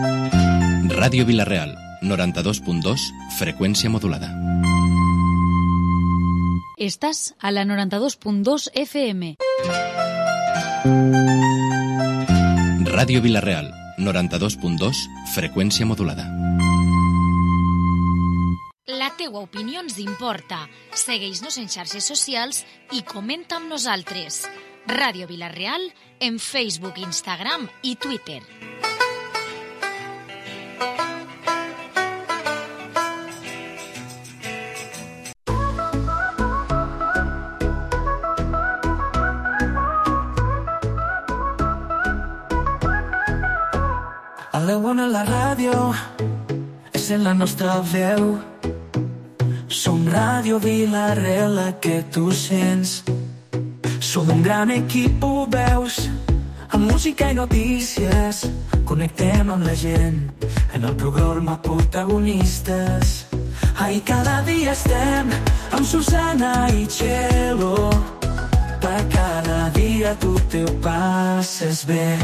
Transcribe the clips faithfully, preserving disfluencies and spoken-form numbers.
Ràdio Vila-real, noranta-dos punt dos, freqüència modulada. Estàs a la noranta-dos punt dos F M. Ràdio Vila-real, noranta-dos punt dos, freqüència modulada. La teua opinió ens importa. Segueix-nos en xarxes socials i comenta amb nosaltres. Ràdio Vila-real en Facebook, Instagram i Twitter. A la bona la ràdio és en la nostra veu. Som Ràdio Vila-real, la que tu sents. Som un gran equip, ho veus, amb música i notícies. Connectem amb la gent en el programa Protagonistes. Ai, cada dia estem amb Susana i Txelo. Per cada dia tu te ho passes bé.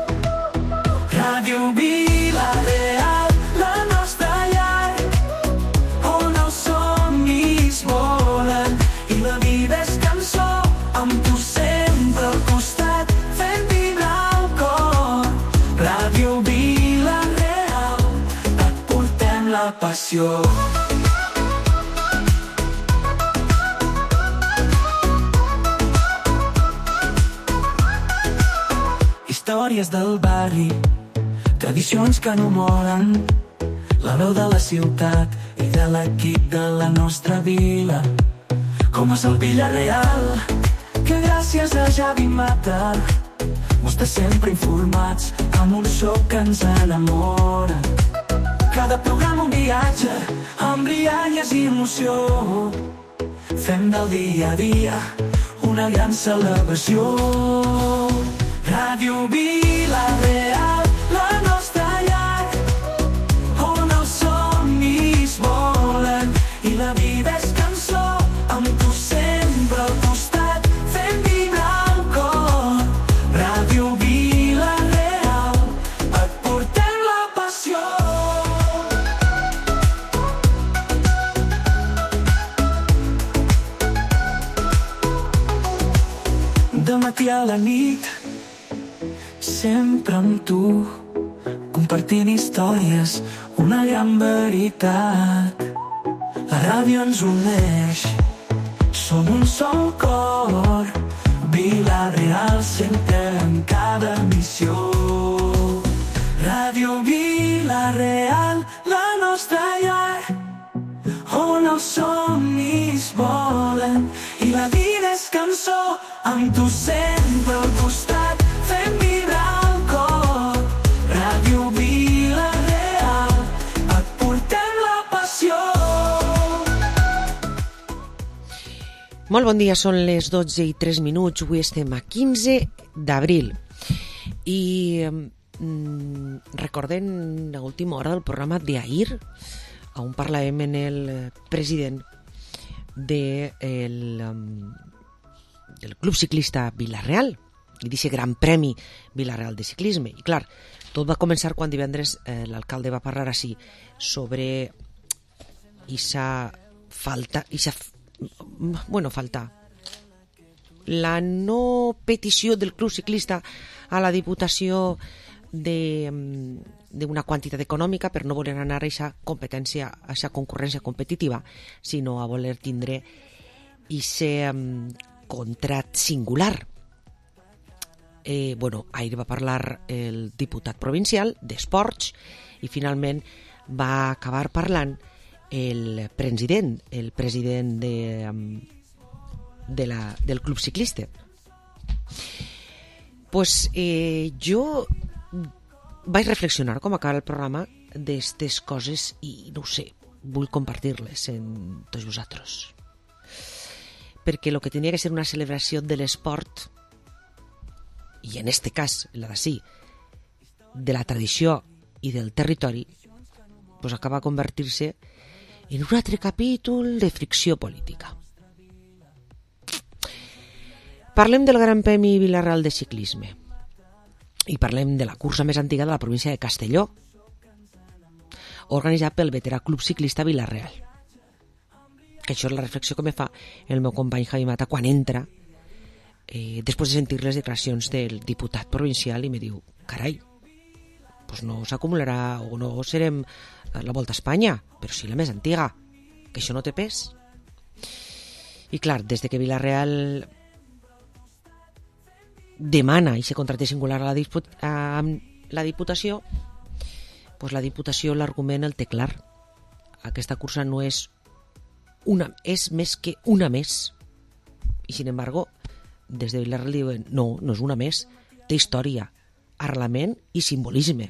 Ràdio Vila-real, la nostra llar, on els somnis volen i la vida és cançó, amb tu sempre al costat, fent vibrar el cor. Ràdio Vila-real, et portem la passió. Històries del barri, tradicions que no moren, la veu de la ciutat i de l'equip de la nostra vila. Com és el Vila-real, que gràcies a Javi Mata mos té sempre informats amb un so que ens enamora. Cada programa un viatge amb rialles i emoció. Fem del dia a dia una gran celebració. Ràdio Vila-real, la nostra llar, on els somnis volen i la vida és cançó, amb tu sempre al costat, fent vibrar el cor. Ràdio Vila-real, et portem la passió. De matí a la nit, sempre amb tu, compartint històries, una gran veritat. La ràdio ens uneix, som un sol cor. Vila-real sempre en cada emissió. Ràdio Vila-real, la nostra llar, on els somnis volen i la vida és cançó, amb tu sempre al costat, fent vibrar el cor. Ràdio Vila-real, et portem la passió. Molt bon dia, són les dotze i tres minuts, avui estem a quinze d'abril. I mm, recordem l'última hora del programa d'ahir, on parlàvem amb el president de el, del Club Ciclista Vila-real, i d'aquest gran premi Vila-real de ciclisme. I clar, tot va començar quan divendres eh, l'alcalde va parlar així sobre ixa falta, ixa, bueno, falta, la no petició del Club Ciclista a la Diputació de d'una quantitat econòmica per no voler anar a aquesta competència, a aquesta concurrència competitiva, sinó a voler tindre aquest um, contrat singular. Eh, bueno, ahir va parlar el diputat provincial d'Esports i finalment va acabar parlant el president, el president de, um, de la, del Club Ciclista. Pues eh, jo vaig reflexionar com acaba el programa d'estes coses i no ho sé, vull compartir-les amb tots vosaltres. Perquè el que tenia que ser una celebració de l'esport, i en este cas, la d'ací, de la tradició i del territori, pues acaba a convertir-se en un altre capítol de fricció política. Parlem del Gran Premi Vila-real de ciclisme i parlem de la cursa més antiga de la província de Castelló, organitzat pel veterà Club Ciclista Vila-real. Que això és la reflexió que me fa el meu company Javi Mata quan entra, eh, després de sentir les declaracions del diputat provincial, i me diu, carai, pues no s'acumularà o no serem la Volta a Espanya, però sí la més antiga, que això no té pes. I clar, des de que Vila-real demana i se contracte singular a la, disput a la Diputació, pues la Diputació l'argument el té clar. Aquesta cursa no és una, és més que una més. I sin embargo, des de Vila-real diuen, no, no és una més, té història, arrelament i simbolisme.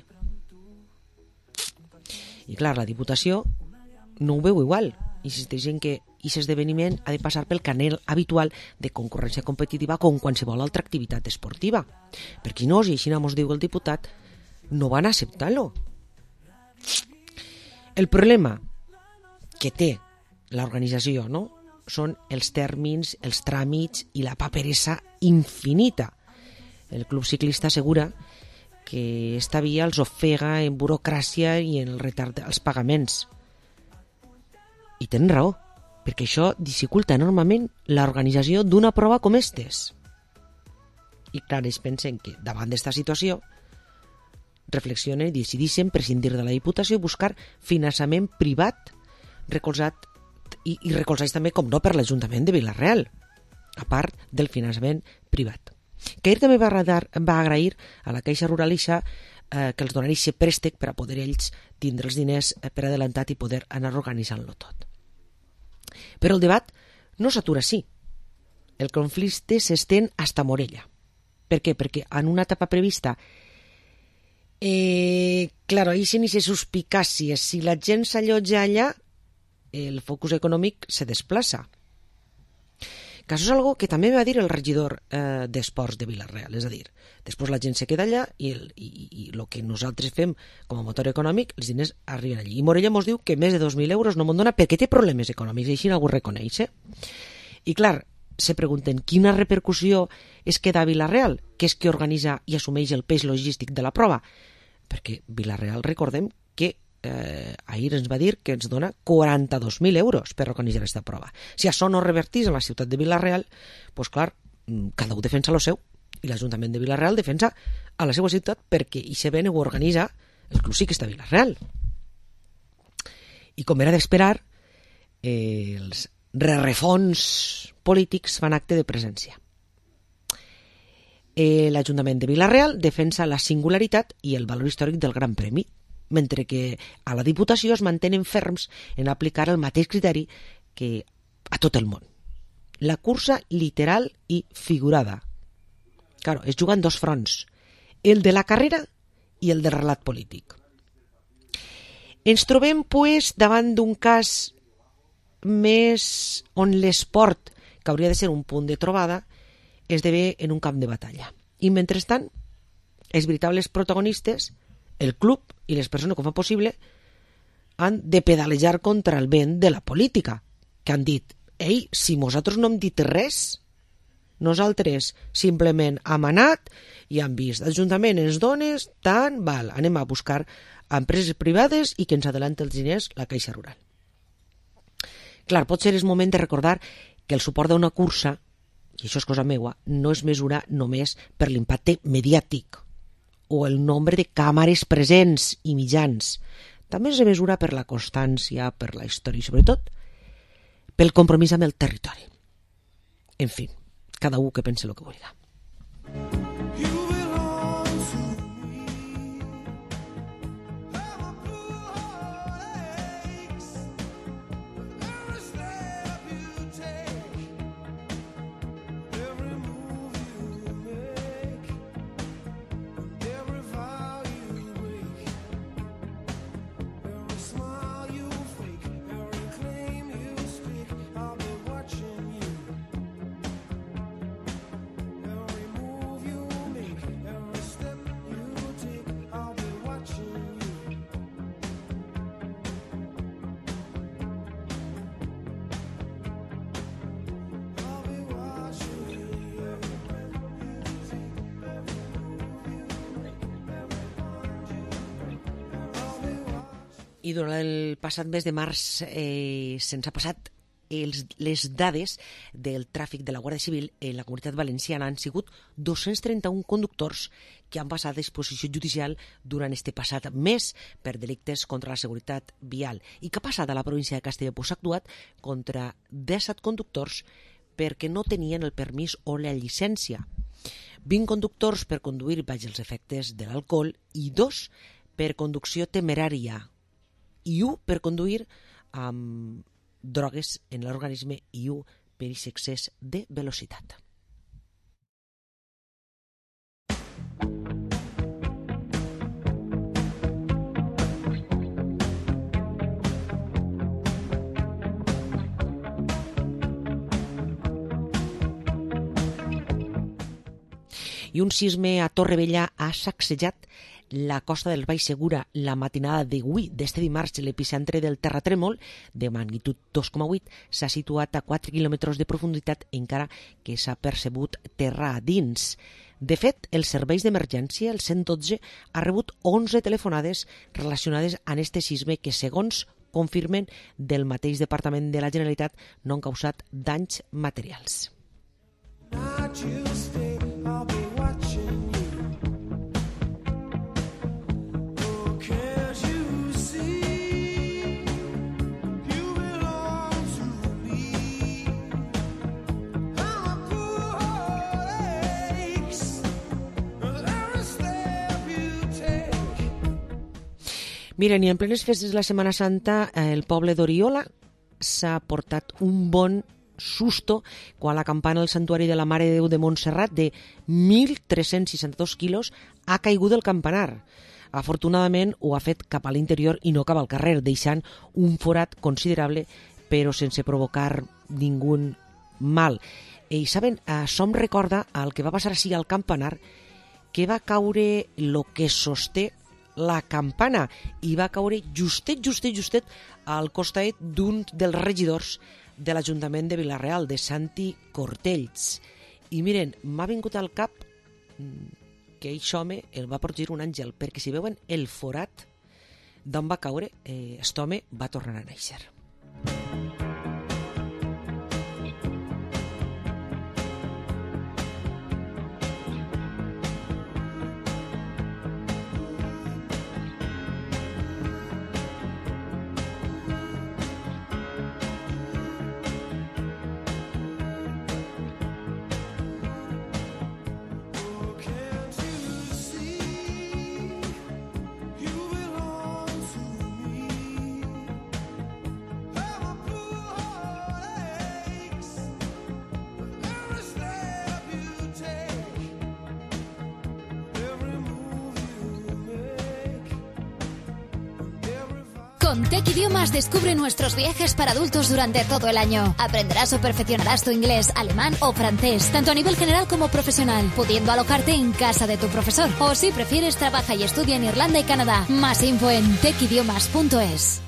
I clar, la Diputació no ho veu igual. Insisteixen que aquest esdeveniment ha de passar pel canal habitual de concurrència competitiva com qualsevol altra activitat esportiva. Perquè no, si així mos diu el diputat, no van acceptar-lo. El problema que té l'organització, no?, són els tèrmins, els tràmits i la paperessa infinita. El Club Ciclista assegura que esta via els ofega en burocràcia i en el retard dels pagaments. I tenen raó, perquè això dificulta enormement l'organització d'una prova com estes. I clar, ells pensen que davant d'esta situació reflexionen i decideixen prescindir de la Diputació i buscar finançament privat recolzat i, i recolzats també, com no, per l'Ajuntament de Vila-real, a part del finançament privat. Que ell també va, agradar, va agrair a la Caixa Ruralixa eh, que els donarà aquest préstec per a poder ells tindre els diners eh, per adelantat i poder anar organitzant-lo tot. Però el debat no s'atura així. El conflicte s'estén hasta Morella. Per què? Perquè en una etapa prevista, eh, claro, ahí se ni se suspicàcies. Si la gent s'allotja allà, el focus econòmic se desplaça. Que això és algo que també va dir el regidor eh, d'Esports de Vila-real, és a dir, després la gent se queda allà i el i, i lo que nosaltres fem com a motor econòmic, els diners arriben allí. I Morella mos diu que més de dos mil euros no me'n dona perquè té problemes econòmics, i així algú reconeix. Eh? I clar, se pregunten quina repercussió és que da Vila-real, que és que organitza i assumeix el pes logístic de la prova, perquè Vila-real, recordem que Eh, ahir ens va dir que ens dona quaranta-dos mil euros per organitzar aquesta prova. Si això no revertís en la ciutat de Vila-real, doncs clar, cada un defensa lo seu, i l'Ajuntament de Vila-real defensa a la seva ciutat perquè hi se ven ho organitza el Club Ciclista Vila-real. I com era d'esperar, eh, els rerefons polítics fan acte de presència. Eh, L'Ajuntament de Vila-real defensa la singularitat i el valor històric del Gran Premi, mentre que a la Diputació es mantenen ferms en aplicar el mateix criteri que a tot el món. La cursa literal i figurada. Claro, es juguen dos fronts, el de la carrera i el del relat polític. Ens trobem, pues, davant d'un cas més on l'esport, que hauria de ser un punt de trobada, esdevé en un camp de batalla. I mentrestant, els veritables protagonistes, el club i les persones que ho fan possible, han de pedalejar contra el vent de la política, que han dit, ei, si nosaltres no hem dit res, nosaltres simplement hem anat i hem vist, l'Ajuntament ens dones, tant, val, anem a buscar empreses privades i que ens adelanti els diners la Caixa Rural. Clar, pot ser el moment de recordar que el suport d'una cursa, i això és cosa meua, no es mesura només per l'impacte mediàtic, o el nombre de càmeres presents i mitjans. També es mesura per la constància, per la història i, sobretot, pel compromís amb el territori. En fi, cada un que pense el que vulgui. I durant el passat mes de març eh, se'ns ha passat els, les dades del tràfic de la Guàrdia Civil en la Comunitat Valenciana. Han sigut dos-cents trenta-un conductors que han passat a disposició judicial durant este passat mes per delictes contra la seguretat vial. I què ha passat a la província de Castelló? Pues s'ha actuat contra disset conductors perquè no tenien el permís o la llicència, vint conductors per conduir baix els efectes de l'alcohol i dos per conducció temerària i un per conduir amb drogues en l'organisme i un per excés de velocitat. I un sisme a Torrevella ha sacsejat la costa del Baix Segura la matinada d'avui, d'este dimarts. L'epicentre del terratrèmol, de magnitud dos coma vuit, s'ha situat a quatre quilòmetres de profunditat, encara que s'ha percebut terra a dins. De fet, els serveis d'emergència, el cent dotze, ha rebut onze telefonades relacionades amb este sisme que, segons confirmen del mateix Departament de la Generalitat, no han causat danys materials. Miren, i en plenes festes de la Setmana Santa, el poble d'Oriola s'ha portat un bon susto quan la campana del Santuari de la Mare de Déu de Montserrat de mil tres-cents seixanta-dos quilos ha caigut del campanar. Afortunadament ho ha fet cap a l'interior i no cap al carrer, deixant un forat considerable però sense provocar ningú mal. I saben, això em recorda el que va passar així al campanar, que va caure lo que sosté la campana i va caure justet, justet, justet al costat d'un dels regidors de l'Ajuntament de Vila-real, de Santi Cortells. I miren, m'ha vingut al cap que aquest home el va protegir un àngel, perquè si veuen el forat d'on va caure, eh, aquest home va tornar a néixer. Con Tech Idiomas descubre nuestros viajes para adultos durante todo el año. Aprenderás o perfeccionarás tu inglés, alemán o francés, tanto a nivel general como profesional, pudiendo alojarte en casa de tu profesor. O si prefieres, trabaja y estudia en Irlanda y Canadá. Más info en tech idiomas punto es.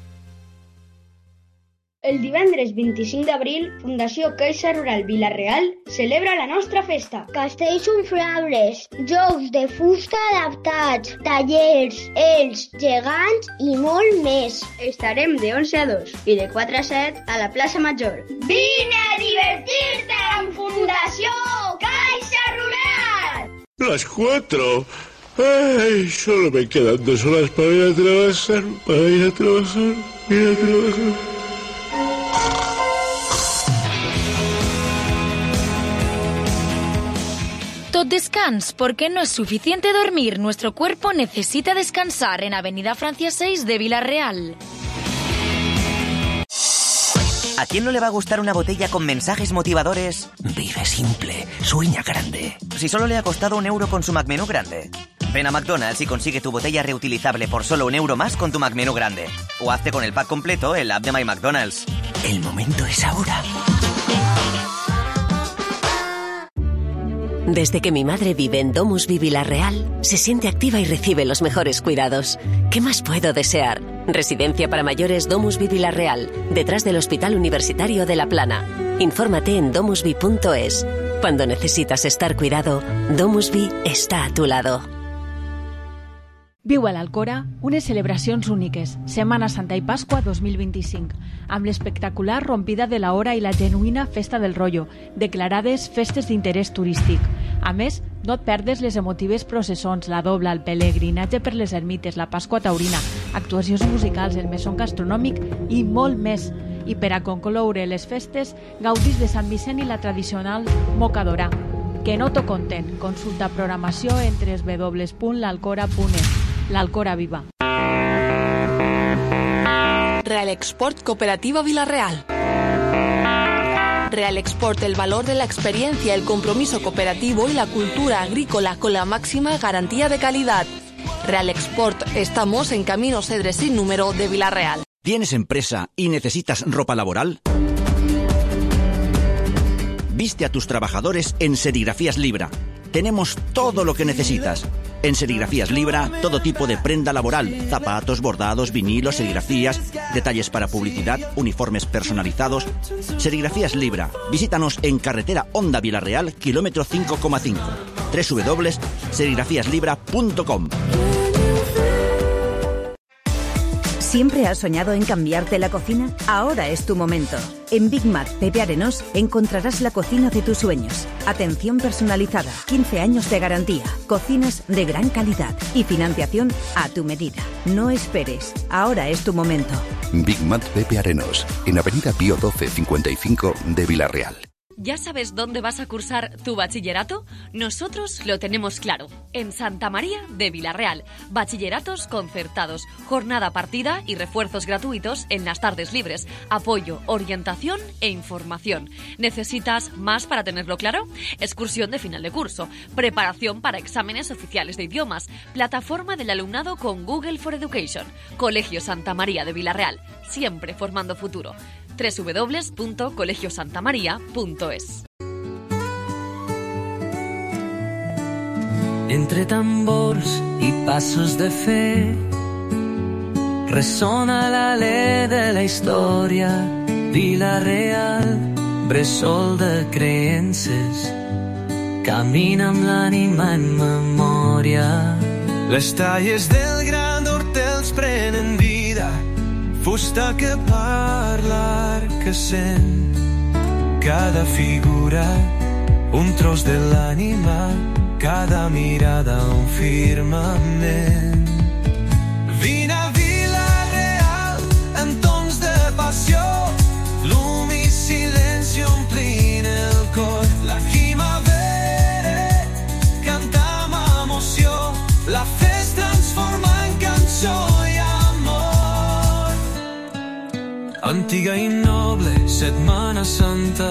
El divendres vint-i-cinc d'abril, Fundació Caixa Rural Vila-real celebra la nostra festa. Castells inflables, jocs de fusta adaptats, tallers, ells, gegants i molt més. Estarem de onze a dos i de quatre a set a la plaça Major. Vine a divertir-te amb Fundació Caixa Rural. Las cuatro. Ay, solo me quedan dos horas para ir a trabajar, para ir a trabajar, ir a trabajar. Tot descans, porque no es suficiente dormir. Nuestro cuerpo necesita descansar en Avenida Francia seis de Vila-real. ¿A quién no le va a gustar una botella con mensajes motivadores? Vive simple, sueña grande. Si solo le ha costado un euro con su McMenú grande. Ven a McDonald's y consigue tu botella reutilizable por solo un euro más con tu McMenú grande. O hazte con el pack completo en la app de My McDonald's. El momento es ahora. Desde que mi madre vive en Domusvi Vila-real, se siente activa y recibe los mejores cuidados. ¿Qué más puedo desear? Residencia para mayores Domusvi Vila-real, detrás del Hospital Universitario de La Plana. Infórmate en domusvi punto es. Cuando necesitas estar cuidado, Domusvi está a tu lado. Viu a l'Alcora unes celebracions úniques, Setmana Santa i Pasqua dos mil vint-i-cinc, amb l'espectacular rompida de la hora i la genuïna Festa del Rollo, declarades festes d'interès turístic. A més, no et perdes les emotives processons, la dobla, el pelegrinatge per les ermites, la Pasqua taurina, actuacions musicals, el mesón gastronòmic i molt més. I per a concloure les festes, gaudis de Sant Vicent i la tradicional mocadora. Que no t'ho conten. Consulta programació en w w w punt l'alcora punt es. L'Alcora Viva. Real Export Cooperativa Vilarreal. Real Export, el valor de la experiencia, el compromiso cooperativo y la cultura agrícola con la máxima garantía de calidad. Real Export, estamos en Camino Cedres sin número de Vilarreal. ¿Tienes empresa y necesitas ropa laboral? Viste a tus trabajadores en Serigrafías Libra. Tenemos todo lo que necesitas. En Serigrafías Libra, todo tipo de prenda laboral, zapatos, bordados, vinilos, serigrafías, detalles para publicidad, uniformes personalizados. Serigrafías Libra. Visítanos en carretera Honda Vilarreal, kilómetro cinco coma cinco. w w w punto serigrafías libra punto com. ¿Siempre has soñado en cambiarte la cocina? Ahora es tu momento. En Big Mac Pepe Arenós encontrarás la cocina de tus sueños. Atención personalizada, quince años de garantía, cocinas de gran calidad y financiación a tu medida. No esperes, ahora es tu momento. Big Mac Pepe Arenós, en Avenida Pío doce cincuenta y cinco de Vilarreal. ¿Ya sabes dónde vas a cursar tu bachillerato? Nosotros lo tenemos claro. En Santa María de Vilarreal. Bachilleratos concertados, jornada partida y refuerzos gratuitos en las tardes libres. Apoyo, orientación e información. ¿Necesitas más para tenerlo claro? Excursión de final de curso. Preparación para exámenes oficiales de idiomas. Plataforma del alumnado con Google for Education. Colegio Santa María de Vilarreal. Siempre formando futuro. w w w punto colegio santa maría punto es. Entre tambors i passos de fe ressona l'alè de la història. Vilarreal, bressol de creences, camina amb l'ànima en memòria. Les talles del gran d'hortels prenen vida, fusta que parla, que sent cada figura, un tros de l'ànima, cada mirada un firmament. Vine a Vilarreal en tons de passió, llum i silenci omplint el cor. La primavera canta amb emoció, la festa ens forma en cançó i amor. Antiga i noble Setmana Santa,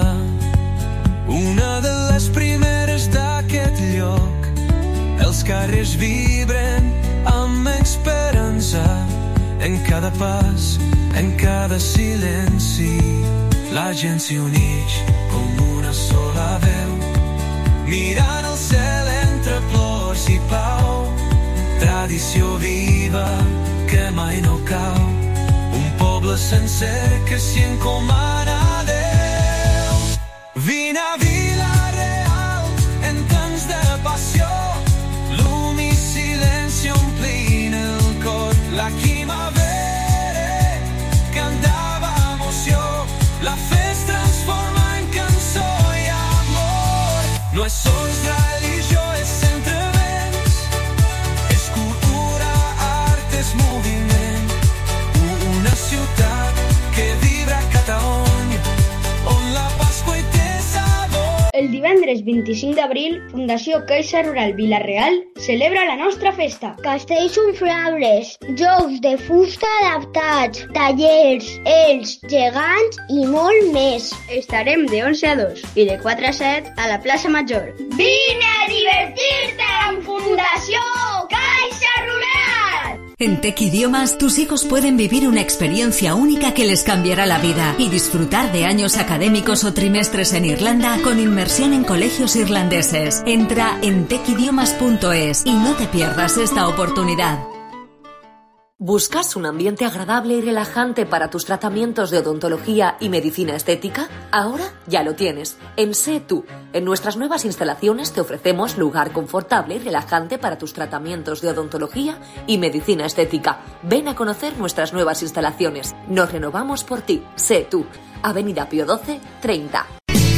una de les primeres d'aquest lloc. Els carrers vibren amb esperança, en cada pas, en cada silenci. La gent s'hi uneix com una sola veu, mirant el cel entre plors i pau. Tradició viva que mai no cau, un poble sencer que s'hi encomana a Déu. Vine a Vilarreal en temps de passió, llum i silenci omplint el cor. La primavera cantava emoció, la festa ens forma en cançó i amor. No és sols religió, és sentiments, és cultura, art, és moviment. Una ciutat que vibra a Catalunya, on la Pasqua hi té sabor. El divendres vint-i-cinc d'abril, Fundació Caixa Rural Vilarreal celebra la nostra festa. Castells inflables, jocs de fusta adaptats, tallers, ells, gegants i molt més. Estarem de onze a dos i de quatre a set a la plaça Major. Vine a divertir-te amb Fundació Caixa Rural! En Tec Idiomas, tus hijos pueden vivir una experiencia única que les cambiará la vida y disfrutar de años académicos o trimestres en Irlanda con inmersión en colegios irlandeses. Entra en tec idiomas punto es y no te pierdas esta oportunidad. ¿Buscas un ambiente agradable y relajante para tus tratamientos de odontología y medicina estética? Ahora ya lo tienes. En Sé Tú. En nuestras nuevas instalaciones te ofrecemos lugar confortable y relajante para tus tratamientos de odontología y medicina estética. Ven a conocer nuestras nuevas instalaciones. Nos renovamos por ti. Sé Tú. Avenida Pío doce, treinta.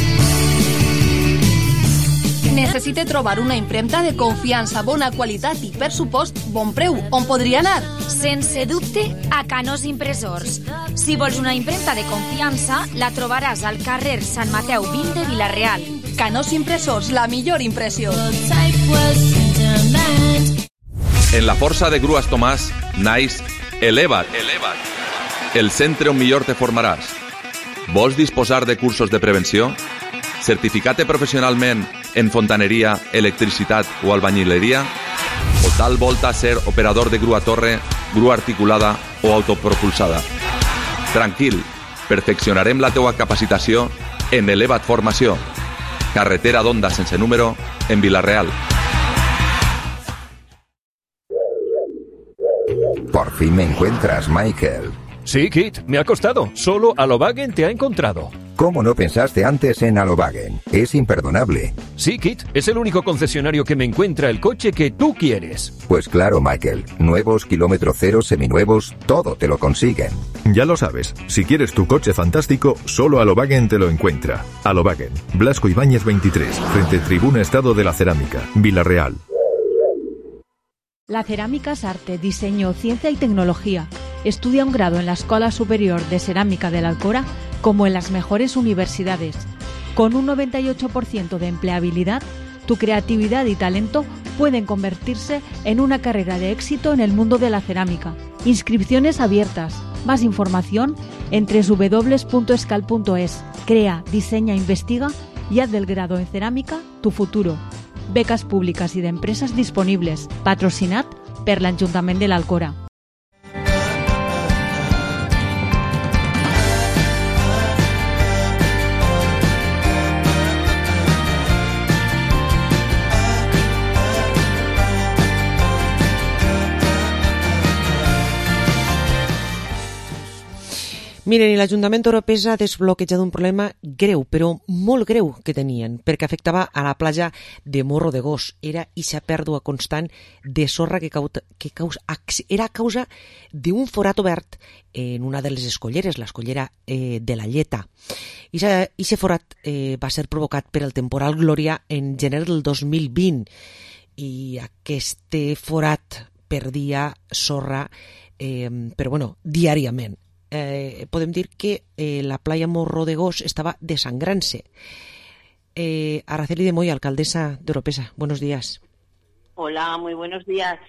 Necessite trobar una impremta de confiança, bona qualitat i, per supost, bon preu. On podria anar? Sense dubte, a Canós Impressors. Si vols una impremta de confiança, la trobaràs al carrer Sant Mateu vint de Vila-real. Canós Impressors, la millor impressió. En la força de Grues Tomàs naix Eleva't, el centre on millor te formaràs. Vols disposar de cursos de prevenció? Certificate professionalment en fontaneria, electricitat o albañileria? O tal volta ser operador de grua torre, grua articulada o autopropulsada? Tranquil, perfeccionarem la teua capacitació en Eleva't Formació. Carretera d'Onda sense número en Vila-real. Por fin me encuentras, Michael. Sí, Kit, me ha costado. Solo Alovagen te ha encontrado. ¿Cómo no pensaste antes en Alovagen? Es imperdonable. Sí, Kit, es el único concesionario que me encuentra el coche que tú quieres. Pues claro, Michael. Nuevos, kilómetro cero, seminuevos, todo te lo consiguen. Ya lo sabes. Si quieres tu coche fantástico, solo Alovagen te lo encuentra. Alovagen, Blasco Ibáñez veintitrés, frente Tribuna Estado de la Cerámica, Vila-real. La cerámica es arte, diseño, ciencia y tecnología. Estudia un grado en la Escuela Superior de Cerámica de la Alcora como en las mejores universidades. Con un noventa y ocho por ciento de empleabilidad, tu creatividad y talento pueden convertirse en una carrera de éxito en el mundo de la cerámica. Inscripciones abiertas. Más información en doble u doble u doble u punto escal punto es. Crea, diseña, investiga y haz del grado en cerámica tu futuro. Becas públicas y de empresas disponibles. Patrocinat per l'Ajuntament de l'Alcora. Miren, l'Ajuntament Europeu ha desbloquejat un problema greu, però molt greu que tenien, perquè afectava a la platja de Morro de Gos. Era ixa pèrdua constant de sorra que, cauta, que causa, era a causa d'un forat obert en una de les escolleres, l'escollera eh, de la Lleta. Ixe forat eh, va ser provocat per el temporal Glòria en gener del dos mil vint i aquest forat perdia sorra, eh, però bueno, diàriament. Eh, podem dir que eh, la playa Morro de Gos estaba desangrant-se. Eh, Araceli de Moy, alcaldesa de Oropesa, buenos días. Hola, muy buenos días.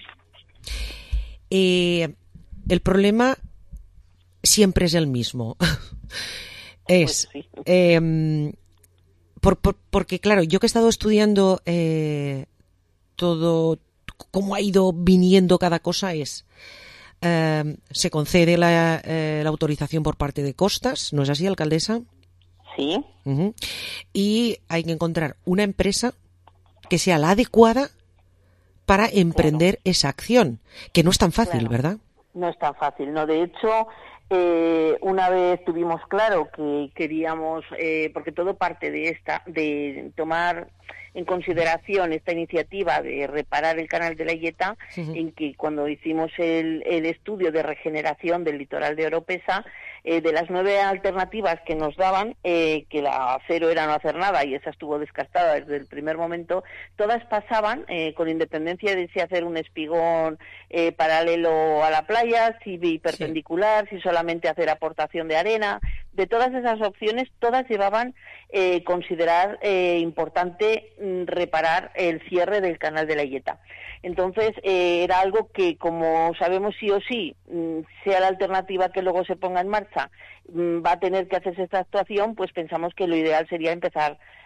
Eh, el problema siempre es el mismo. es pues sí. eh, por, por, porque claro, yo que he estado estudiando eh, todo cómo ha ido viniendo cada cosa es Uh, se concede la, uh, la autorización por parte de Costas, ¿no es así, alcaldesa? Sí. Uh-huh. Y hay que encontrar una empresa que sea la adecuada para emprender claro. esa acción, que no es tan fácil, claro. ¿verdad? No es tan fácil, no. De hecho, eh, una vez tuvimos claro que queríamos, eh, porque todo parte de esta, de tomar en consideración esta iniciativa de reparar el canal de la Illeta, uh-huh. en que cuando hicimos el, el estudio de regeneración del litoral de Oropesa, eh, de las nueve alternativas que nos daban, eh, que la cero era no hacer nada y esa estuvo descartada desde el primer momento, todas pasaban eh, con independencia de si hacer un espigón eh, paralelo a la playa, si perpendicular, sí. si solamente hacer aportación de arena. De todas esas opciones, todas llevaban eh, considerar eh, importante mm, reparar el cierre del canal de la Illeta. Entonces, eh, era algo que, como sabemos sí o sí, mm, sea la alternativa que luego se ponga en marcha, mm, va a tener que hacerse esta actuación, pues pensamos que lo ideal sería empezar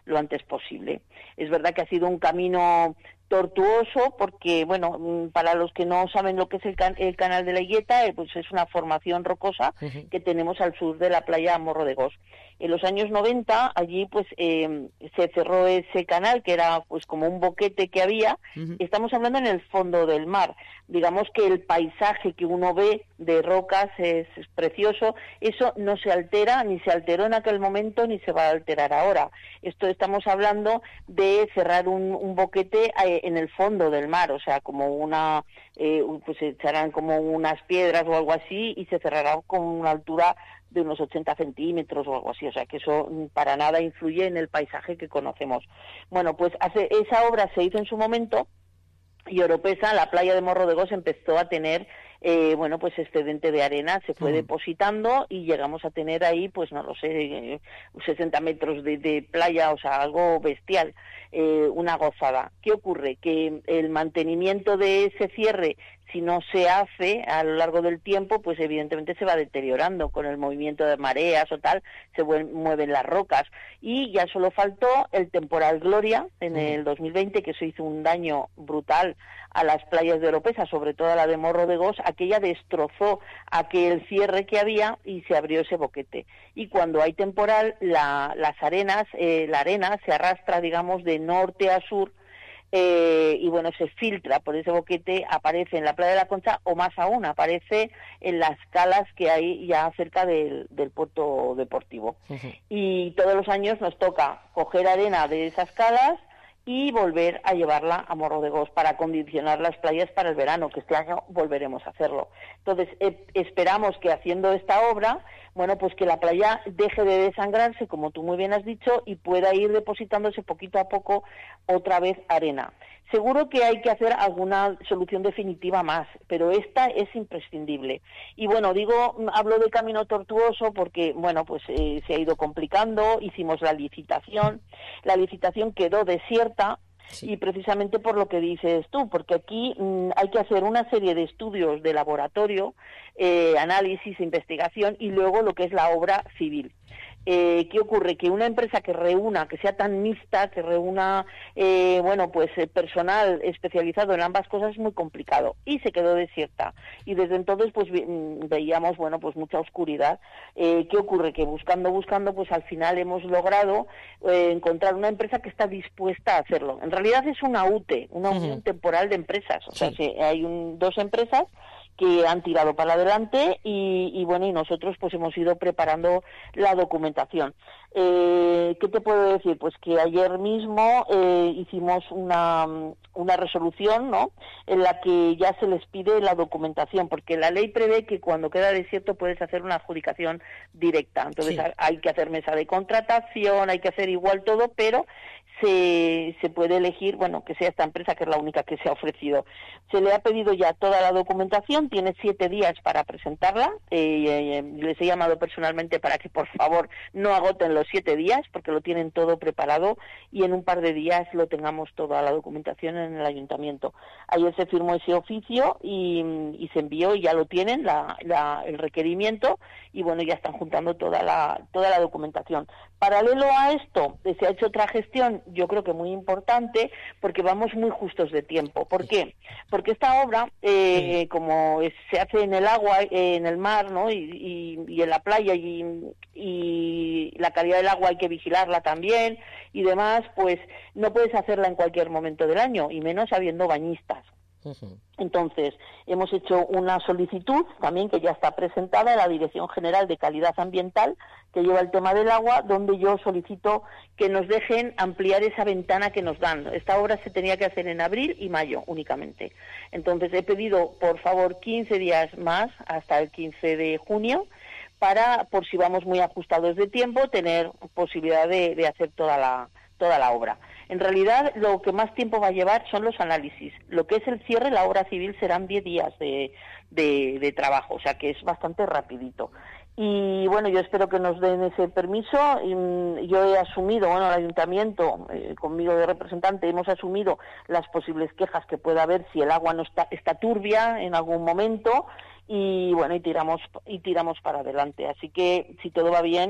lo antes posible. Es verdad que ha sido un camino tortuoso porque, bueno, para los que no saben lo que es el, can el canal de la Higueta, eh, pues es una formación rocosa uh-huh. que tenemos al sur de la playa Morro de Gos. En los años noventa, allí pues eh, se cerró ese canal, que era pues como un boquete que había. Uh-huh. Estamos hablando en el fondo del mar. Digamos que el paisaje que uno ve de rocas es, es precioso. Eso no se altera, ni se alteró en aquel momento, ni se va a alterar ahora. Esto estamos hablando de cerrar un, un boquete eh, en el fondo del mar, o sea, como una, eh, pues se echarán como unas piedras o algo así y se cerrará con una altura de unos ochenta centímetros o algo así, o sea que eso para nada influye en el paisaje que conocemos. Bueno, pues hace, esa obra se hizo en su momento y Oropesa, la playa de Morro de Gos, empezó a tener eh, bueno, pues excedente de arena, se fue uh-huh. depositando y llegamos a tener ahí, pues no lo sé, sesenta metros de, de playa, o sea, algo bestial, eh, una gozada. ¿Qué ocurre? Que el mantenimiento de ese cierre, si no se hace a lo largo del tiempo, pues evidentemente se va deteriorando con el movimiento de mareas o tal, se mueven las rocas. Y ya solo faltó el temporal Gloria en el dos mil veinte, que eso hizo un daño brutal a las playas de Oropesa, sobre todo a la de Morro de Gos. Aquella destrozó aquel cierre que había y se abrió ese boquete. Y cuando hay temporal, la, las arenas, eh, la arena se arrastra, digamos, de norte a sur, Eh, y bueno, se filtra por ese boquete, aparece en la playa de la Concha, o más aún, aparece en las calas que hay ya cerca del, del puerto deportivo. Uh-huh. Y todos los años nos toca coger arena de esas calas y volver a llevarla a Morro de Gos para acondicionar las playas para el verano, que este año volveremos a hacerlo. Entonces, eh, esperamos que haciendo esta obra, bueno, pues que la playa deje de desangrarse, como tú muy bien has dicho, y pueda ir depositándose poquito a poco otra vez arena. Seguro que hay que hacer alguna solución definitiva más, pero esta es imprescindible. Y bueno, digo, hablo de camino tortuoso porque, bueno, pues eh, se ha ido complicando, hicimos la licitación, la licitación quedó desierta. Sí. Y precisamente por lo que dices tú, porque aquí mmm, hay que hacer una serie de estudios de laboratorio, eh, análisis, investigación y luego lo que es la obra civil. Eh, ¿Qué ocurre? Que una empresa que reúna, que sea tan mixta, que reúna, eh, bueno, pues eh, personal especializado en ambas cosas es muy complicado y se quedó desierta. Y desde entonces, pues veíamos, bueno, pues mucha oscuridad. Eh, ¿Qué ocurre? Que buscando, buscando, pues al final hemos logrado eh, encontrar una empresa que está dispuesta a hacerlo. En realidad es una U T E, una uh-huh. unión temporal de empresas. O sí. sea, que hay un, dos empresas que han tirado para adelante y, y bueno, y nosotros pues hemos ido preparando la documentación. Eh, ¿Qué te puedo decir? Pues que ayer mismo eh, hicimos una, una resolución, ¿no?, en la que ya se les pide la documentación, porque la ley prevé que cuando queda desierto puedes hacer una adjudicación directa. Entonces sí. hay que hacer mesa de contratación, hay que hacer igual todo, pero se, se puede elegir, bueno, que sea esta empresa, que es la única que se ha ofrecido. Se le ha pedido ya toda la documentación, tiene siete días para presentarla, eh, eh, les he llamado personalmente para que por favor no agoten los siete días, porque lo tienen todo preparado y en un par de días lo tengamos toda la documentación en el ayuntamiento. Ayer se firmó ese oficio y, y se envió y ya lo tienen, la, la, el requerimiento, y bueno, ya están juntando toda la, toda la documentación. Paralelo a esto, se ha hecho otra gestión, yo creo que muy importante, porque vamos muy justos de tiempo. ¿Por qué? Porque esta obra, eh, como es, se hace en el agua, eh, en el mar, ¿no?, y, y, y en la playa, y, y la calidad del agua hay que vigilarla también y demás, pues no puedes hacerla en cualquier momento del año, y menos habiendo bañistas. Uh-huh. Entonces, hemos hecho una solicitud también que ya está presentada a la Dirección General de Calidad Ambiental, que lleva el tema del agua, donde yo solicito que nos dejen ampliar esa ventana que nos dan. Esta obra se tenía que hacer en abril y mayo únicamente. Entonces, he pedido, por favor, quince días más, hasta el quince de junio, para, por si vamos muy ajustados de tiempo, tener posibilidad de, de hacer toda la, toda la obra. En realidad, lo que más tiempo va a llevar son los análisis. Lo que es el cierre, la obra civil, serán diez días de, de, de trabajo, o sea que es bastante rapidito. Y bueno, yo espero que nos den ese permiso. Yo he asumido, bueno, el ayuntamiento, eh, conmigo de representante, hemos asumido las posibles quejas que pueda haber si el agua no está, está turbia en algún momento, y bueno, y tiramos y tiramos para adelante. Así que si todo va bien,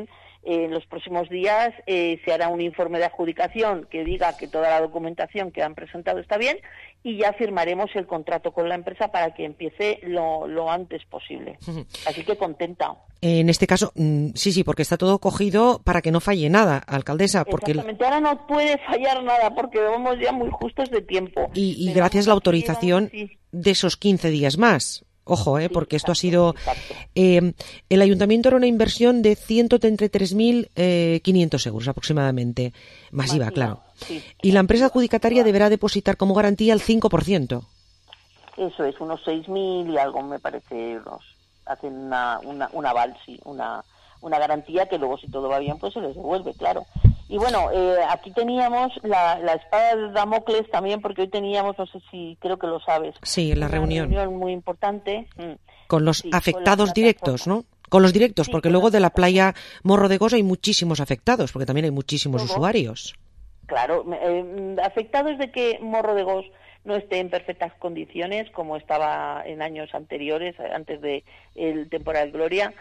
eh, en los próximos días eh, se hará un informe de adjudicación que diga que toda la documentación que han presentado está bien y ya firmaremos el contrato con la empresa para que empiece lo, lo antes posible. Así que contenta. En este caso, sí, sí, porque está todo cogido para que no falle nada, alcaldesa. Porque Exactamente, ahora no puede fallar nada porque vamos ya muy justos de tiempo. Y, y gracias a la autorización sí. de esos quince días más. Ojo, eh, porque sí, esto ha sido... Eh, el ayuntamiento era una inversión de ciento treinta y tres mil quinientos euros aproximadamente. Masiva, Masiva claro. Sí, y la empresa adjudicataria deberá depositar como garantía el cinco por ciento. Eso es, unos seis mil y algo me parece euros. Hacen una, una, un aval, sí, una, una garantía que luego si todo va bien pues se les devuelve, claro. Y bueno, eh, aquí teníamos la, la espada de Damocles también, porque hoy teníamos, no sé si creo que lo sabes. Sí, en la una reunión. reunión muy importante. Con los sí, afectados con directos, ¿no? Con los directos, sí, porque luego de la playa Morro de Gos hay muchísimos afectados, porque también hay muchísimos ¿Cómo? usuarios. Claro, eh, afectados de que Morro de Gos no esté en perfectas condiciones como estaba en años anteriores, antes de el temporal Gloria,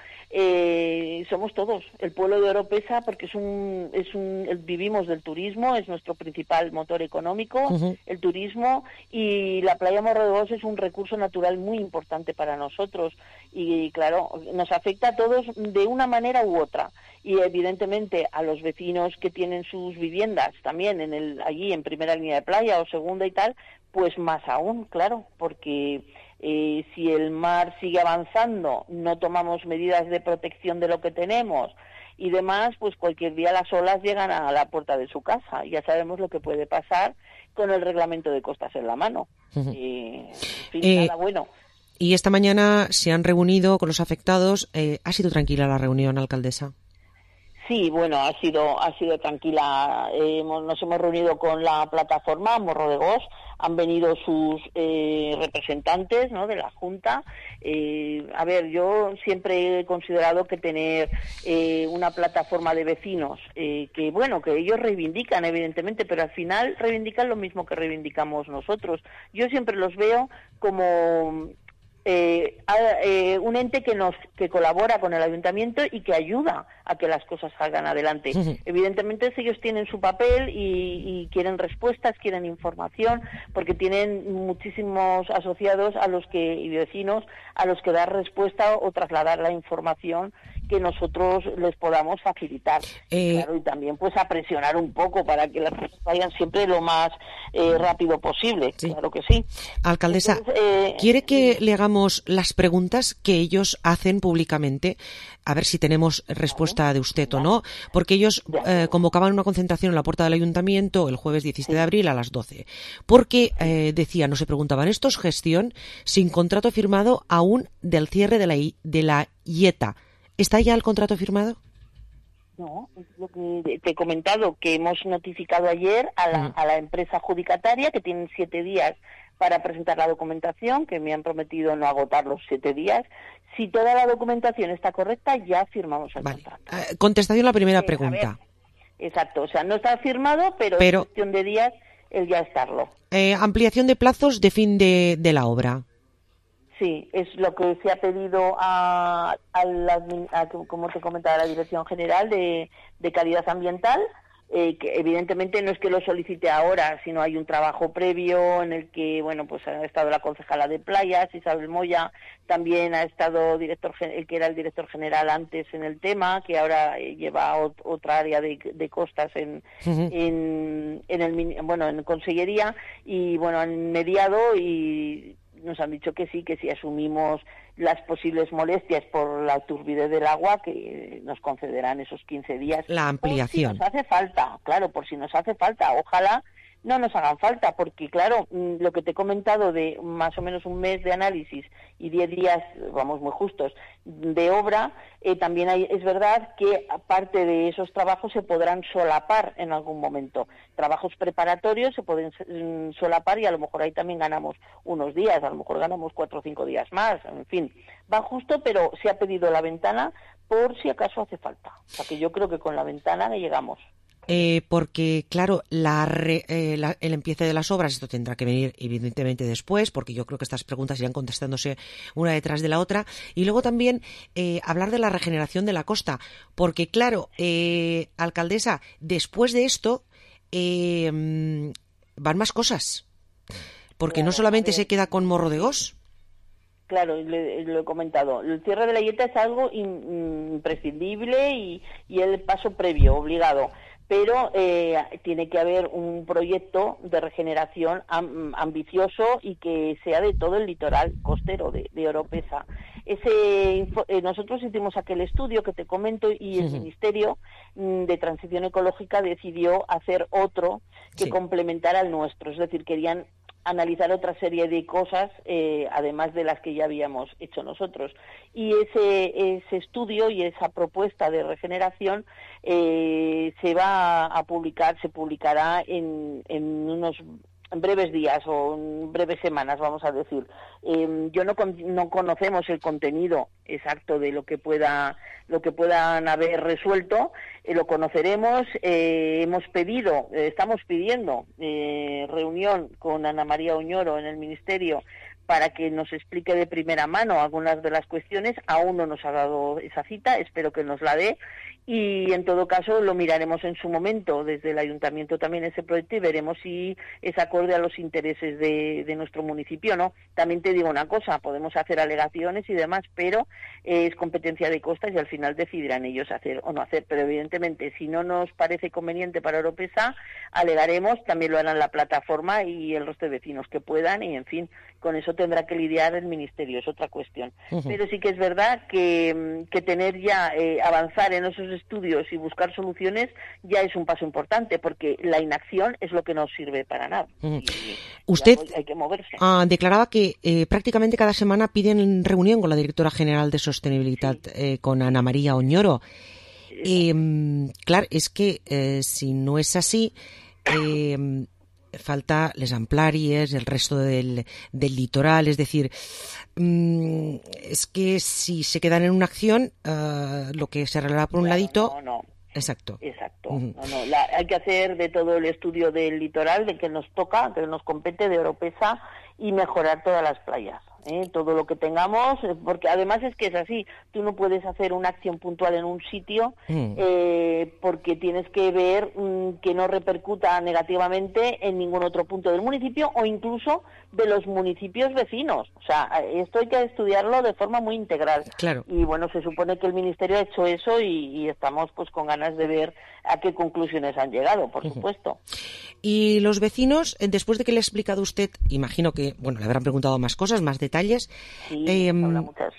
eh, somos todos el pueblo de Oropesa, porque es un, es un, vivimos del turismo, es nuestro principal motor económico, uh-huh. el turismo, y la playa Morro de Gos es un recurso natural muy importante para nosotros, y claro, nos afecta a todos de una manera u otra. Y evidentemente a los vecinos que tienen sus viviendas también en el allí en primera línea de playa o segunda y tal, pues más aún, claro, porque eh, si el mar sigue avanzando, no tomamos medidas de protección de lo que tenemos y demás, pues cualquier día las olas llegan a la puerta de su casa. Ya sabemos lo que puede pasar con el reglamento de costas en la mano. Uh-huh. eh, en fin, eh... nada bueno. Y esta mañana se han reunido con los afectados. Eh, ¿Ha sido tranquila la reunión, alcaldesa? Sí, bueno, ha sido ha sido tranquila. Eh, hemos, nos hemos reunido con la plataforma Morro de Gos, han venido sus eh, representantes, ¿no?, de la Junta. Eh, a ver, yo siempre he considerado que tener eh, una plataforma de vecinos, eh, que bueno, que ellos reivindican, evidentemente, pero al final reivindican lo mismo que reivindicamos nosotros. Yo siempre los veo como... Eh, eh, un ente que nos que colabora con el ayuntamiento y que ayuda a que las cosas salgan adelante. Uh-huh. Evidentemente ellos tienen su papel y, y quieren respuestas, quieren información, porque tienen muchísimos asociados a los que y vecinos a los que dar respuesta o trasladar la información que nosotros les podamos facilitar. Eh... Claro, y también pues a presionar un poco para que las cosas vayan siempre lo más eh, rápido posible. Sí. Claro que sí. Alcaldesa, Entonces, eh... ¿quiere que le hagamos las preguntas que ellos hacen públicamente? A ver si tenemos respuesta de usted o no, porque ellos eh, convocaban una concentración en la puerta del ayuntamiento el jueves diecisiete de abril a las doce, porque eh, decían, no se preguntaban, ¿esto es gestión sin contrato firmado aún del cierre de la, de la IETA? ¿Está ya el contrato firmado? No, es lo que te he comentado, que hemos notificado ayer a la, uh-huh. a la empresa adjudicataria, que tienen siete días para presentar la documentación, que me han prometido no agotar los siete días. Si toda la documentación está correcta, ya firmamos el vale. contrato. Uh, contestación a la primera eh, pregunta. Ver, exacto, o sea, no está firmado, pero, pero... es cuestión de días el ya estarlo. Eh, ampliación de plazos de fin de, de la obra. Sí, es lo que se ha pedido a, a, la, a como te comentaba, a la Dirección General de, de Calidad Ambiental, eh, que evidentemente no es que lo solicite ahora, sino hay un trabajo previo en el que, bueno, pues ha estado la concejala de Playas, Isabel Moya, también ha estado director el que era el director general antes en el tema, que ahora eh, lleva ot, otra área de, de costas en, uh-huh. en, en el bueno en Consellería, y bueno, han mediado y nos han dicho que sí, que si asumimos las posibles molestias por la turbidez del agua, que nos concederán esos quince días. La ampliación. Por si nos hace falta, claro, por si nos hace falta. Ojalá no nos hagan falta, porque claro, lo que te he comentado de más o menos un mes de análisis y diez días, vamos, muy justos, de obra, eh, también hay, es verdad que aparte de esos trabajos se podrán solapar en algún momento. Trabajos preparatorios se pueden solapar y a lo mejor ahí también ganamos unos días, a lo mejor ganamos cuatro o cinco días más, en fin. Va justo, pero se ha pedido la ventana por si acaso hace falta. O sea que yo creo que con la ventana le llegamos. Eh, porque, claro, la re, eh, la, el empiece de las obras, esto tendrá que venir evidentemente después, porque yo creo que estas preguntas irán contestándose una detrás de la otra. Y luego también eh, hablar de la regeneración de la costa, porque, claro, eh, alcaldesa, después de esto eh, van más cosas, porque claro, no solamente se queda con Morro de Gos. Claro, le, lo he comentado. El cierre de la Illeta es algo in, imprescindible y, y el paso previo, obligado. Pero eh, tiene que haber un proyecto de regeneración am, ambicioso y que sea de todo el litoral costero de, de Oropesa. Ese, eh, nosotros hicimos aquel estudio que te comento y el sí. Ministerio de Transición Ecológica decidió hacer otro que sí. complementara al nuestro. Es decir, querían analizar otra serie de cosas, eh, además de las que ya habíamos hecho nosotros. Y ese, ese estudio y esa propuesta de regeneración eh, se va a publicar, se publicará en, en unos en breves días o en breves semanas, vamos a decir. Eh, yo no, con, no conocemos el contenido exacto de lo que pueda lo que puedan haber resuelto, eh, lo conoceremos. Eh, hemos pedido, eh, estamos pidiendo eh, reunión con Ana María Oñoro en el Ministerio para que nos explique de primera mano algunas de las cuestiones. Aún no nos ha dado esa cita, espero que nos la dé. Y en todo caso lo miraremos en su momento desde el Ayuntamiento también ese proyecto y veremos si es acorde a los intereses de, de nuestro municipio, ¿no? También te digo una cosa, podemos hacer alegaciones y demás, pero eh, es competencia de costas y al final decidirán ellos hacer o no hacer. Pero evidentemente, si no nos parece conveniente para Oropesa, alegaremos, también lo harán la plataforma y el resto de vecinos que puedan y, en fin, con eso tendrá que lidiar el Ministerio, es otra cuestión. Uh-huh. Pero sí que es verdad que, que tener ya, eh, avanzar en esos estudios y buscar soluciones ya es un paso importante, porque la inacción es lo que no sirve para nada. Uh-huh. Y, Usted ya, hay que moverse. Uh, declaraba que eh, prácticamente cada semana piden reunión con la directora general de Sostenibilidad, sí. eh, con Ana María Oñoro. Eh, claro, es que eh, si no es así, eh, falta les amplàries, el resto del, del litoral, es decir, mmm, es que si se quedan en una acción, uh, lo que se arreglará por un claro, ladito... No, no. Exacto. Exacto. Uh-huh. No, no, la, hay que hacer de todo el estudio del litoral, de que nos toca, que nos compete, de Oropesa, y mejorar todas las playas. ¿eh? Todo lo que tengamos, porque además es que es así, tú no puedes hacer una acción puntual en un sitio mm. eh, porque tienes que ver mm, que no repercuta negativamente en ningún otro punto del municipio o incluso de los municipios vecinos. O sea, esto hay que estudiarlo de forma muy integral. Claro. Y bueno, se supone que el Ministerio ha hecho eso y, y estamos pues con ganas de ver a qué conclusiones han llegado, por uh-huh. supuesto. Y los vecinos, después de que le ha explicado usted, imagino que, bueno, le habrán preguntado más cosas, más detalles. Sí, eh, habla muchas.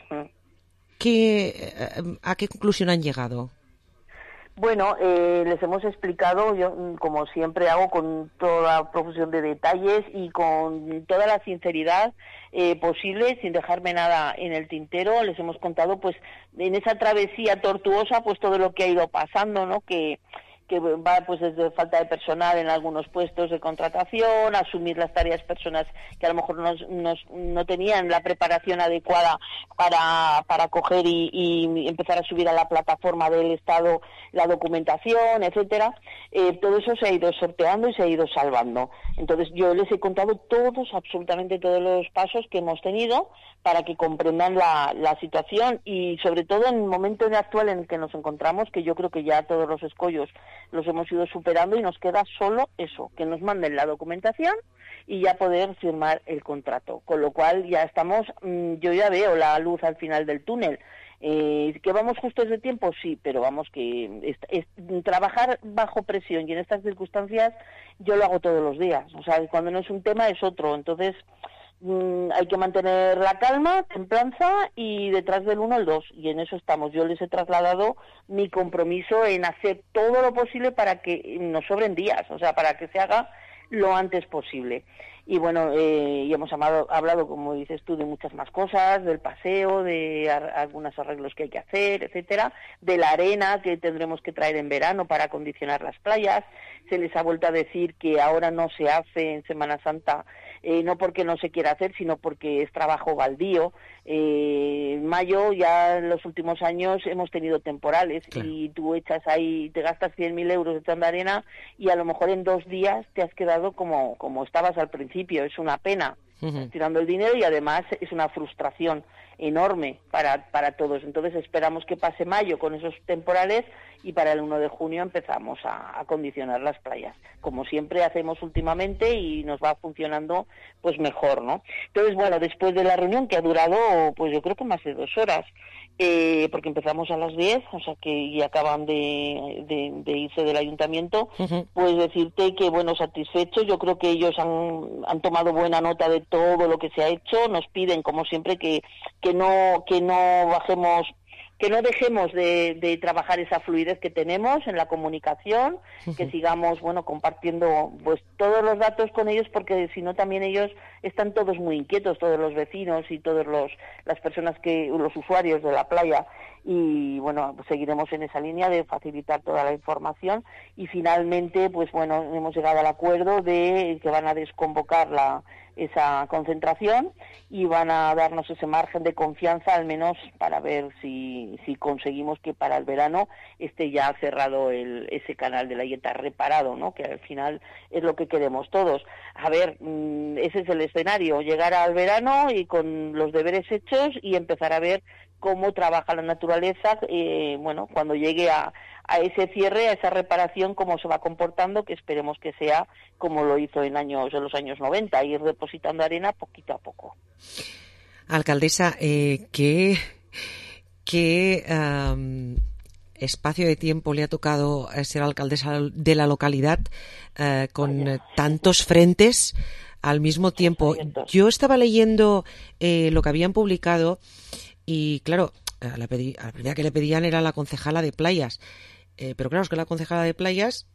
¿qué, ¿A qué conclusión han llegado? Bueno, eh, les hemos explicado, yo como siempre hago, con toda profusión de detalles y con toda la sinceridad eh, posible, sin dejarme nada en el tintero. Les hemos contado, pues, en esa travesía tortuosa, pues todo lo que ha ido pasando, ¿no? Que que va pues desde falta de personal en algunos puestos de contratación, asumir las tareas personas que a lo mejor nos, nos, no tenían la preparación adecuada para, para coger y, y empezar a subir a la plataforma del Estado la documentación, etcétera. Eh, todo eso se ha ido sorteando y se ha ido salvando. Entonces yo les he contado todos, absolutamente todos los pasos que hemos tenido para que comprendan la, la situación y sobre todo en el momento actual en el que nos encontramos, que yo creo que ya todos los escollos los hemos ido superando y nos queda solo eso, que nos manden la documentación y ya poder firmar el contrato. Con lo cual ya estamos, mmm, yo ya veo la luz al final del túnel. Eh, ¿Que vamos justos de tiempo? Sí, pero vamos, que es, es, trabajar bajo presión y en estas circunstancias yo lo hago todos los días. O sea, cuando no es un tema es otro. Entonces mmm, hay que mantener la calma, templanza y detrás del uno el dos. Y en eso estamos. Yo les he trasladado mi compromiso en hacer todo lo posible para que nos sobren días, o sea, para que se haga lo antes posible. Y bueno, eh, y hemos amado, hablado, como dices tú, de muchas más cosas, del paseo, de ar- algunos arreglos que hay que hacer, etcétera, de la arena que tendremos que traer en verano para acondicionar las playas. Se les ha vuelto a decir que ahora no se hace en Semana Santa eh, no porque no se quiera hacer, sino porque es trabajo baldío. Eh, en mayo, ya en los últimos años, hemos tenido temporales, claro. Y tú echas ahí, te gastas cien mil euros echando arena y a lo mejor en dos días te has quedado como, como estabas al principio. Es una pena. Uh-huh. Tirando el dinero y además es una frustración enorme para, para todos. Entonces esperamos que pase mayo con esos temporales y para el uno de junio empezamos a acondicionar las playas, como siempre hacemos últimamente y nos va funcionando pues mejor, ¿no? Entonces, bueno, después de la reunión, que ha durado pues yo creo que más de dos horas, eh, porque empezamos a las diez, o sea que ya acaban de, de, de irse del ayuntamiento, uh-huh. Pues decirte que, bueno, satisfechos, yo creo que ellos han, han tomado buena nota de todo lo que se ha hecho, nos piden como siempre que, que no, que no bajemos, que no dejemos de, de trabajar esa fluidez que tenemos en la comunicación, uh-huh. Que sigamos, bueno, compartiendo pues todos los datos con ellos, porque si no también ellos están todos muy inquietos, todos los vecinos y todos los las personas que los usuarios de la playa, y bueno, pues seguiremos en esa línea de facilitar toda la información y finalmente pues bueno, hemos llegado al acuerdo de que van a desconvocar la esa concentración y van a darnos ese margen de confianza al menos para ver si, si conseguimos que para el verano esté ya cerrado el, ese canal de la Illeta reparado, ¿no? Que al final es lo que queremos todos. A ver, ese es el escenario, llegar al verano y con los deberes hechos y empezar a ver cómo trabaja la naturaleza, eh, bueno, cuando llegue a, a ese cierre, a esa reparación, cómo se va comportando, que esperemos que sea como lo hizo en años en los años noventa, ir depositando arena poquito a poco. Alcaldesa, eh, ¿qué, qué um, espacio de tiempo le ha tocado ser alcaldesa de la localidad uh, con Vaya. tantos frentes al mismo tiempo? Yo estaba leyendo eh, lo que habían publicado. Y claro, a la, pedi- a la primera que le pedían era la concejala de playas. Eh, pero claro, es que la concejala de playas,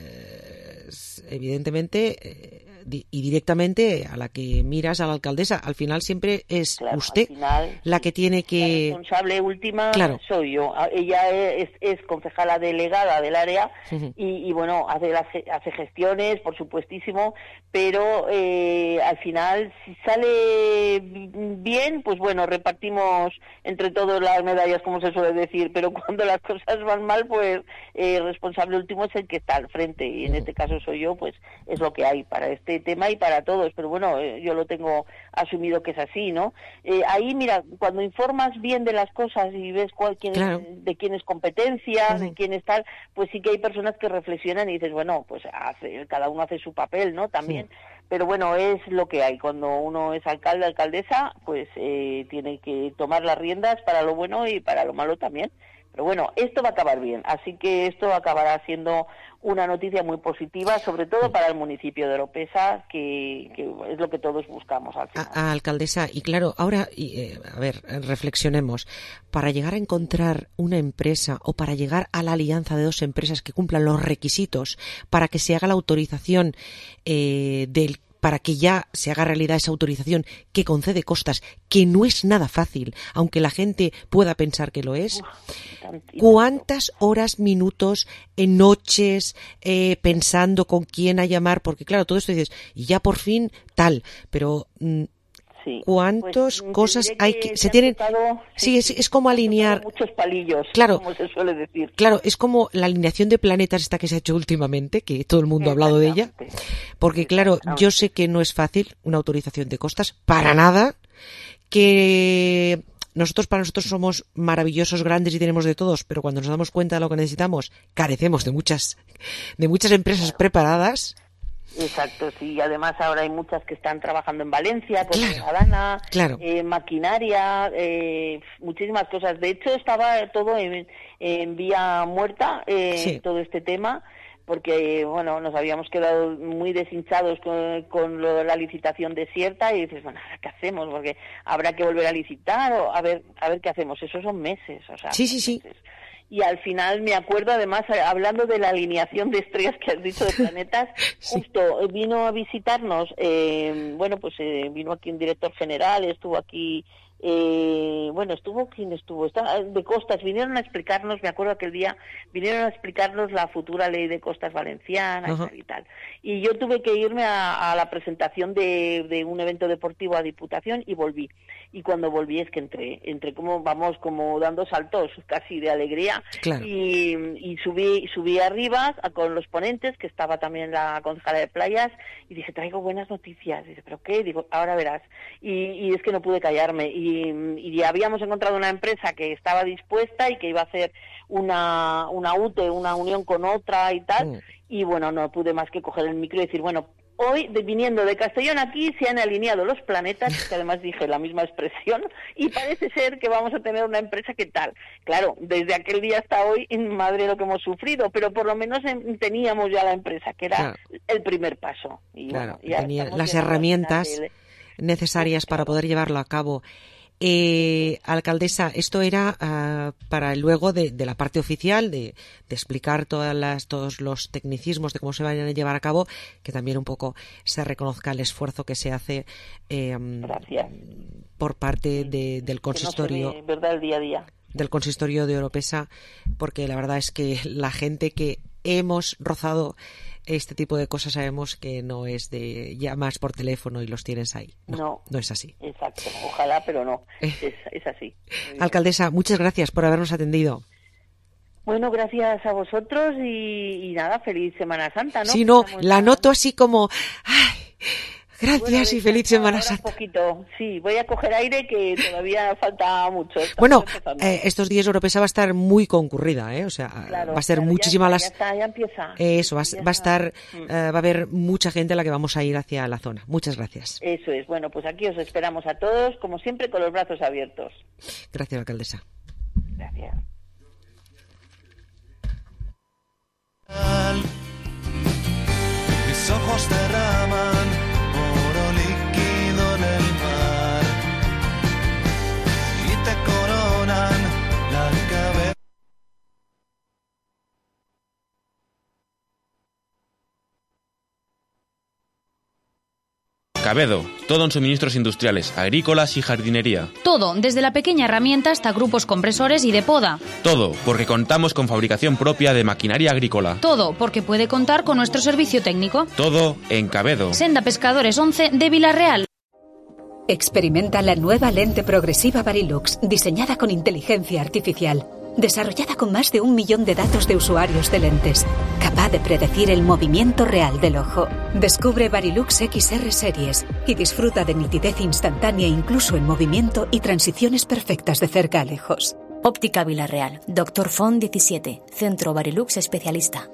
eh, evidentemente, eh, di- y directamente a la que miras, a la alcaldesa, al final siempre es claro, usted final, la que tiene que... La responsable última claro. soy yo. Ella es, es concejala delegada del área uh-huh. y, y bueno, hace, hace gestiones, por supuestísimo, pero eh, al final, si sale bien, pues bueno, repartimos entre todos las medallas, como se suele decir, pero cuando las cosas van mal, pues el eh, responsable último es el que está al frente y en este caso soy yo, pues es lo que hay para este tema y para todos, pero bueno, eh, yo lo tengo asumido que es así, ¿no? Eh, ahí, mira, cuando informas bien de las cosas y ves cuál, quién, claro. de quién es competencia, uh-huh. de quién es tal, pues sí que hay personas que reflexionan y dices, bueno, pues hace, cada uno hace su papel, ¿no? También. Sí. Pero bueno, es lo que hay. Cuando uno es alcalde, alcaldesa, pues eh, tiene que tomar las riendas para lo bueno y para lo malo también. Pero bueno, esto va a acabar bien, así que esto acabará siendo una noticia muy positiva, sobre todo para el municipio de Oropesa, que, que es lo que todos buscamos al final. A, a alcaldesa, y claro, ahora, y, eh, a ver, reflexionemos. Para llegar a encontrar una empresa o para llegar a la alianza de dos empresas que cumplan los requisitos para que se haga la autorización eh, del para que ya se haga realidad esa autorización que concede costas, que no es nada fácil, aunque la gente pueda pensar que lo es. Uf, ¿cuántas horas, minutos, en noches, eh, pensando con quién a llamar? Porque claro, todo esto dices, y ya por fin tal, pero... Mm, Sí, ¿cuántas pues, cosas hay que, que se tienen? Tocado, sí, sí, es, es como alinear muchos palillos, claro, como se suele decir. Claro, es como la alineación de planetas esta que se ha hecho últimamente, que todo el mundo ha hablado de ella. Porque claro, yo sé que no es fácil una autorización de costas, para nada, que nosotros para nosotros somos maravillosos, grandes y tenemos de todos, pero cuando nos damos cuenta de lo que necesitamos, carecemos de muchas de muchas empresas claro. preparadas. Exacto, sí, además ahora hay muchas que están trabajando en Valencia, pues claro, Adana, claro. Eh, maquinaria, eh, muchísimas cosas. De hecho, estaba todo en, en vía muerta, eh, sí. todo este tema, porque, bueno, nos habíamos quedado muy deshinchados con, con lo de la licitación desierta y dices, bueno, ¿qué hacemos? Porque habrá que volver a licitar o a ver, a ver qué hacemos. Esos son meses, o sea, sí, sí, sí. meses. Y al final me acuerdo, además, hablando de la alineación de estrellas que has dicho de planetas, sí. justo vino a visitarnos, eh, bueno, pues eh, vino aquí un director general, estuvo aquí Eh, bueno, estuvo, ¿quién estuvo? Estaba de Costas, vinieron a explicarnos, me acuerdo aquel día, vinieron a explicarnos la futura ley de costas valenciana uh-huh. y tal. Y yo tuve que irme a, a la presentación de, de un evento deportivo a Diputación y volví. Y cuando volví es que entré, entré como, vamos, como dando saltos casi de alegría. Claro. Y, y subí, subí arriba a, con los ponentes, que estaba también la concejala de playas, y dije, traigo buenas noticias. Y dice, ¿pero qué? Digo, ahora verás. Y, y es que no pude callarme. Y, y habíamos encontrado una empresa que estaba dispuesta y que iba a hacer una, una U T E, una unión con otra y tal. Mm. Y bueno, no pude más que coger el micro y decir, bueno, hoy, de, viniendo de Castellón aquí, se han alineado los planetas, que además dije la misma expresión, y parece ser que vamos a tener una empresa que tal. Claro, desde aquel día hasta hoy, madre lo que hemos sufrido, pero por lo menos en, teníamos ya la empresa, que era claro. el primer paso. Y claro, bueno, ya tenía las herramientas de... necesarias para poder llevarlo a cabo. Eh, alcaldesa, esto era uh, para luego de, de la parte oficial, de, de explicar todas las, todos los tecnicismos de cómo se van a llevar a cabo, que también un poco se reconozca el esfuerzo que se hace eh, por parte de, del consistorio. Que no se ve, ¿verdad? El día a día. Del consistorio de Oropesa, porque la verdad es que la gente que hemos rozado este tipo de cosas sabemos que no es de llamas por teléfono y los tienes ahí. No, no, no es así. Exacto, ojalá, pero no, es, es así. Alcaldesa, muchas gracias por habernos atendido. Bueno, gracias a vosotros y, y nada, feliz Semana Santa, ¿no? Sí, no, la noto así como... Ay, gracias bueno, y feliz Semana Santa. Un poquito, sí, voy a coger aire que todavía falta mucho. Bueno, eh, estos días Oropesa va a estar muy concurrida, ¿eh? O sea, claro, va a ser claro, muchísima ya, las... Ya está, ya empieza. Eso, va, va a estar, mm. eh, va a haber mucha gente a la que vamos a ir hacia la zona. Muchas gracias. Eso es, bueno, pues aquí os esperamos a todos, como siempre, con los brazos abiertos. Gracias, alcaldesa. Gracias. Mis ojos derraman oro líquido en el mar y te coronan la cabeza. Cabedo, todo en suministros industriales, agrícolas y jardinería. Todo, desde la pequeña herramienta hasta grupos compresores y de poda. Todo, porque contamos con fabricación propia de maquinaria agrícola. Todo, porque puede contar con nuestro servicio técnico. Todo en Cabedo. Senda Pescadores once de Vilarreal. Experimenta la nueva lente progresiva Varilux, diseñada con inteligencia artificial. Desarrollada con más de un millón de datos de usuarios de lentes, capaz de predecir el movimiento real del ojo. Descubre Varilux X R Series y disfruta de nitidez instantánea incluso en movimiento y transiciones perfectas de cerca a lejos. Óptica Vilarreal, Doctor Font diecisiete, Centro Varilux Especialista.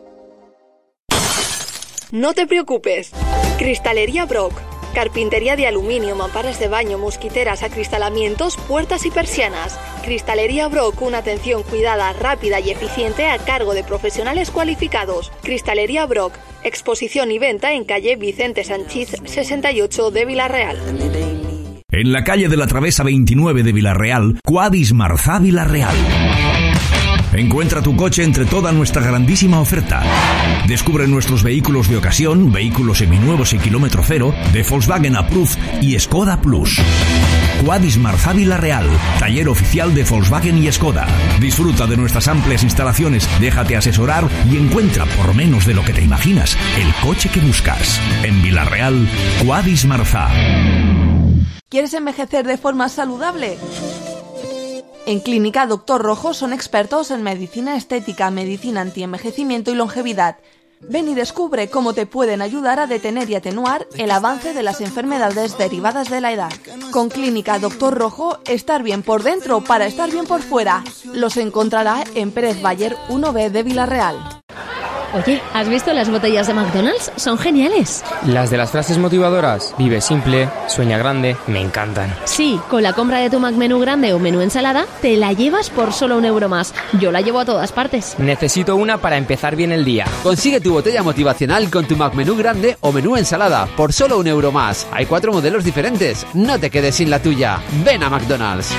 No te preocupes, Cristalería Brock. Carpintería de aluminio, mamparas de baño, mosquiteras, acristalamientos, puertas y persianas. Cristalería Brock, una atención cuidada, rápida y eficiente a cargo de profesionales cualificados. Cristalería Brock, exposición y venta en calle Vicente Sanchís sesenta y ocho de Vilarreal. En la calle de la Travesa veintinueve de Vilarreal, Quadis Marzá Vilarreal. Encuentra tu coche entre toda nuestra grandísima oferta. Descubre nuestros vehículos de ocasión, vehículos seminuevos y kilómetro cero, de Volkswagen Approved y Skoda Plus. Quadis Marzá Vilarreal, taller oficial de Volkswagen y Skoda. Disfruta de nuestras amplias instalaciones, déjate asesorar y encuentra, por menos de lo que te imaginas, el coche que buscas. En Vilarreal, Quadis Marzá. ¿Quieres envejecer de forma saludable? En Clínica Doctor Rojo son expertos en medicina estética, medicina antienvejecimiento y longevidad. Ven y descubre cómo te pueden ayudar a detener y atenuar el avance de las enfermedades derivadas de la edad. Con Clínica Doctor Rojo, estar bien por dentro para estar bien por fuera. Los encontrará en Pérez Bayer uno B de Vilarreal. Oye, ¿has visto las botellas de McDonald's? Son geniales. Las de las frases motivadoras, vive simple, sueña grande, me encantan. Sí, con la compra de tu McMenú grande o menú ensalada, te la llevas por solo un euro más. Yo la llevo a todas partes. Necesito una para empezar bien el día. Consigue tu botella motivacional con tu McMenú grande o menú ensalada por solo un euro más. Hay cuatro modelos diferentes. No te quedes sin la tuya. Ven a McDonald's.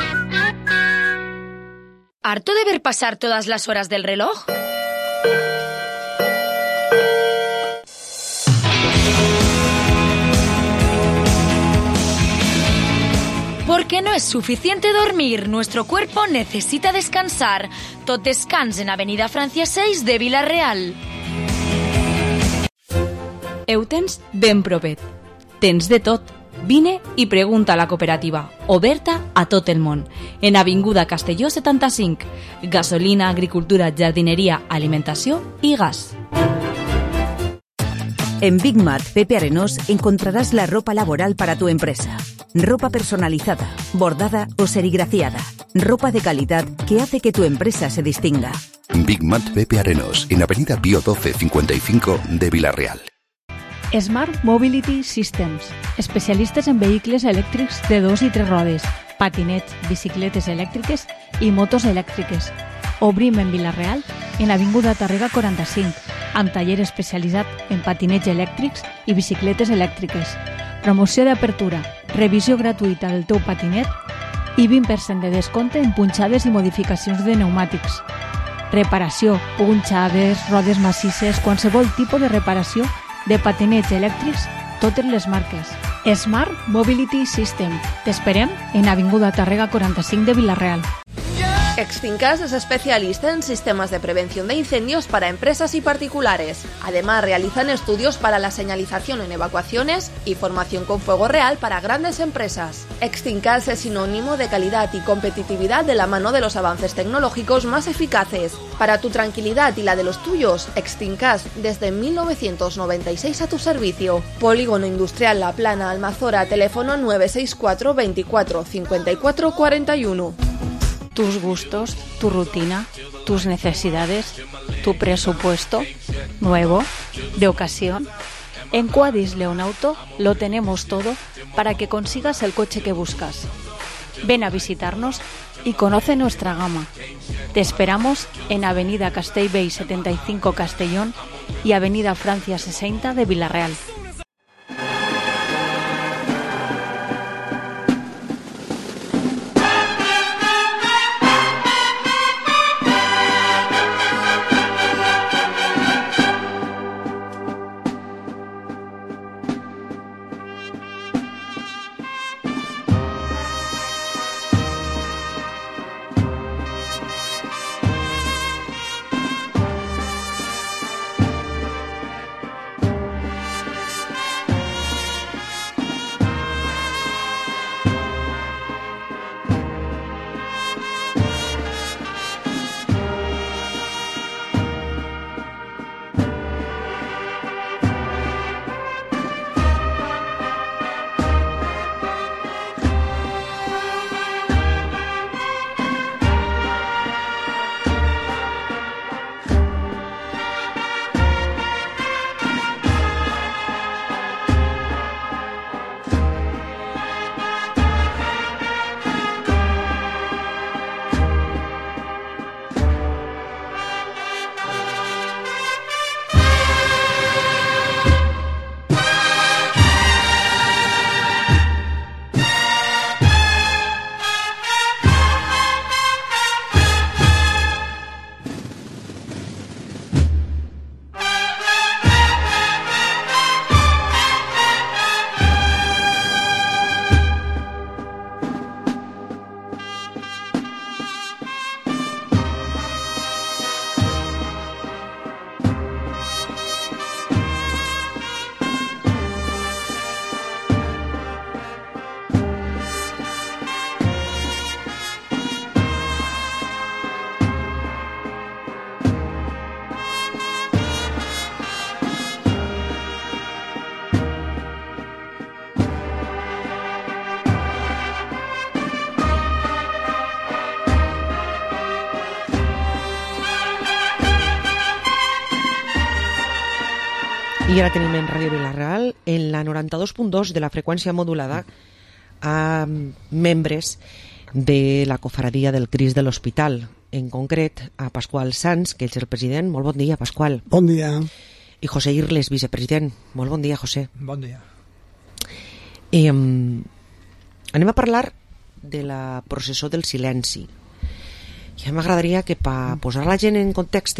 ¿Harto de ver pasar todas las horas del reloj? Porque no es suficiente dormir, nuestro cuerpo necesita descansar. Tot descans en Avenida Francia seis de Vila-real. Ho tens ben propet. Tens de tot. Vine i pregunta a la cooperativa, oberta a tot el món. En Avinguda Castelló setanta-cinc. Gasolina, agricultura, jardineria, alimentació i gas. En Big Mat Pepe Arenós encontrarás la ropa laboral para tu empresa. Ropa personalizada, bordada o serigrafiada. Ropa de calidad que hace que tu empresa se distinga. Big Mat Pepe Arenós, en Avenida Pío doce cincuenta y cinco de Vila-real. Smart Mobility Systems, especialistes en vehicles elèctrics de dos i tres rodes, patinets, bicicletes elèctriques i motos elèctriques. Obrim en Vila-real, en Avinguda Tàrrega quaranta-cinc, amb taller especialitzat en patinets elèctrics i bicicletes elèctriques. Promoció d'apertura, revisió gratuïta del teu patinet i vint per cent de descompte en punxades i modificacions de pneumàtics. Reparació, punxades, rodes massisses, qualsevol tipus de reparació de patinets elèctrics, totes les marques. Smart Mobility System. T'esperem en Avinguda Tàrrega quaranta-cinc de Vila-real. Extincas es especialista en sistemas de prevención de incendios para empresas y particulares. Además, realizan estudios para la señalización en evacuaciones y formación con fuego real para grandes empresas. Extincas es sinónimo de calidad y competitividad de la mano de los avances tecnológicos más eficaces. Para tu tranquilidad y la de los tuyos, Extincas desde mil novecientos noventa y seis a tu servicio. Polígono Industrial La Plana, Almazora, teléfono nueve seis cuatro veinticuatro cincuenta y cuatro cuarenta y uno. Tus gustos, tu rutina, tus necesidades, tu presupuesto, nuevo, de ocasión. En Quadis León Auto lo tenemos todo para que consigas el coche que buscas. Ven a visitarnos y conoce nuestra gama. Te esperamos en Avenida Castellbell setenta y cinco Castellón y Avenida Francia sesenta de Vila-real. I ara tenim en Ràdio Vila-real, en la noranta-dos punt dos de la freqüència modulada, a membres de la cofradia del Crist de l'Hospital, en concret a Pasqual Sans, que és el president. Molt bon dia, Pasqual. Bon dia. I José Irles, vicepresident. Molt bon dia, José. Bon dia. Eh, anem a parlar de la processó del silenci. Ja m'agradaria que per posar la gent en context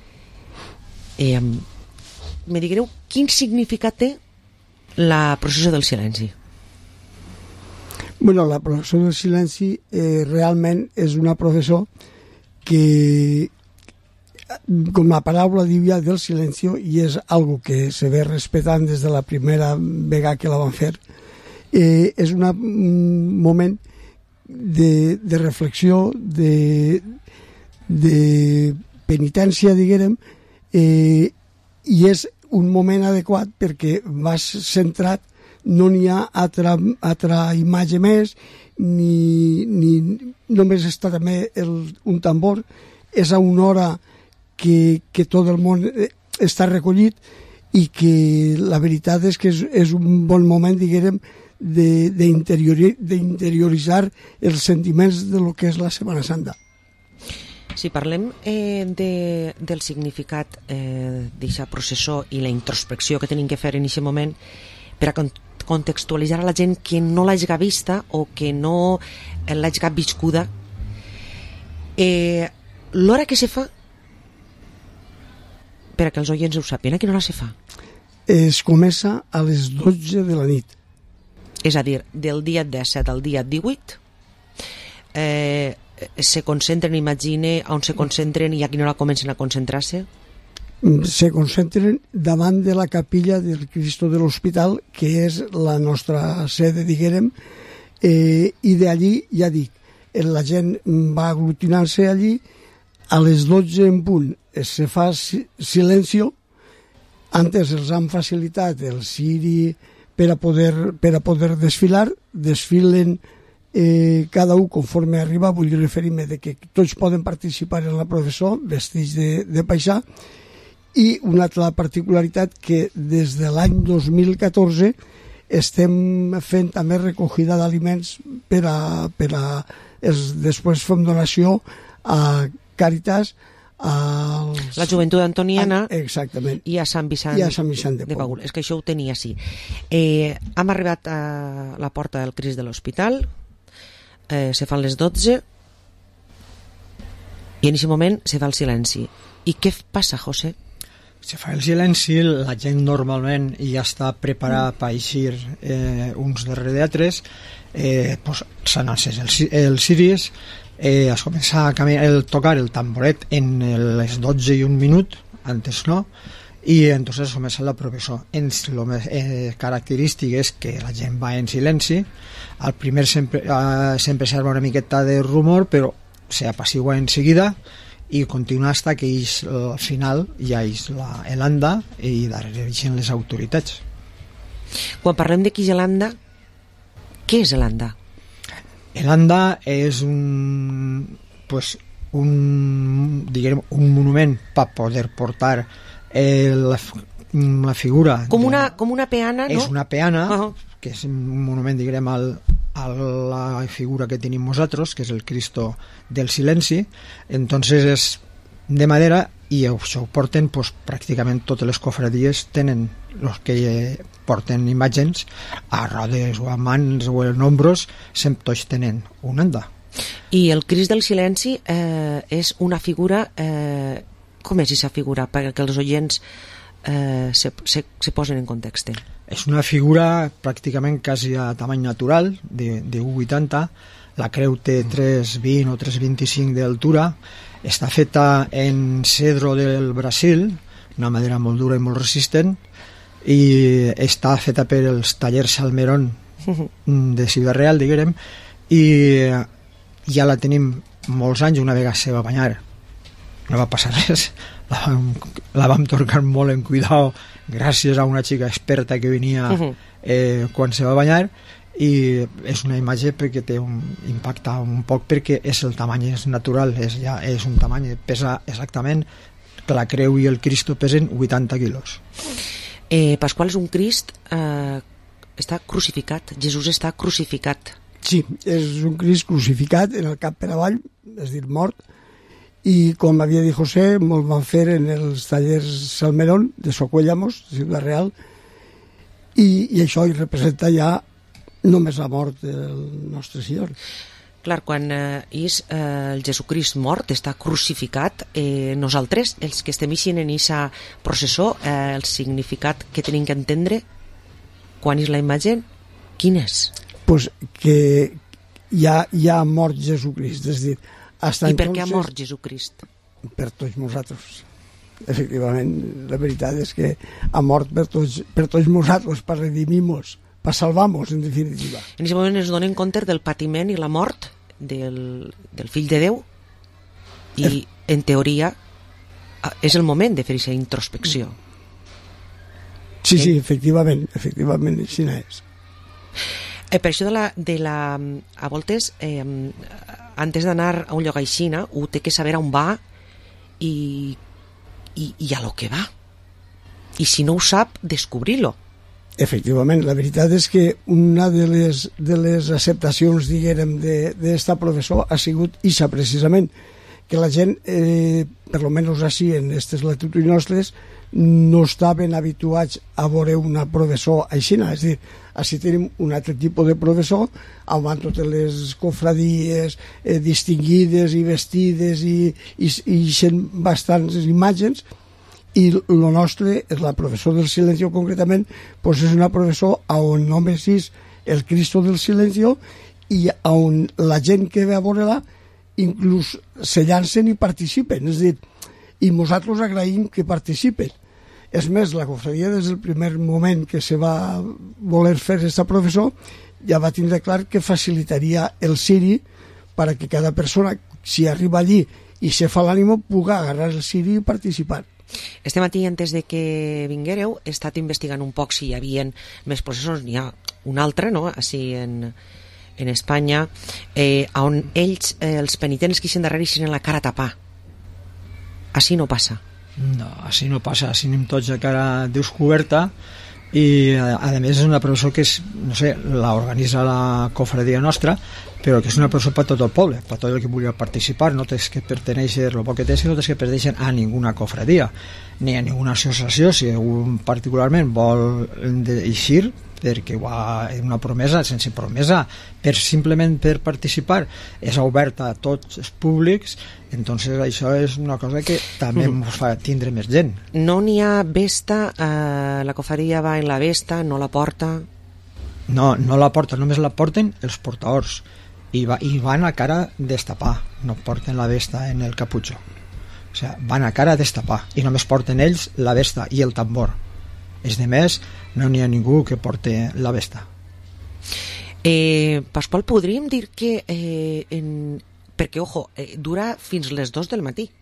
eh, me digueu quin significat té la processó del silenci. Bueno, la processó del silenci eh, realment és una processó que, com la paraula diu ja, del silencio, i és algo que se ve respetant des de la primera vegada que la van fer, eh, és una, un moment de, de reflexió, de, de penitència, diguem, eh, i és un moment adequat perquè vas centrat, no n'hi ha altra, altra imatge més, ni, ni només està també el, un tambor, és a una hora que, que tot el món està recollit i que la veritat és que és, és un bon moment, diguem, d'interioritzar els sentiments de lo que és la Setmana Santa. Si parlem eh, de, del significat eh, d'aquesta processó i la introspecció que tenim que fer en aquest moment per a contextualitzar a la gent que no l'hagi vista o que no l'hagi viscuda, eh, l'hora que se fa, per a que els oients ho sàpien, a quina hora se fa? Es comença a les dotze de la nit. És a dir, del dia disset al dia divuit, eh, se concentren, imagine, on se concentren i a quina hora comencen a concentrar-se? Se concentren davant de la capilla del Cristo de l'Hospital, que és la nostra sede, diguem, eh, i d'allí, ja dic, la gent va aglutinar-se allí, a les dotze en punt se fa silencio, antes els han facilitat el ciri per a poder, per a poder desfilar, desfilen eh, cada un conforme arriba, vull referir-me de que tots poden participar en la processó vestits de, de paisà, i una altra particularitat que des de l'any dos mil catorze estem fent també recollida d'aliments per a, per a els, després fem donació a Càritas, als... la Joventut Antoniana, exactament, i a Sant Vicent, I a Sant Vicent de, de Paül. És que això ho tenia així. Eh, hem arribat a la porta del Crist de l'Hospital, eh, se fan les dotze i en aquest moment se fa el silenci. I què passa, José? Se fa el silenci, la gent normalment ja està preparada per eixir eh, uns darrere d'altres, eh, pues, s'han encès els, els ciris, eh, es comença a caminar, el tocar el tamboret en les dotze i un minut, antes no, i entonces comença la processó. Lo més eh, característic és que la gent va en silenci, al primer sempre, eh, sempre s'arma una miqueta de rumor, però se apacigua en seguida, i continua fins que és, al final ja és l'Anda i darrere eixen les autoritats. Quan parlem de qui és l'Anda, què és l'Anda? L'Anda és un, pues, un, diguem, un monument per poder portar eh, la, la figura... Com una, com una peana, no? És una peana, uh-huh. que és un monument, diguem, al, a la figura que tenim nosaltres, que és el Cristo del Silenci. Entonces és de madera i això ho porten, pues, pràcticament totes les cofradies tenen, els que porten imatges a rodes o a mans o en ombros, sempre tots tenen un anda. I el Crist del Silenci eh, és una figura, eh, com és aquesta figura, perquè els oients eh, se, se, se posen en context? És una figura pràcticament quasi a tamany natural, de, de u vuitanta, la creu té tres coma vint o tres coma vint-i-cinc d'altura, està feta en cedro del Brasil, una madera molt dura i molt resistent, i està feta per els tallers Salmerón de Ciutat Real, diguem, i ja la tenim molts anys. Una vegada se va banyar, no va passar res, la vam, la vam torcar molt en cuidado gràcies a una xica experta que venia eh, quan se va banyar, i és una imatge perquè té un impacte un poc, perquè és el tamany, és natural, és, ja, és un tamany, pesa exactament, que la creu i el Cristo pesen vuitanta quilos. Eh, Pasqual, és un Crist eh, està crucificat, Jesús està crucificat. Sí, és un Crist crucificat en el cap per avall, és dir, mort, i com havia dit José, molt van fer en els tallers Salmerón de Socuéllamos, de Ciutat Real, i, i això hi representa ja només la mort del nostre Senyor. Clar, quan eh, és eh, el Jesucrist mort, està crucificat, eh, nosaltres, els que estem eixint en aquesta processó, eh, el significat que tenim que entendre quan és la imatge, quin és? pues, que ja, ja ha mort Jesucrist. És dir, hasta I per entonces, què ha mort Jesucrist? Per tots nosaltres. Efectivament, la veritat és que ha mort per tots, per tots nosaltres, per redimir-nos, per salvar-nos, en definitiva. En aquest moment es donen compte del patiment i la mort del, del fill de Déu i, eh. en teoria, és el moment de fer aquesta introspecció. Sí, sí, efectivament, efectivament, així és. Eh, per això de la, de la, a voltes, eh, antes d'anar a un lloc aixina, ho té que saber on va i, i, i a lo que va. I si no ho sap, descobrir-lo. Efectivament, la veritat és que una de les, de les acceptacions, diguem, d'esta professor ha sigut ixa, precisament, que la gent, eh, per lo menos així, en aquestes latituds nostres, no estaven habituats a veure una professor aixina. És a dir, així tenim un altre tipus de professor, on van totes les cofradies eh, distingides i vestides i, i, i sent bastants imatges, i el nostre, és la professor del silencio concretament, pues és una professor on només és el Cristo del silencio i on la gent que ve a veure-la inclús se llancen i participen, és a dir, i nosaltres agraïm que participen. És més, la cofradia des del primer moment que se va voler fer aquesta professor ja va tindre clar que facilitaria el Siri para que cada persona, si arriba allí i se fa l'ànimo, pugui agarrar el Siri i participar. Este matí, antes de que vinguéreu, he estat investigant un poc si hi havia més processos. N'hi ha un altre, no?, així en, en Espanya, eh, on ells, eh, els penitents que ixen darrere, ixen la cara a tapar. Així no passa. No, així no passa, així anem tots a cara descoberta i a, a més és una professor que és, no sé, l'organitza la cofradia nostra, però que és una professor per tot el poble, per tot el que vulgui participar. No tens que pertenèixer, el poc que tens, no tens que pertenèixer a ninguna cofradia ni a ninguna associació. Si algú particularment vol eixir perquè ha una promesa, sense promesa, per simplement per participar, és oberta a tots els públics. Entonces això és una cosa que també ens mm. fa tindre més gent. No n'hi ha vesta, eh, la cofradia va en la vesta, no la porta? No, no la porta, només la porten els portadors i, va, i van a cara destapar, no porten la vesta en el caputxo. O sigui, van a cara destapar i només porten ells la vesta i el tambor. És de més, no n'hi ha ningú que porte la vesta. Eh, Pasqual, podríem dir que eh, en... perquè, ojo, eh, dura fins les dos del matí.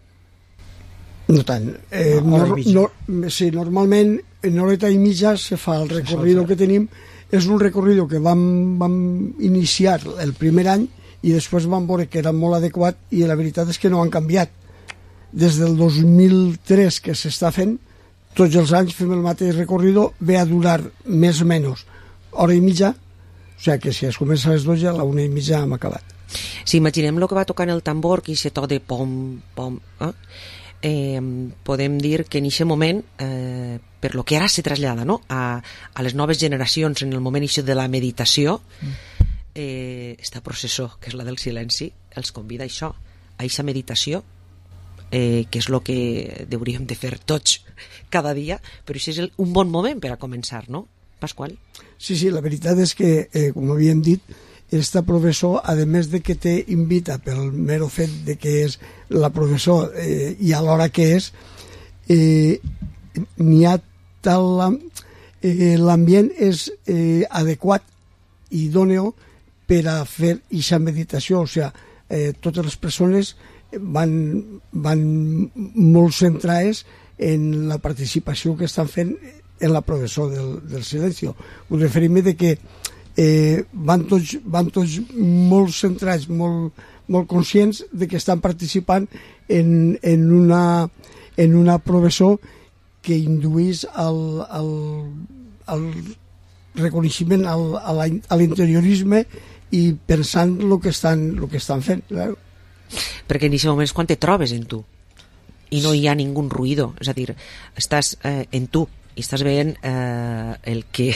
No tant. Eh, no, no, sí, normalment en horeta i mitja se fa el recorrido que tenim. És un recorrido que vam, vam iniciar el primer any i després vam veure que era molt adequat i la veritat és que no han canviat. Des del dos mil tres que s'està fent, tots els anys fem el mateix recorrido, ve a durar més o menys hora i mitja, o sigui que si es comença a les dotze, a la una i mitja hem acabat. Si imaginem el que va tocant el tambor, que se toca de pom, pom, eh? Eh, podem dir que en aquest moment, eh, per lo que ara se trasllada, no?, a, a les noves generacions, en el moment això de la meditació, eh, esta processó, que és la del silenci, els convida a això, a aquesta meditació, eh, que és el que hauríem de fer tots cada dia, però això és el, un bon moment per a començar, no, Pasqual? Sí, sí, la veritat és que, eh, com havíem dit, esta professor, a més de que te invita pel mero fet de que és la professor eh, i a l'hora que és, eh, n'hi ha tal... Eh, l'ambient és eh, adequat i idòneo per a fer aquesta meditació, o sigui, eh, totes les persones van, van molt centrades en la participació que estan fent en la professor del, del silencio. Ho referim de que eh, van, tots, van tots molt centrats, molt, molt conscients de que estan participant en, en, una, en una professor que induís al, al, al reconeixement, al, a l'interiorisme i pensant el que estan, lo que estan fent, claro. Perquè en aquest moment és quan te trobes en tu i no hi ha ningú ruïdo, és a dir, estàs eh, en tu i estàs veient eh, el que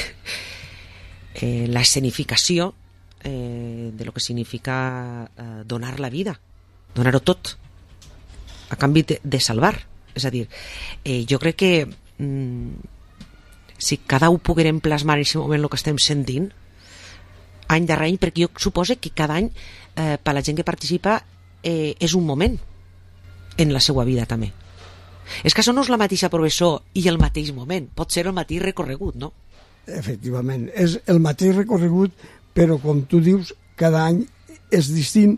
eh, la escenificació eh, de lo que significa eh, donar la vida, donar-ho tot a canvi de, de salvar. És a dir, eh, jo crec que mm, si cada un poguérem plasmar en aquest moment el que estem sentint, any darrere any, perquè jo suposo que cada any eh, per la gent que participa eh, és un moment en la seva vida també. És que això no és la mateixa professor i el mateix moment, pot ser el mateix recorregut, no? Efectivament, és el mateix recorregut, però com tu dius, cada any és distint.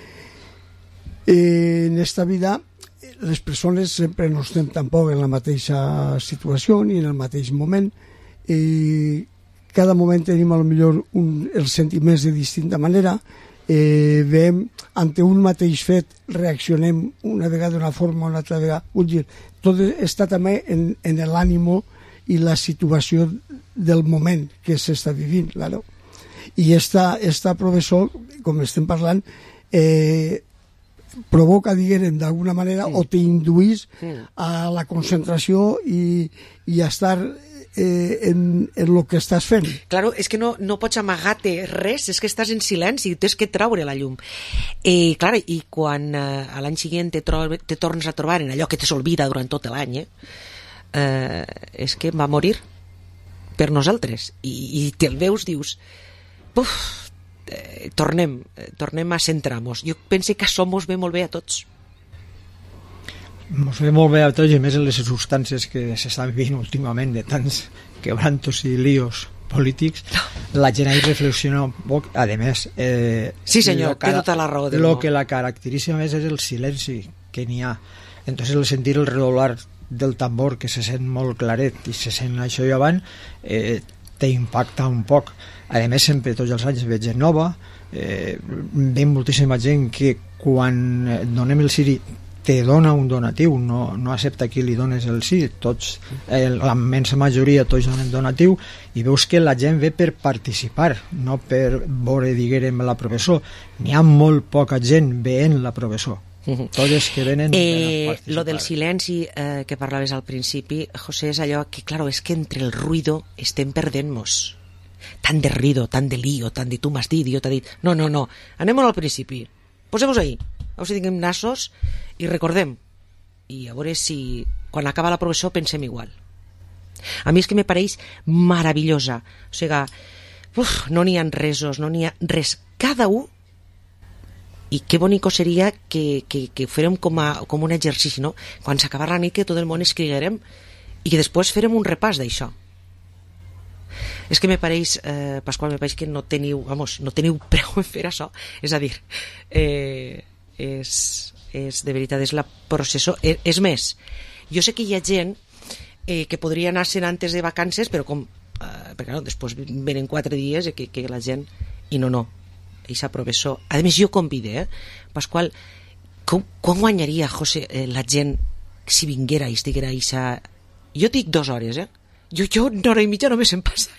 Eh, en esta vida les persones sempre no estem tampoc en la mateixa situació ni en el mateix moment. Eh, cada moment tenim a lo millor un, els sentiments de distinta manera. Eh, veiem, ante un mateix fet reaccionem una vegada d'una forma, una altra vegada. Vull dir, tot està també en, en l'ànimo i la situació del moment que s'està vivint, claro. I esta, esta professor, com estem parlant, eh, provoca, diguem, d'alguna manera, sí. o t'induís sí. a la concentració i, i a estar eh, en, en lo que estàs fent. Claro, és que no, no pots amagar-te res, és que estàs en silenci, tens que traure la llum. Eh, clar, i quan eh, a l'any següent te, trob, te tornes a trobar en allò que te s'olvida durant tot l'any, eh, eh, és que va morir per nosaltres. I, i te'l veus, dius, uf, eh, tornem, eh, tornem a centrar-nos. Jo penso que això mos ve molt bé a tots. Mos ve molt bé a tots, i més en les circumstàncies que s'estan vivint últimament de tants quebrantos i líos polítics, la gent ahí reflexiona un poc. A més, eh, sí senyor, té tota la raó del lo món. Que la caracteritza més és el silenci que n'hi ha. Entonces el sentir el redoblar del tambor, que se sent molt claret i se sent això i avant, eh, t'impacta un poc. A més, sempre tots els anys veig gent nova, eh, veig moltíssima gent que quan donem el ciri te dona un donatiu, no, no accepta qui li dones el sí, tots, eh, la immensa majoria tots donen donatiu, i veus que la gent ve per participar, no per veure, diguem, la professor. N'hi ha molt poca gent veient la professor. Tots els que venen eh, lo del silenci eh, que parlaves al principi, José, és allò que, claro, és que entre el ruido estem perdent-nos. Tant de ruido, tant de lío, tant de tu m'has dit, jo t'ha dit. No, no, no, anem al principi, posem-nos ahí, a veure si tinguem nassos i recordem, i a veure si quan acaba la professor pensem igual. A mi és que me pareix meravellosa, o sigui, uf, no n'hi ha resos, no n'hi ha res, cada un. I que bonico seria que, que, que farem com, a, com un exercici, no? Quan s'acabar la nit que tot el món escriguerem i que després farem un repàs d'això. És que me pareix, eh, Pasqual, me pareix que no teniu, vamos, no teniu preu en fer això. És a dir, eh, és, és, de veritat, és la processó. És, és més, jo sé que hi ha gent eh, que podria anar-se'n antes de vacances, però com, eh, perquè no, després venen quatre dies i que, que la gent... I no, no. Eixa professor, a més jo convide, eh? Pasqual, com, quan guanyaria, José, eh, la gent si vinguera i estiguera eixa... Jo dic dues hores, eh? Jo, jo una hora i mitja només em passa.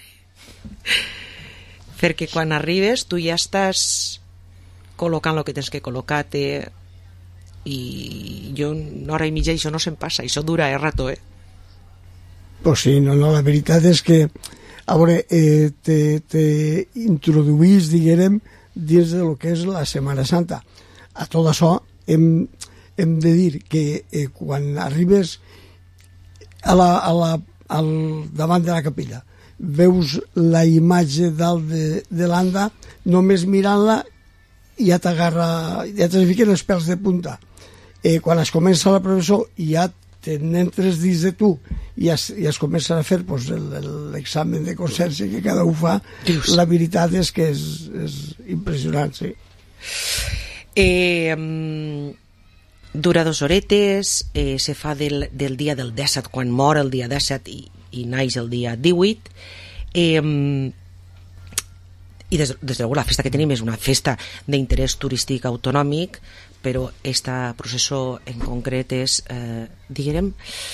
Perquè quan arribes tu ja estàs col·locant el que tens que col·locar-te, i jo una hora i mitja això no se'm passa, això dura eh, rato, eh? Pues sí, no, no, la veritat és que a veure, eh, te, te introduís, diguem, dins de lo que és la Setmana Santa. A tot això hem, hem de dir que eh, quan arribes a la, a la, al davant de la capella veus la imatge dalt de, de l'anda, només mirant-la ja t'agarra, ja te fiquen els pèls de punta. Eh, quan es comença la professor ja t'entres dins de tu i es, i es comença a fer pues, l'examen de consciència que cada un fa. Dius. La veritat és que és, és impressionant, sí. Eh, um, dura dos horetes, eh, se fa del, del dia del disset, quan mor el dia disset i, i naix el dia divuit. Eh, um, i des, des de luego la festa que tenim és una festa d'interès turístic autonòmic, però esta processó en concret és, eh, diguem,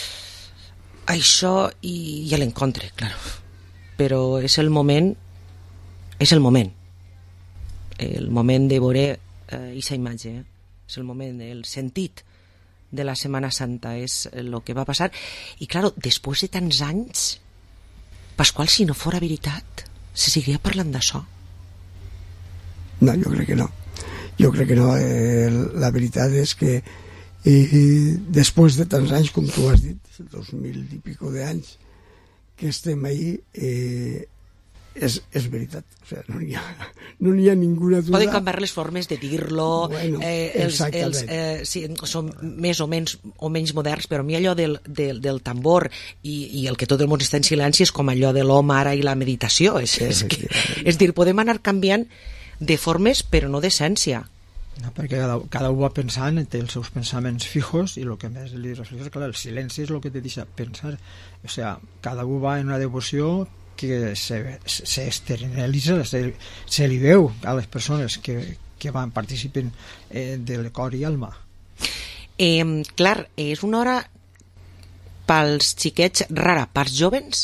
això i, i l'encontre, claro. Però és el moment, és el moment, el moment de veure aquesta eh, imatge, eh? És el moment, el sentit de la Setmana Santa, és el que va passar. I, claro, després de tants anys, Pasqual, si no fora veritat, se seguiria parlant d'això? No, jo crec que no. Jo crec que no. Eh, la veritat és que eh, després de tants anys, com tu has dit, dos mil i pico d'anys que estem ahí, eh, és, és veritat, o sigui, no n'hi ha, no n'hi ha ninguna duda. Poden canviar les formes de dir-lo, bueno, eh, els, els, eh, sí, són més o menys, o menys moderns, però a mi allò del, del, del tambor i, i el que tot el món està en silenci és com allò de l'home ara i la meditació, és, és, que, és dir, podem anar canviant de formes però no d'essència. No, perquè cada, cada un va pensant, té els seus pensaments fijos i el que més li reflexa, clar, el silenci és el que te deixa pensar, o sigui, cada un va en una devoció que se, se externalitza, se, se li veu a les persones que, que van participen eh, del cor i alma. Eh, clar, és una hora pels xiquets rara, pels jovens?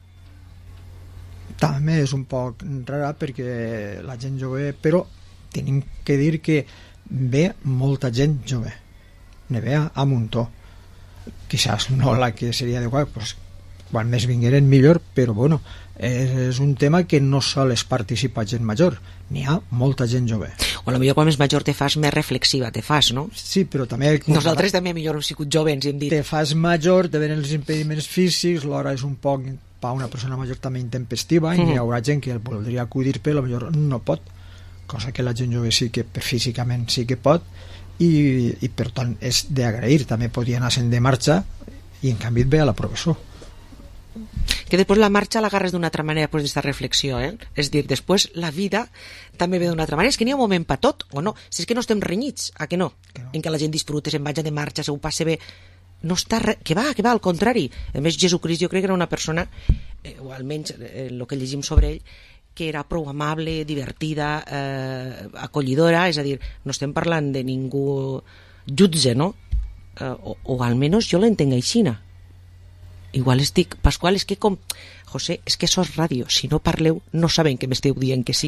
També és un poc rara perquè la gent jove, però tenim que dir que ve molta gent jove, ne ve a muntó, quizás no la que seria adequada, pues, quan més vingueren millor, però bueno, és, és un tema que no sols participa gent major, n'hi ha molta gent jove. O potser quan més major te fas més reflexiva, te fas, no? Sí, però també... Nosaltres també millor hem sigut jovens i hem dit... Te fas major, te venen els impediments físics, l'hora és un poc, per una persona major també intempestiva, mm. i hi haurà gent que el voldria acudir, però potser no pot, cosa que la gent jove sí que físicament sí que pot, i, i per tant és d'agrair, també podria anar-se'n de marxa i en canvi et ve a la professor. Que després la marxa l'agarres d'una altra manera després d'esta reflexió, eh? És dir, després la vida també ve d'una altra manera. És que n'hi ha un moment per tot, o no? Si és que no estem renyits, a que no? Que no. En què la gent disfruta, se'n vaja de marxa, se ho passe bé, no està re... que va, que va, al contrari. A més, Jesucrist jo crec que era una persona, eh, o almenys eh, el que llegim sobre ell, que era prou amable, divertida, eh, acollidora, és a dir, no estem parlant de ningú jutge, no? Eh, o, o almenys jo l'entenc aixina. Igual estic... Pasqual, és que com... José, és que sos ràdio. Si no parleu, no saben que m'esteu dient que sí.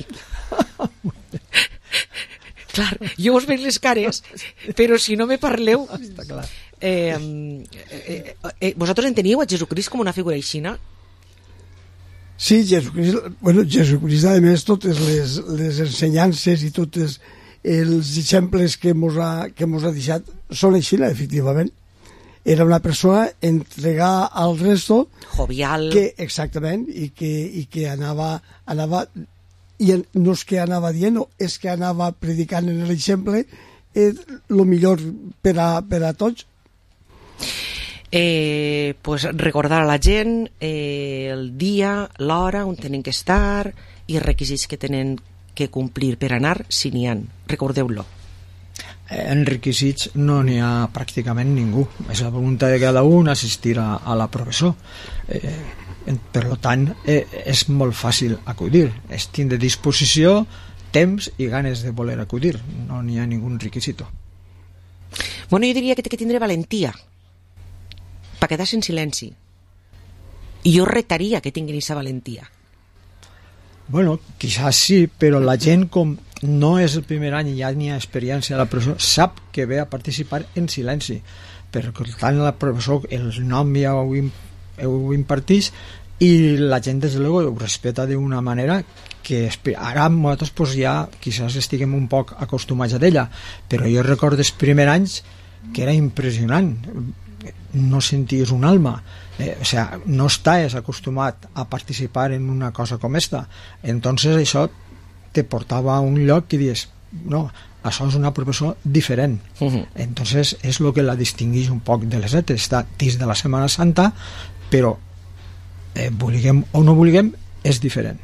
Clar, jo us veig les cares, però si no me parleu... Està clar. Eh, eh, eh, vosaltres enteniu a Jesucrist com una figura aixina? Sí, Jesucrist... Bueno, Jesucrist, a més, totes les, les ensenyances i tots els exemples que mos ha, que mos ha deixat són aixina, efectivament. Era una persona entregada al resto, jovial, que, exactament, i que, i que anava, anava, i no és que anava dient, és que anava predicant en l'exemple el eh, millor per a, per a tots. Eh, pues recordar a la gent eh, el dia, l'hora on tenen que estar i els requisits que tenen que complir per anar, si n'hi ha. Recordeu-lo. En requisits no n'hi ha pràcticament ningú, és la voluntat de cada un assistir a, a la professor, eh, per tant eh, és molt fàcil acudir, és tindre disposició, temps i ganes de voler acudir, no n'hi ha ningú requisito. Bueno, jo diria que té que tindre valentia per quedar-se en silenci, i jo retaria que tinguin aquesta valentia. Bueno, quizás sí, però la gent, com no és el primer any i ja n'hi ha experiència a la professor, sap que ve a participar en silenci. Per tant, la professor el nom ja ho, ho impartís i la gent, des de luego, ho respeta d'una manera que ara nosaltres pues, ja quizás estiguem un poc acostumats a ella, però jo recordo els primers anys que era impressionant, no senties un alma. Eh, o sea, no estàs acostumat a participar en una cosa com esta, entonces això te portava a un lloc que dius, no, això és una professor diferent. Uh-huh. Entonces és el que la distingueix un poc de les altres, està dins de la Setmana Santa, però eh, vulguem o no vulguem és diferent.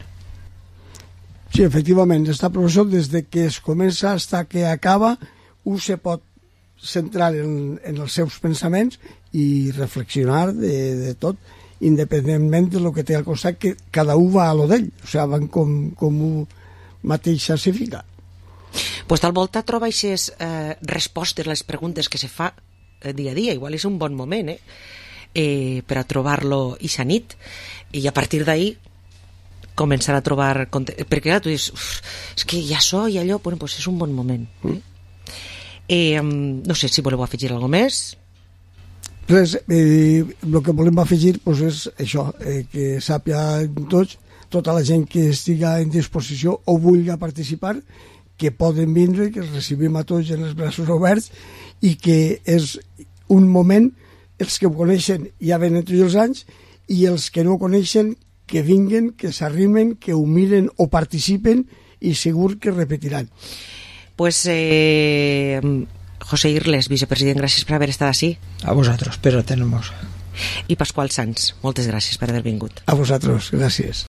Sí, efectivament, esta professor des de que es comença fins que acaba un se pot centrar en, en els seus pensaments i reflexionar de, de tot, independentment de lo que té al costat, que cada un va a lo d'ell, o sigui, van com, com un mateix s'assifica. Pues tal volta troba aquestes eh, respostes a les preguntes que se fa eh, dia a dia, igual és un bon moment, eh? Eh, per a trobar-lo ixa nit, i a partir d'ahí començar a trobar... Perquè clar, tu dius, és que ja so i allò, bueno, pues és un bon moment. Eh? Eh, no sé si voleu afegir alguna més. Res, eh, el que volem afegir pues, és això, eh, que sàpia tots, tota la gent que estiga en disposició o vulgui participar, que poden vindre, que els recibim a tots en els braços oberts i que és un moment, els que ho coneixen ja venen tots els anys i els que no ho coneixen que vinguen, que s'arrimen, que ho miren o participen i segur que repetiran. Pues eh, José Irles, vicepresident, gràcies per haver estat així. A vosaltres, per atenernos. I Pasqual Sanz, moltes gràcies per haver vingut. A vosaltres, gràcies.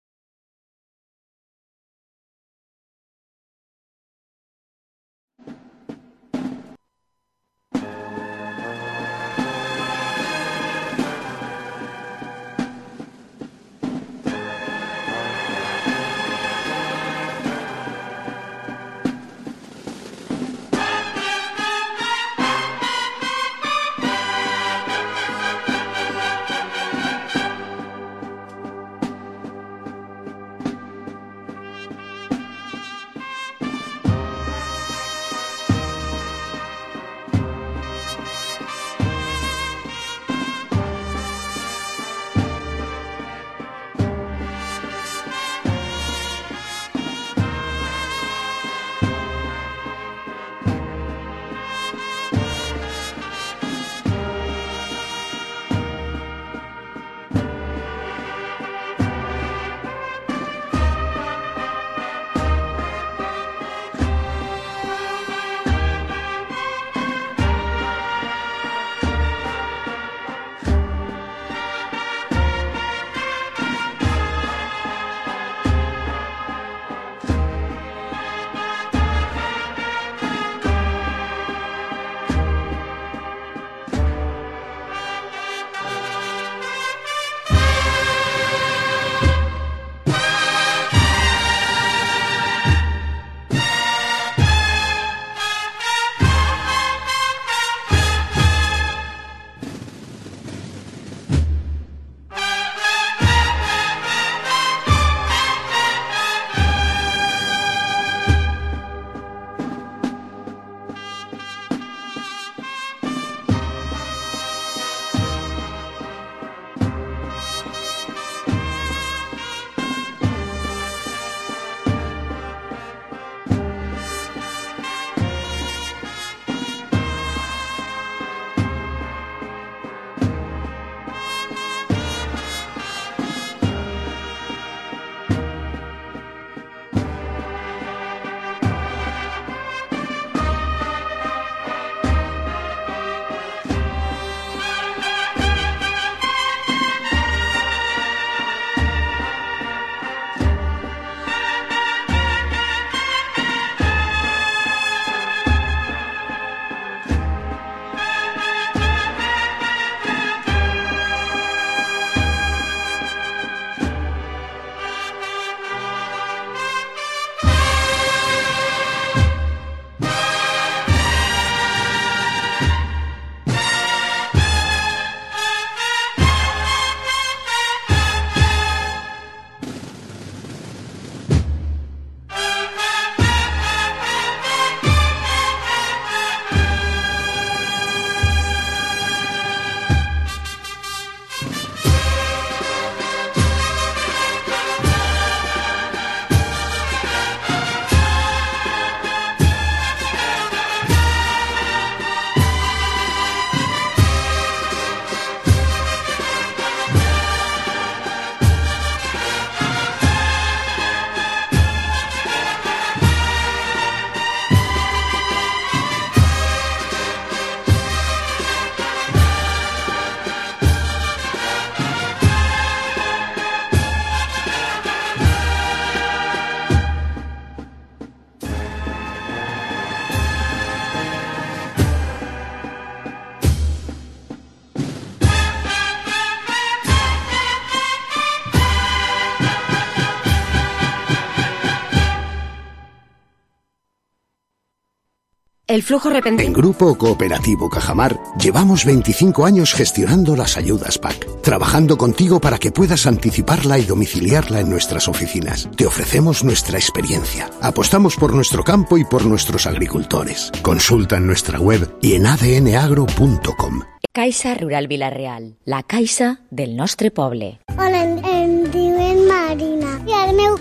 El flujo repentino. En Grupo Cooperativo Cajamar llevamos veinticinco años gestionando las ayudas P A C, trabajando contigo para que puedas anticiparla y domiciliarla en nuestras oficinas. Te ofrecemos nuestra experiencia. Apostamos por nuestro campo y por nuestros agricultores. Consulta en nuestra web y en a d n agro punto com. Caixa Rural Vila-real, la caixa del nostre poble. Hola, em, em diuen Marina i el meu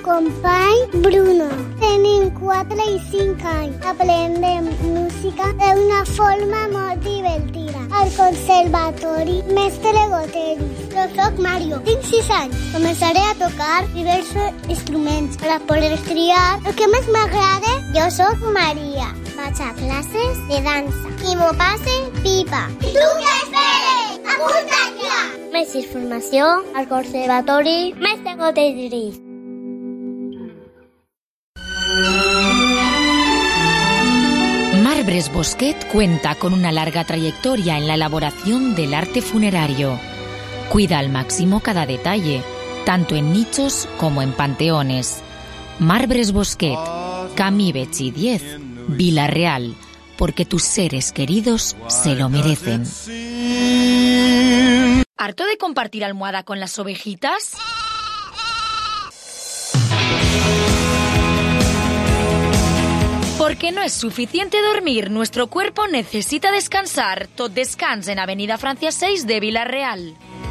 company Bruno. Tenim quatre i cinc anys. Aprendem música d'una forma molt divertida. Al conservatori Mestre Goteris. Jo soc Mario, tinc sis anys. Començaré a tocar diversos instruments per a poder triar el que més m'agrada. Jo soc Maria. Vaig a classes de dansa. I m'ho passe pipa. I tu què esperes? Apunta't ja! Més informació al conservatori Mestre Goteris. Marbres Bosquet cuenta con una larga trayectoria en la elaboración del arte funerario. Cuida al máximo cada detalle, tanto en nichos como en panteones. Marbres Bosquet, Camí Betxí diez, Vila-real, porque tus seres queridos se lo merecen. ¿Harto de compartir almohada con las ovejitas? Porque no es suficiente dormir, nuestro cuerpo necesita descansar. Tot descans en Avenida Francia seis de Vila-real.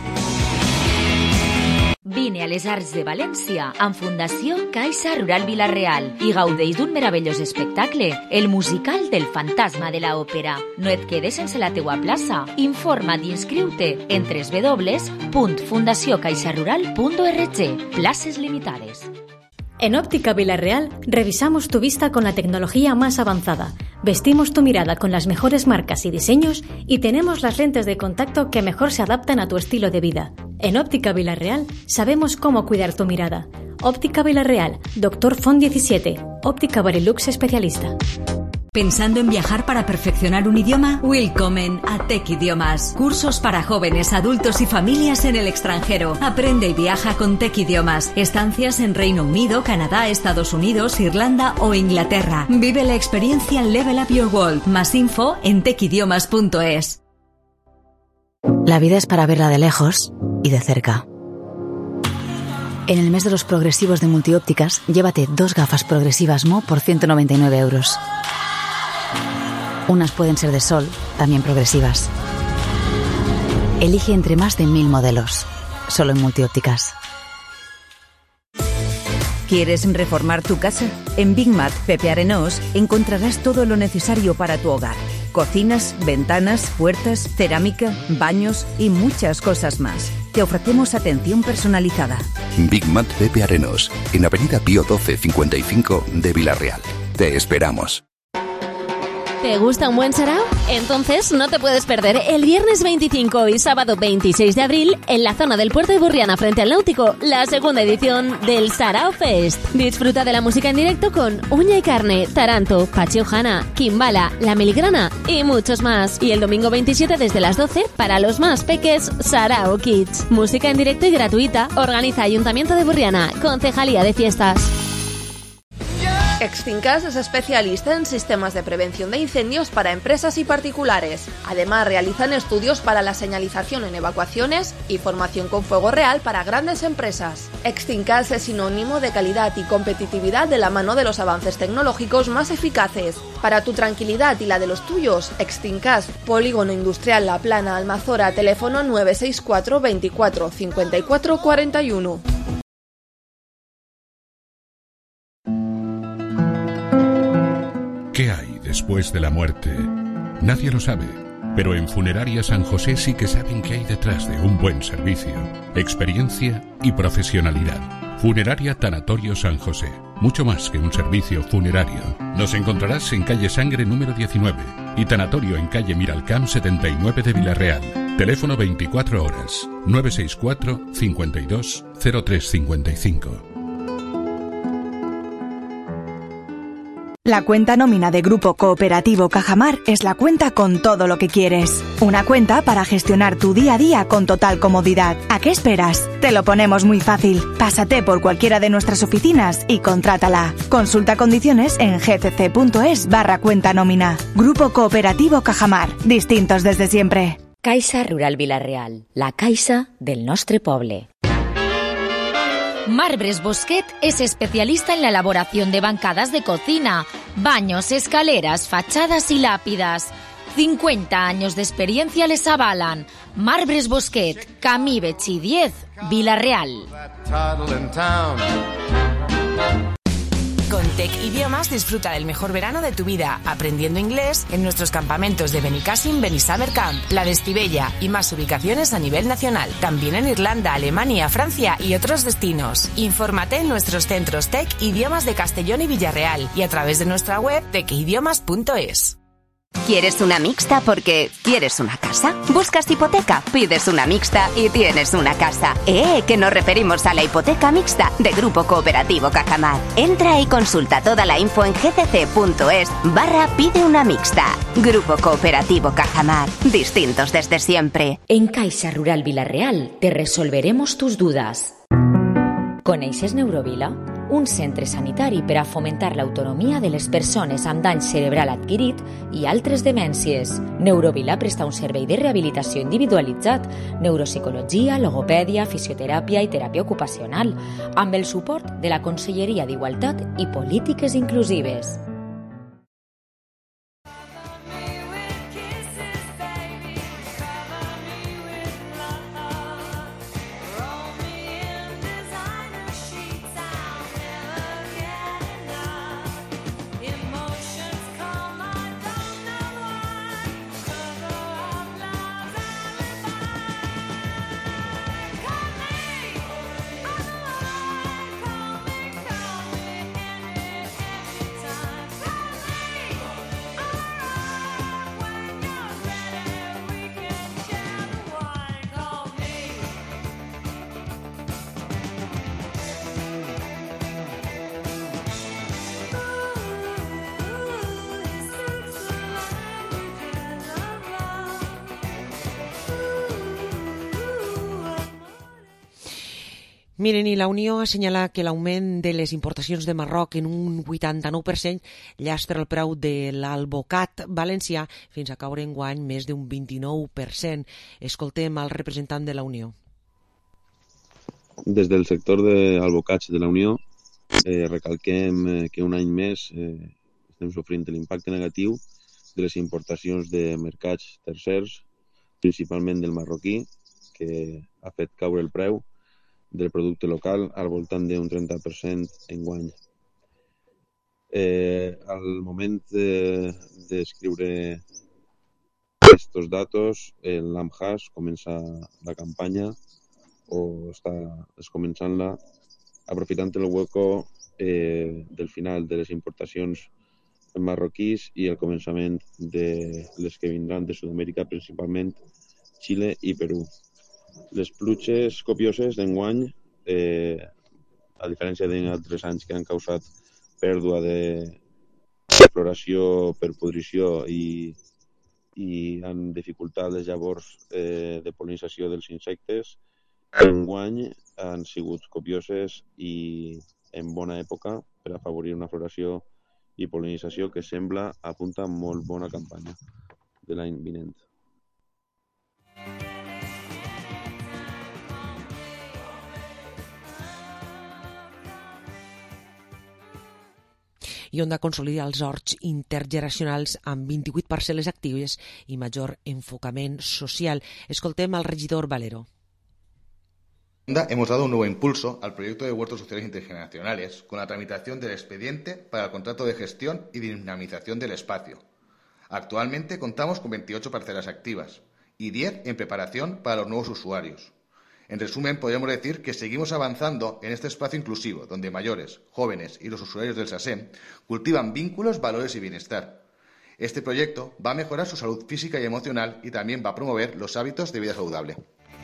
Vine a les Arts de València amb Fundació Caixa Rural Vila-real i gaudeix d'un meravellós espectacle, el musical del fantasma de la òpera. No et quedes sense la teua plaça. Informa't i inscriu-te en w w w punt fundació caixa rural punt org. Places limitades. En Óptica Vila-real revisamos tu vista con la tecnología más avanzada, vestimos tu mirada con las mejores marcas y diseños y tenemos las lentes de contacto que mejor se adaptan a tu estilo de vida. En Óptica Vila-real sabemos cómo cuidar tu mirada. Óptica Vila-real, Doctor Font diecisiete, Óptica Barilux especialista. ¿Pensando en viajar para perfeccionar un idioma? Willkommen a Tech Idiomas. Cursos para jóvenes, adultos y familias en el extranjero. Aprende y viaja con Tech Idiomas. Estancias en Reino Unido, Canadá, Estados Unidos, Irlanda o Inglaterra. Vive la experiencia Level Up Your World. Más info en tech idiomas punto es. La vida es para verla de lejos y de cerca. En el mes de los progresivos de Multiópticas, llévate dos gafas progresivas Mo por ciento noventa y nueve euros. Unas pueden ser de sol, también progresivas. Elige entre más de mil modelos, solo en Multiópticas. ¿Quieres reformar tu casa? En Big Mat Pepe Arenós encontrarás todo lo necesario para tu hogar. Cocinas, ventanas, puertas, cerámica, baños y muchas cosas más. Te ofrecemos atención personalizada. Big Mat Pepe Arenós, en Avenida Pío doce cincuenta y cinco de Vila-real. Te esperamos. ¿Te gusta un buen sarao? Entonces no te puedes perder el viernes veinticinco y sábado veintiséis de abril en la zona del Puerto de Burriana frente al Náutico, la segunda edición del Sarao Fest. Disfruta de la música en directo con Uña y Carne, Taranto, Pachi Ojana, Kimbala, La Miligrana y muchos más. Y el domingo veintisiete desde las doce para los más peques, Sarao Kids. Música en directo y gratuita. Organiza Ayuntamiento de Burriana, Concejalía de Fiestas. Extincas es especialista en sistemas de prevención de incendios para empresas y particulares. Además, realizan estudios para la señalización en evacuaciones y formación con fuego real para grandes empresas. Extincas es sinónimo de calidad y competitividad de la mano de los avances tecnológicos más eficaces. Para tu tranquilidad y la de los tuyos, Extincas, Polígono Industrial La Plana, Almazora, teléfono nueve seis cuatro veinticuatro cincuenta y cuatro cuarenta y uno. ¿Qué hay después de la muerte? Nadie lo sabe, pero en Funeraria San José sí que saben qué hay detrás de un buen servicio, experiencia y profesionalidad. Funeraria Tanatorio San José, mucho más que un servicio funerario. Nos encontrarás en calle Sangre número diecinueve y Tanatorio en calle Miralcamp setenta y nueve de Vila-real. Teléfono veinticuatro horas, nueve seis cuatro cincuenta y dos cero tres cincuenta y cinco. La cuenta nómina de Grupo Cooperativo Cajamar es la cuenta con todo lo que quieres. Una cuenta para gestionar tu día a día con total comodidad. ¿A qué esperas? Te lo ponemos muy fácil. Pásate por cualquiera de nuestras oficinas y contrátala. Consulta condiciones en gcc.es barra cuenta nómina. Grupo Cooperativo Cajamar. Distintos desde siempre. Caixa Rural Vila-real. La caixa del nostre poble. Marbres Bosquet es especialista en la elaboración de bancadas de cocina, baños, escaleras, fachadas y lápidas. cincuenta años de experiencia les avalan. Marbres Bosquet, Camí Betxí diez, Vila-real. Con Tec Idiomas disfruta del mejor verano de tu vida, aprendiendo inglés en nuestros campamentos de Benicàssim, Benissamer Camp, la de Estivella y más ubicaciones a nivel nacional. También en Irlanda, Alemania, Francia y otros destinos. Infórmate en nuestros centros Tec Idiomas de Castellón y Villarreal y a través de nuestra web tec idiomas punto es. ¿Quieres una mixta porque quieres una casa? ¿Buscas hipoteca? Pides una mixta y tienes una casa. ¡Eh! Que nos referimos a la hipoteca mixta de Grupo Cooperativo Cajamar. Entra y consulta toda la info en gcc.es barra pide una mixta. Grupo Cooperativo Cajamar. Distintos desde siempre. En Caixa Rural Vilareal te resolveremos tus dudas. Coneixes Neurovila? Un centre sanitari per a fomentar l'autonomia de les persones amb dany cerebral adquirit i altres demències. Neurovila presta un servei de rehabilitació individualitzat, neuropsicologia, logopèdia, fisioteràpia i teràpia ocupacional, amb el suport de la Conselleria d'Igualtat i Polítiques Inclusives. Miren, i la Unió assenyala que l'augment de les importacions de Marroc en un vuitanta-nou per cent llastra el preu de l'alvocat valencià fins a caure enguany més d'un vint-i-nou per cent. Escoltem al representant de la Unió. Des del sector d'alvocats de la Unió eh, recalquem que un any més eh, estem sofrint l'impacte negatiu de les importacions de mercats tercers, principalment del marroquí, que ha fet caure el preu del producte local al voltant d'un trenta per cent enguany. Eh, al moment d'escriure de, aquests datos, l'AMHAS comença la campanya o està començant-la aprofitant el hueco eh, del final de les importacions marroquís i el començament de les que vindran de Sud-amèrica, principalment Xile i Perú. Les pluges copioses d'enguany, eh, a diferència d'altres anys que han causat pèrdua de floració per pudrició i, i han dificultat les llavors eh, de pol·linització dels insectes, enguany han sigut copioses i en bona època per afavorir una floració i pol·linització que sembla apunta molt bona campanya de l'any vinent. I Onda consolida els horts intergeneracionals amb vint-i-vuit parcel·les actives i major enfocament social. Escoltem al regidor Valero. Onda hemos dado un nuevo impulso al proyecto de huertos sociales intergeneracionales con la tramitación del expediente para el contrato de gestión y dinamización del espacio. Actualmente contamos con veintiocho parcelas activas y diez en preparación para los nuevos usuarios. En resumen, podríamos decir que seguimos avanzando en este espacio inclusivo, donde mayores, jóvenes y los usuarios del SASEM cultivan vínculos, valores y bienestar. Este proyecto va a mejorar su salud física y emocional y también va a promover los hábitos de vida saludable.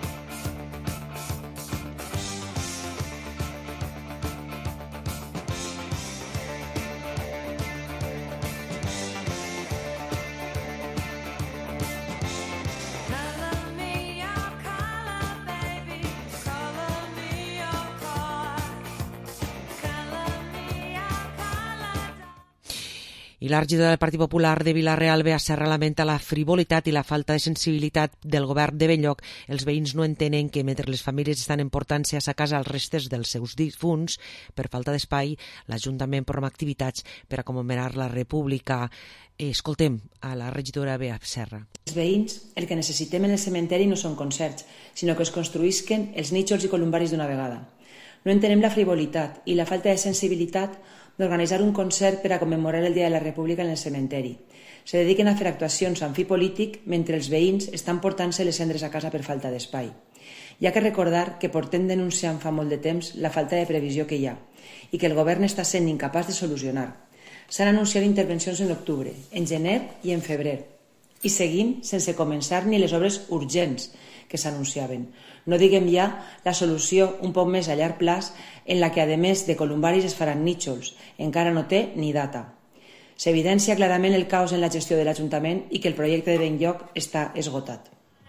I la regidora del Partit Popular de Vila-real, Bea Serra, lamenta la frivolitat i la falta de sensibilitat del govern de Benlloc. Els veïns no entenen que mentre les famílies estan emportant-se a sa casa els restes dels seus difunts, per falta d'espai, l'Ajuntament programa activitats per a commemorar la República. Escoltem a la regidora Bea Serra. Els veïns el que necessitem en el cementeri no són concerts, sinó que es construïsquen els nítxols i columbaris d'una vegada. No entenem la frivolitat i la falta de sensibilitat d'organitzar un concert per a commemorar el Dia de la República en el cementeri. Se dediquen a fer actuacions amb fi polític mentre els veïns estan portant-se les cendres a casa per falta d'espai. Hi ha que recordar que portem denunciant fa molt de temps la falta de previsió que hi ha i que el govern està sent incapaç de solucionar. S'han anunciat intervencions en octubre, en gener i en febrer, i seguim sense començar ni les obres urgents que s'anunciaven. No diguem ja la solució un poc més a llarg plaç en la que, a més de columbaris, es faran nítxols. Encara no té ni data. S'evidencia clarament el caos en la gestió de l'Ajuntament i que el projecte de Benlloc està esgotat.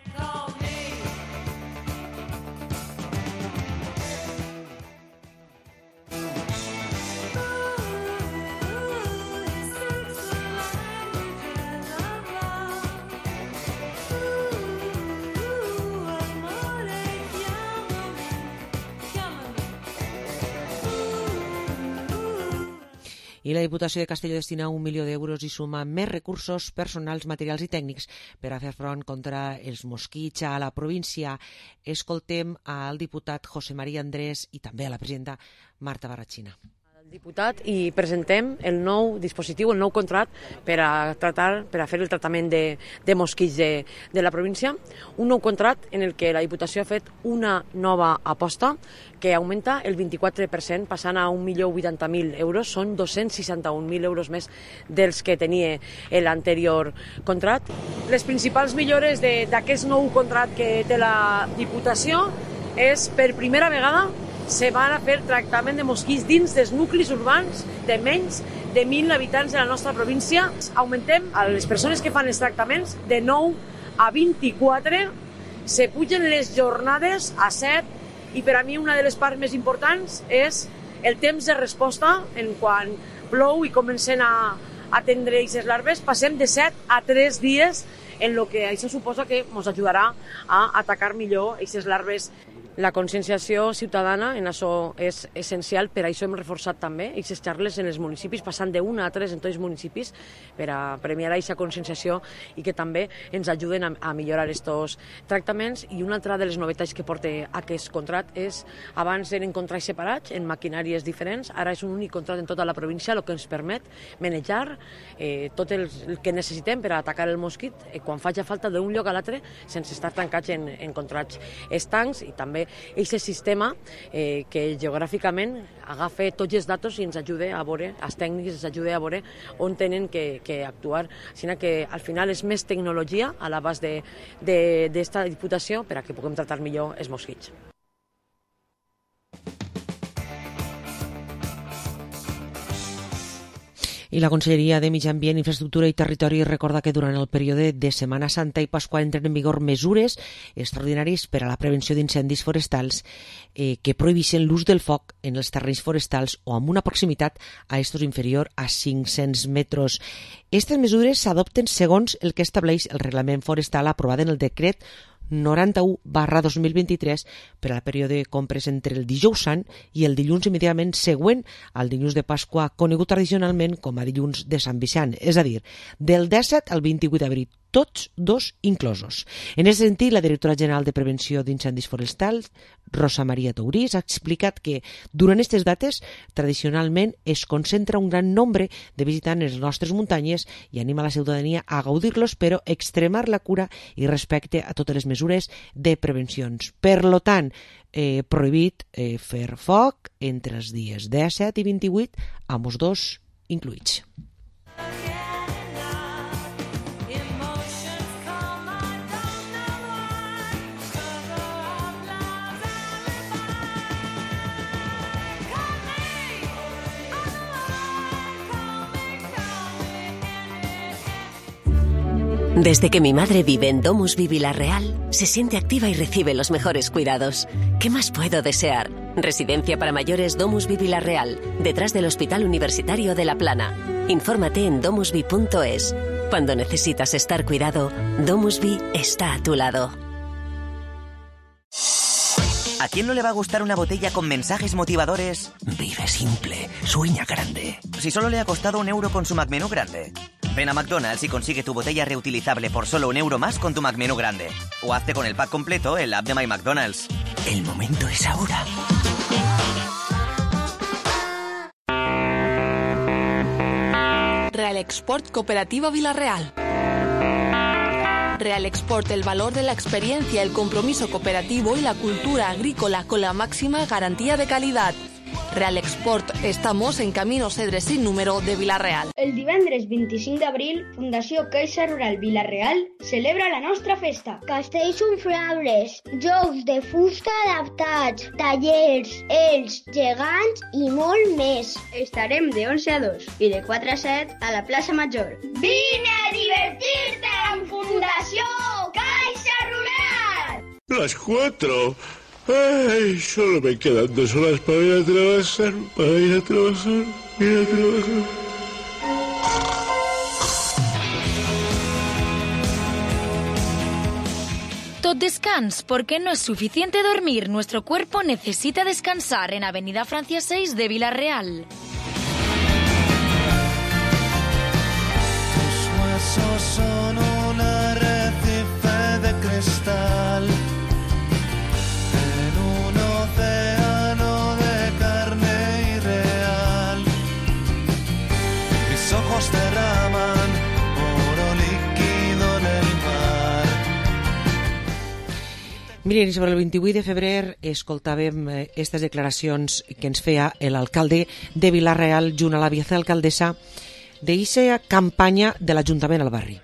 I la Diputació de Castelló destina un milió d'euros i suma més recursos personals, materials i tècnics per a fer front contra els mosquits a la província. Escoltem al diputat José María Andrés i també a la presidenta Marta Barrachina. Diputat, i presentem el nou dispositiu, el nou contracte per a tratar, per a fer el tractament de, de mosquits de, de la província. Un nou contracte en el que la Diputació ha fet una nova aposta que augmenta el vint-i-quatre per cent, passant a un milió vuitanta mil euros. Són dos-cents seixanta-un mil euros més dels que tenia l'anterior contracte. Les principals millores d'aquest nou contracte que té la Diputació és, per primera vegada, se van a fer tractament de mosquits dins dels nuclis urbans de menys de mil habitants de la nostra província. Augmentem a les persones que fan els tractaments de nou a vint-i-quatre, se pugen les jornades a set, i per a mi una de les parts més importants és el temps de resposta. En quan plou i comencen a atendre aquestes larves, passem de set a tres dies, en el que això suposa que ens ajudarà a atacar millor aquestes larves. La conscienciació ciutadana en això és essencial, per això hem reforçat també aquestes xarles en els municipis, passant d'una a tres en tots els municipis, per a premiar aquesta conscienciació i que també ens ajuden a, a millorar aquests tractaments. I una altra de les novetats que porta aquest contracte és, abans eren contractes separats en maquinàries diferents, ara és un únic contracte en tota la província, el que ens permet manejar eh, tot el, el que necessitem per a atacar el mosquit eh, quan faci falta d'un lloc a l'altre, sense estar tancats en, en contractes estancs, i també aquest sistema eh, que geogràficament agafa tots els datos i ens ajuda a veure, els tècnics ens ajuda a veure on tenen que, que actuar. Així que al final és més tecnologia a l'abast d'esta Diputació per a que puguem tractar millor els mosquits. I la Conselleria de Medi Ambient, Infraestructura i Territori recorda que durant el període de Setmana Santa i Pasqua entren en vigor mesures extraordinàries per a la prevenció d'incendis forestals eh, que prohibeixen l'ús del foc en els terrenys forestals o amb una proximitat a estos inferior a cinc-cents metres. Aquestes mesures s'adopten segons el que estableix el Reglament Forestal aprovat en el decret noranta-u barra dos mil vint-i-tres per al període de compres entre el dijous sant i el dilluns immediatament següent al dilluns de Pasqua, conegut tradicionalment com a dilluns de Sant Vicent, és a dir, del disset al vint-i-vuit d'abril, tots dos inclosos. En aquest sentit, la directora general de Prevenció d'Incendis Forestals, Rosa Maria Tourís, ha explicat que durant aquestes dates tradicionalment es concentra un gran nombre de visitants en les nostres muntanyes i anima la ciutadania a gaudir-los, però extremar la cura i respecte a totes les mesures de prevencions. Per lo tant, eh, prohibit eh, fer foc entre els dies disset i vint-i-vuit, amb els dos incluïts. Desde que mi madre vive en DomusVi Vilarreal, se siente activa y recibe los mejores cuidados. ¿Qué más puedo desear? Residencia para mayores DomusVi Vilarreal, detrás del Hospital Universitario de La Plana. Infórmate en domusvi punto es. Cuando necesitas estar cuidado, DomusVi está a tu lado. ¿A quién no le va a gustar una botella con mensajes motivadores? Vive simple, sueña grande. Si solo le ha costado un euro con su McMenú grande. Ven a McDonald's y consigue tu botella reutilizable por solo un euro más con tu McMenú grande. O hazte con el pack completo en la app de My McDonald's. El momento es ahora. Export Cooperativa Vila-real. Real Export, el valor de la experiencia, el compromiso cooperativo y la cultura agrícola con la máxima garantía de calidad. Real Export, estamos en Camino Cedres sin número de Vila-real. El divendres vint-i-cinc d'abril, Fundació Caixa Rural Vila-real celebra la nostra festa. Castells inflables, jocs de fusta adaptats, tallers, ells, gegants i molt més. Estarem de onze a dos i de quatre a set a la plaça Major. Vine a divertir-te amb Fundació Caixa Rural! Las cuatro. Ay, solo me quedan dos horas para ir a trabajar, para ir a trabajar, ir a trabajar. Tot descans, porque no es suficiente dormir. Nuestro cuerpo necesita descansar en Avenida Francia seis de Vila-real. Tus huesos son un arrecife de cristal. Océano de carne irreal. Mis ojos derraman oro líquido en el mar. Miren, sobre el vint-i-vuit de febrer escoltàvem aquestes declaracions que ens feia l'alcalde de Vila-real junt a la vicealcaldessa d'eixa campanya de l'Ajuntament al barri.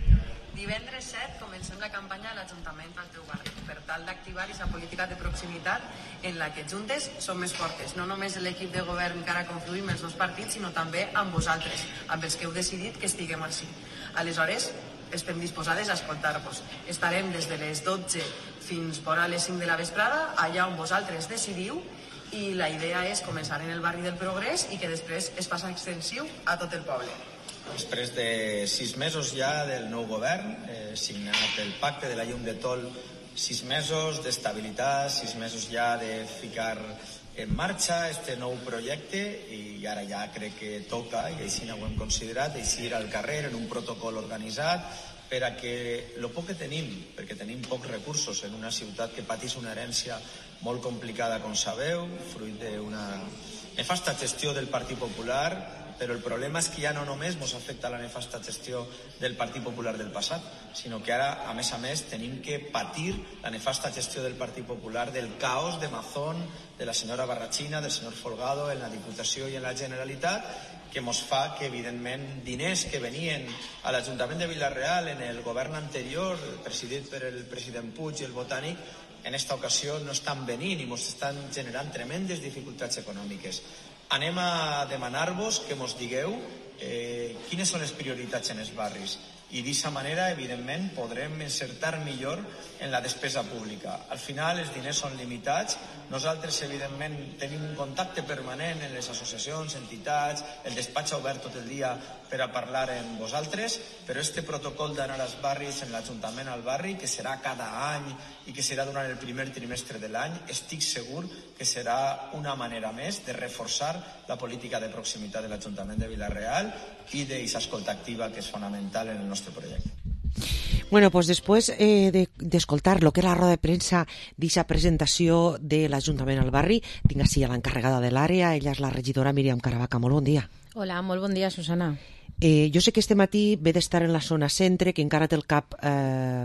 Divendres set comencem la campanya de l'Ajuntament al teu barri per tal d'activar aquesta política de proximitat en la que juntes som més fortes, no només l'equip de govern que ara confluïm els dos partits, sinó també amb vosaltres, amb els que heu decidit que estiguem així. Aleshores, estem disposades a escoltar-vos. Estarem des de les dotze fins vora les cinc de la vesprada, allà on vosaltres decidiu, i la idea és començar en el barri del Progrés i que després es faci extensiu a tot el poble. Després de sis mesos ja del nou govern, eh, signat el pacte de la llum de Tol, sis mesos d'estabilitat, sis mesos ja de ficar en marxa este nou projecte i ara ja crec que toca, i així ho hem considerat, eixir al carrer en un protocol organitzat per a que el poc que tenim, perquè tenim pocs recursos en una ciutat que pateix una herència molt complicada, com sabeu, fruit d'una nefasta gestió del Partit Popular, però el problema és que ja no només ens afecta la nefasta gestió del Partit Popular del passat, sinó que ara, a més a més, tenim que patir la nefasta gestió del Partit Popular, del caos de Mazón, de la senyora Barrachina, del senyor Folgado en la Diputació i en la Generalitat, que ens fa que, evidentment, diners que venien a l'Ajuntament de Vila-real en el govern anterior, presidit per el president Puig i el Botànic, en esta ocasió no estan venint i ens estan generant tremendes dificultats econòmiques. Anem a demanar-vos que ens digueu eh, quines són les prioritats en els barris i d'aquesta manera, evidentment, podrem encertar millor en la despesa pública. Al final, els diners són limitats. Nosaltres, evidentment, tenim un contacte permanent en les associacions, entitats, el despatx obert tot el dia per a parlar amb vosaltres, però este protocol d'anar als barris, en l'Ajuntament al barri, que serà cada any i que serà durant el primer trimestre de l'any, estic segur que serà una manera més de reforçar la política de proximitat de l'Ajuntament de Vila-real i d'aquesta escolta activa que és fonamental en el nostre projecte. Bueno, pues después eh, de, de escoltar lo que era la roda de premsa d'eixa presentació de l'Ajuntament al barri, tinc així a l'encarregada de l'àrea, ella és la regidora Míriam Caravaca. Molt bon dia. Hola, molt bon dia, Susana. Eh, jo sé que este matí ve d'estar en la zona centre, que encara té el cap eh,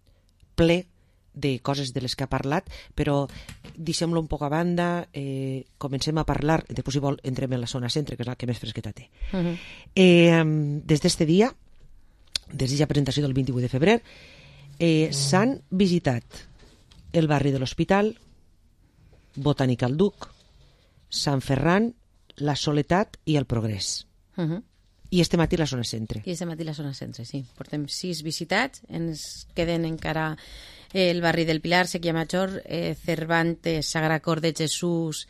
ple de coses de les que ha parlat, però deixem-lo un poc a banda, eh, comencem a parlar, després si vol entrem en la zona centre, que és la que més fresqueta té. Uh -huh. eh, des d'este dia, des d'aquesta presentació del vint-i-vuit de febrer, eh, s'han visitat el barri de l'Hospital, Botànica al Duc, Sant Ferran, la Soledat i el Progrés. Uh -huh. I este matí la zona centre. I este matí la zona centre, sí. Portem sis visitats, ens queden encara el barri del Pilar, Sequia Major, eh, Cervantes, Sagrada Cor de Jesús,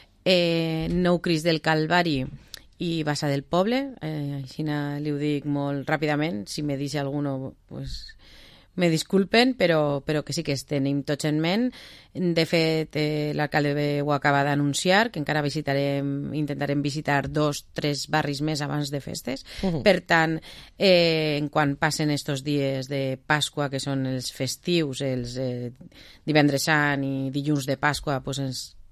eh, Nou Crist del Calvari i Bassa del Poble. Eh, així li ho dic molt ràpidament, si me deixa alguno, pues, me disculpen, però, però que sí que es tenim tots en ment. De fet, eh, l'alcalde ho acaba d'anunciar, que encara visitarem, intentarem visitar dos, tres barris més abans de festes. Uh-huh. Per tant, eh, en quan passen estos dies de Pasqua, que són els festius, els eh, divendres sant i dilluns de Pasqua, pues ens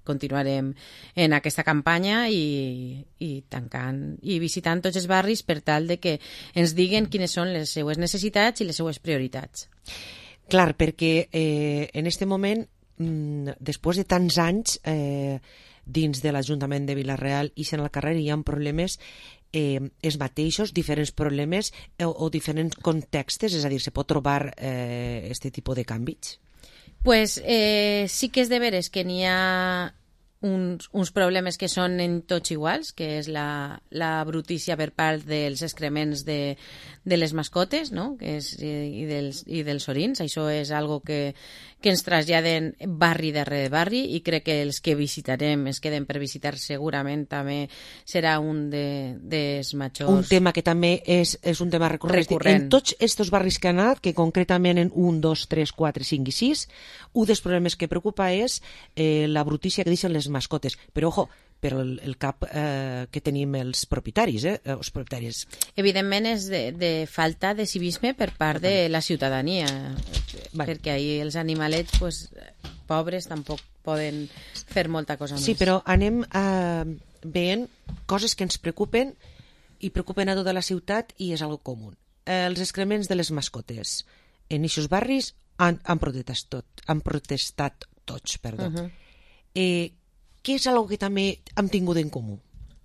continuarem en aquesta campanya i, i tancant i visitant tots els barris per tal de que ens diguen quines són les seues necessitats i les seues prioritats. Clar, perquè eh, en aquest moment, mm, després de tants anys eh, dins de l'Ajuntament de Vila-real i sent al carrer hi ha problemes eh, els mateixos, diferents problemes o, o diferents contextes, és a dir, se pot trobar eh, este tipus de canvis? Pues eh, sí que és de veres que n'hi ha uns, uns problemes que són en tots iguals, que és la, la brutícia per part dels excrements de, de les mascotes, no? Que és, i, dels, i dels orins. Això és algo que, que ens traslladen barri darrere barri i crec que els que visitarem, es queden per visitar, segurament també serà un de, dels majors... Un tema que també és, és un tema recurrent. recurrent. En tots aquests barris que han anat, que concretament en un, dos, tres, quatre, cinc i sis, un dels problemes que preocupa és eh, la brutícia que deixen les mascotes. Però, ojo, per el, el cap eh, que tenim els propietaris, eh? els propietaris. Evidentment és de, de falta de civisme per part de la ciutadania, vale. Perquè ahir els animalets, pues, pobres, tampoc poden fer molta cosa més. Sí, però anem eh, veient coses que ens preocupen i preocupen a tota la ciutat i és algo comú. Eh, els excrements de les mascotes. En aquests barris han, han, protestat, tot, han protestat tots. Perdó. Uh-huh. Eh, què és algo que també hem tingut en comú?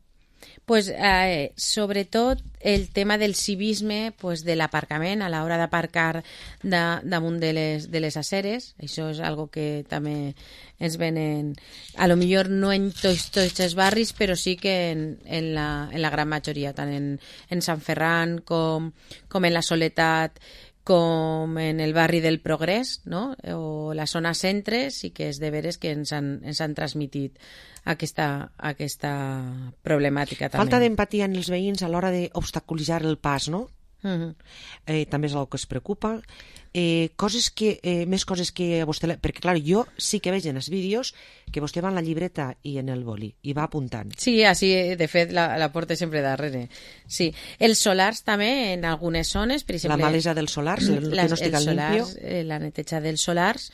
Pues, eh, sobretot el tema del civisme, pues, de l'aparcament a l'hora d'aparcar de, damunt de les, de les aceres. Això és algo que també ens venen, a lo millor no en tots, tots els barris, però sí que en, en, la, en la gran majoria, tant en, en Sant Ferran com, com en la Soledat, com en el barri del Progrés, no? O la zona centre, sí que és de veres que ens han, ens han transmitit aquesta, aquesta problemàtica també. Falta d'empatia en els veïns a l'hora d'obstaculitzar el pas, no? Uh-huh. Eh, també és una que es preocupa. Eh, coses que, eh, més coses que a vostè... Perquè, clar, jo sí que veig en els vídeos que vostè va en la llibreta i en el boli i va apuntant. Sí, així, de fet, la, la porta sempre darrere. Sí. Els solars també, en algunes zones, per exemple... La malesa dels solars, el la, que no estigui al limpio. Eh, la neteja dels solars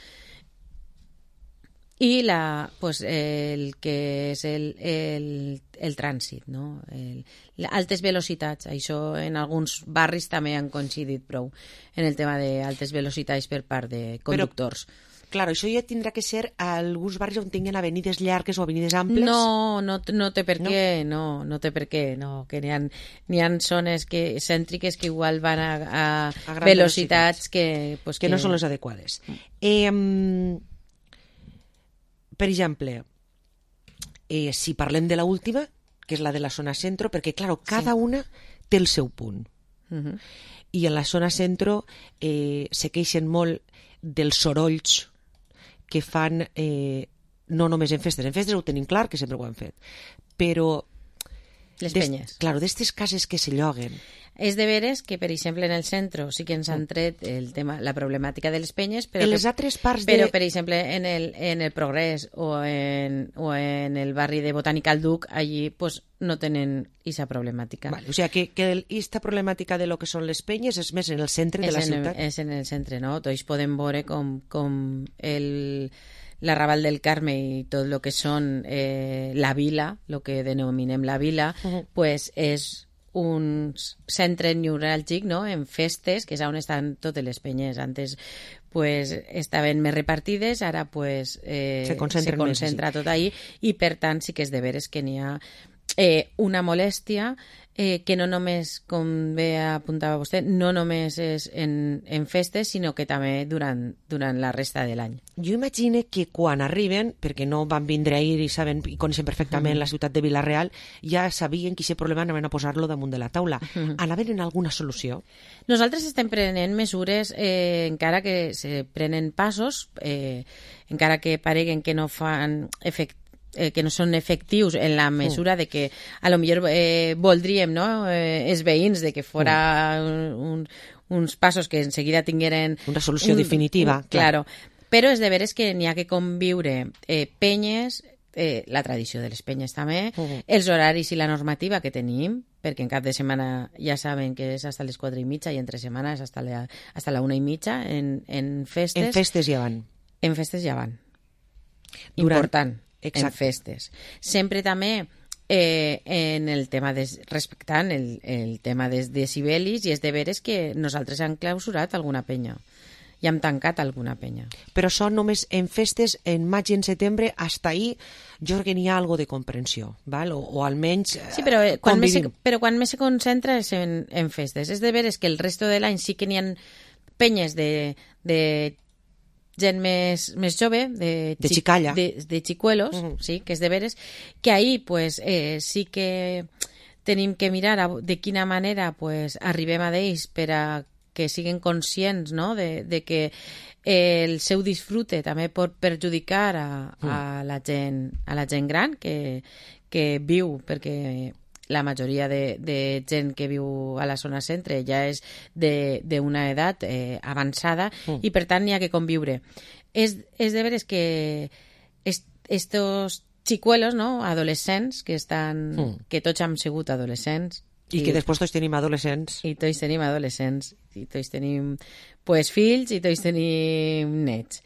i la, pues, el que és el, el, el trànsit, no? El, altes velocitats, això en alguns barris també han coincidit prou en el tema d'altes velocitats per part de conductors. Però, clar, això ja tindrà que ser a alguns barris on tinguin avenides llargues o avenides amples? No, no, no té per què, no, no, no té per què, no, que n'hi ha, n'hi ha zones que, cèntriques que igual van a, a, a velocitats, velocitats que, pues, que... que no són les adequades. Eh, per exemple, eh, si parlem de l'última, que és la de la zona centro, perquè, clar, cada sí. una té el seu punt. Uh-huh. I en la zona centro eh, se queixen molt dels sorolls que fan, eh, no només en festes. En festes ho tenim clar, que sempre ho han fet. Però... Les penyes. Claro, d'estes cases que se lloguen. És de veres que, per exemple, en el centre sí que ens han tret el tema, la problemàtica de les penyes, però, en que, les altres parts però de... per exemple, en el, en el Progrés o en, o en el barri de Botànica al Duc, allí pues, no tenen aquesta problemàtica. Vale, o sigui, que, que aquesta problemàtica de lo que són les penyes és més en el centre és de la en, ciutat. És en el centre, no? Tots podem veure com, com el... l'Arrabal del Carme i tot el que són eh, la vila, el que denominem la vila, uh-huh. pues és un centre neuràlgic, no? En festes, que és on estan totes les penyes. Antes pues, estaven més repartides, ara pues, eh, se, se concentra més, tot ahí i per tant sí que és de veres que n'hi ha eh, una molèstia eh, que no només, com bé apuntava vostè, no només és en, en festes, sinó que també durant, durant la resta de l'any. Jo imagino que quan arriben, perquè no van vindre ahir i saben i coneixen perfectament uh-huh. la ciutat de Vila-real, ja sabien que aquest problema anaven a posar-lo damunt de la taula. Uh-huh. Anaven en alguna solució? Nosaltres estem prenent mesures, eh, encara que se prenen passos, eh, encara que pareguen que no fan efecte Eh, que no són efectius en la mesura de que a lo millor eh, voldríem, no? Eh, els veïns de que fora un, un, uns passos que en seguida tingueren... Una solució un, definitiva. Un, claro. Però és de veres que n'hi ha que conviure eh, penyes, eh, la tradició de les penyes també, uh-huh. els horaris i la normativa que tenim, perquè en cap de setmana ja saben que és hasta les quatre i mitja i entre setmana és hasta la, hasta la una i mitja en, en festes. En festes ja van. En festes ja van. Durant... Important. en festes. Sempre també eh, en el tema de, respectant el, el tema dels decibelis, i és de veres que nosaltres hem clausurat alguna penya i hem tancat alguna penya. Però són només en festes, en maig i en setembre, hasta ahí jo crec que n'hi ha algo de comprensió, val? O, o almenys eh, sí, però, eh, quan més se, convivim. però quan més se concentra és en, en festes. És de veres que el resto de l'any sí que n'hi ha penyes de, de gent més, més jove, de, De xicalla. de, de xicuelos, Mhm. sí, que és de veres, que ahí pues, eh, sí que tenim que mirar a, de quina manera pues, arribem a d'ells per a que siguin conscients, no?, de, de que el seu disfrute també pot perjudicar a, a, la, gent, a la gent gran que, que viu, perquè la majoria de, de gent que viu a la zona centre ja és d'una edat eh, avançada Mm. i per tant n'hi ha que conviure. És, és de veres que est, estos xicuelos, no?, adolescents que estan, Mm. que tots hem sigut adolescents, I que després tots tenim adolescents. i tots tenim adolescents, i tots tenim pues, fills, i tots tenim nets.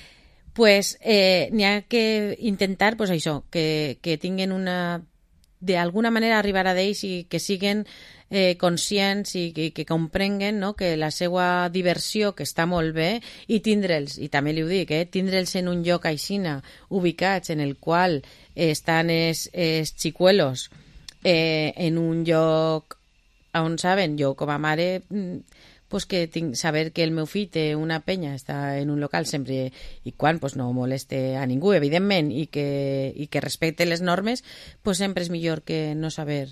Pues eh, n'hi ha que intentar pues, això, que, que tinguin una... d'alguna manera arribar a d'ells i que siguin eh, conscients i que, que comprenguen, no?, que la seva diversió, que està molt bé, i tindre'ls, i també li ho dic, eh, tindre'ls en un lloc aixina, ubicats en el qual eh, estan els, els xicuelos, Eh, en un lloc on saben, jo com a mare pues que tinc saber que el meu fill té una penya, està en un local sempre i quan pues no moleste a ningú, evidentment, i que, i que respecte les normes, pues sempre és millor que no saber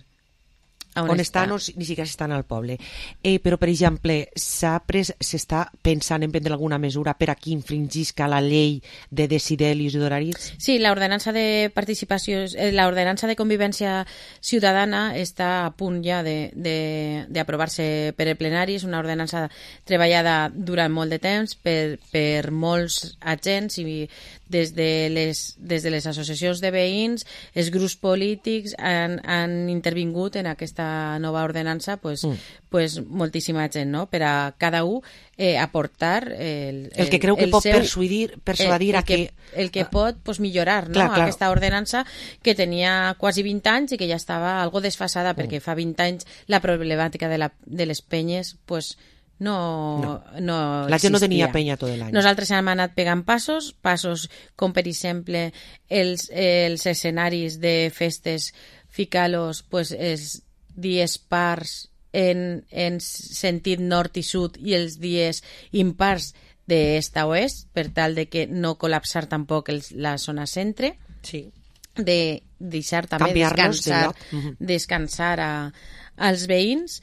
on, on està. estan o ni siquiera estan al poble. Eh, però, per exemple, s'està pensant en prendre alguna mesura per a qui infringisca la llei de decibelis i d'horaris? Sí, la ordenança de participació, eh, la ordenança de convivència ciutadana està a punt ja d'aprovar-se per el plenari. És una ordenança treballada durant molt de temps per, per molts agents i des de les, des de les associacions de veïns, els grups polítics han, han intervingut en aquesta nova ordenança pues, mm. pues, moltíssima gent, no?, per a cada un eh, aportar el, el, el que creu que el pot seu, persuadir, persuadir el, el a que... que, el que pot pues, millorar, no?, clar, clar. aquesta ordenança que tenia quasi vint anys i que ja estava algo desfasada, mm. perquè fa vint anys la problemàtica de, la, de les penyes pues, no, no. no la gent no existia. tenia penya tot l'any. Nosaltres hem anat pegant passos, passos com per exemple els, els escenaris de festes, ficar-los pues, els dies pars en, en sentit nord i sud i els dies impars d'est a oest, per tal de que no col·lapsar tampoc el, la zona centre. Sí. De deixar també descansar, de uh-huh. descansar a, als veïns.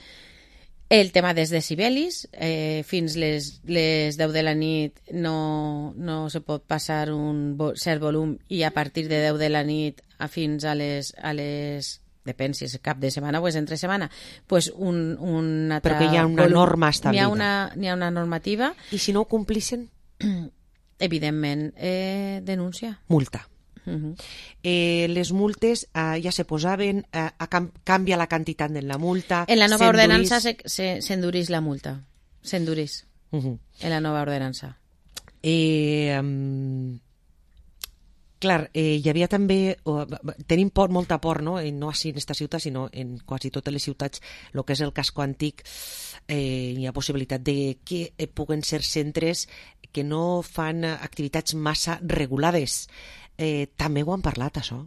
El tema dels decibelis, eh, fins les, les deu de la nit no, no se pot passar un vo, cert volum i a partir de deu de la nit a fins a les, a les depèn si és cap de setmana o és entre setmana, pues un, un altre però que hi ha una volum. norma establida. N'hi ha una, n'hi ha una normativa. I si no ho complissin? Evidentment, eh, denúncia. Multa. Uh-huh. Eh, les multes eh, ja se posaven, eh, a cam canvia la quantitat de la multa. En la nova ordenança s'endurís la multa, s'endurís uh-huh. en la nova ordenança. Eh, um, clar, eh, hi havia també, oh, tenim por, molta por, no? Eh, no així en esta ciutat, sinó en quasi totes les ciutats, el que és el casco antic, eh, hi ha possibilitat de que eh, puguen ser centres que no fan activitats massa regulades. Eh, també ho han parlat, això.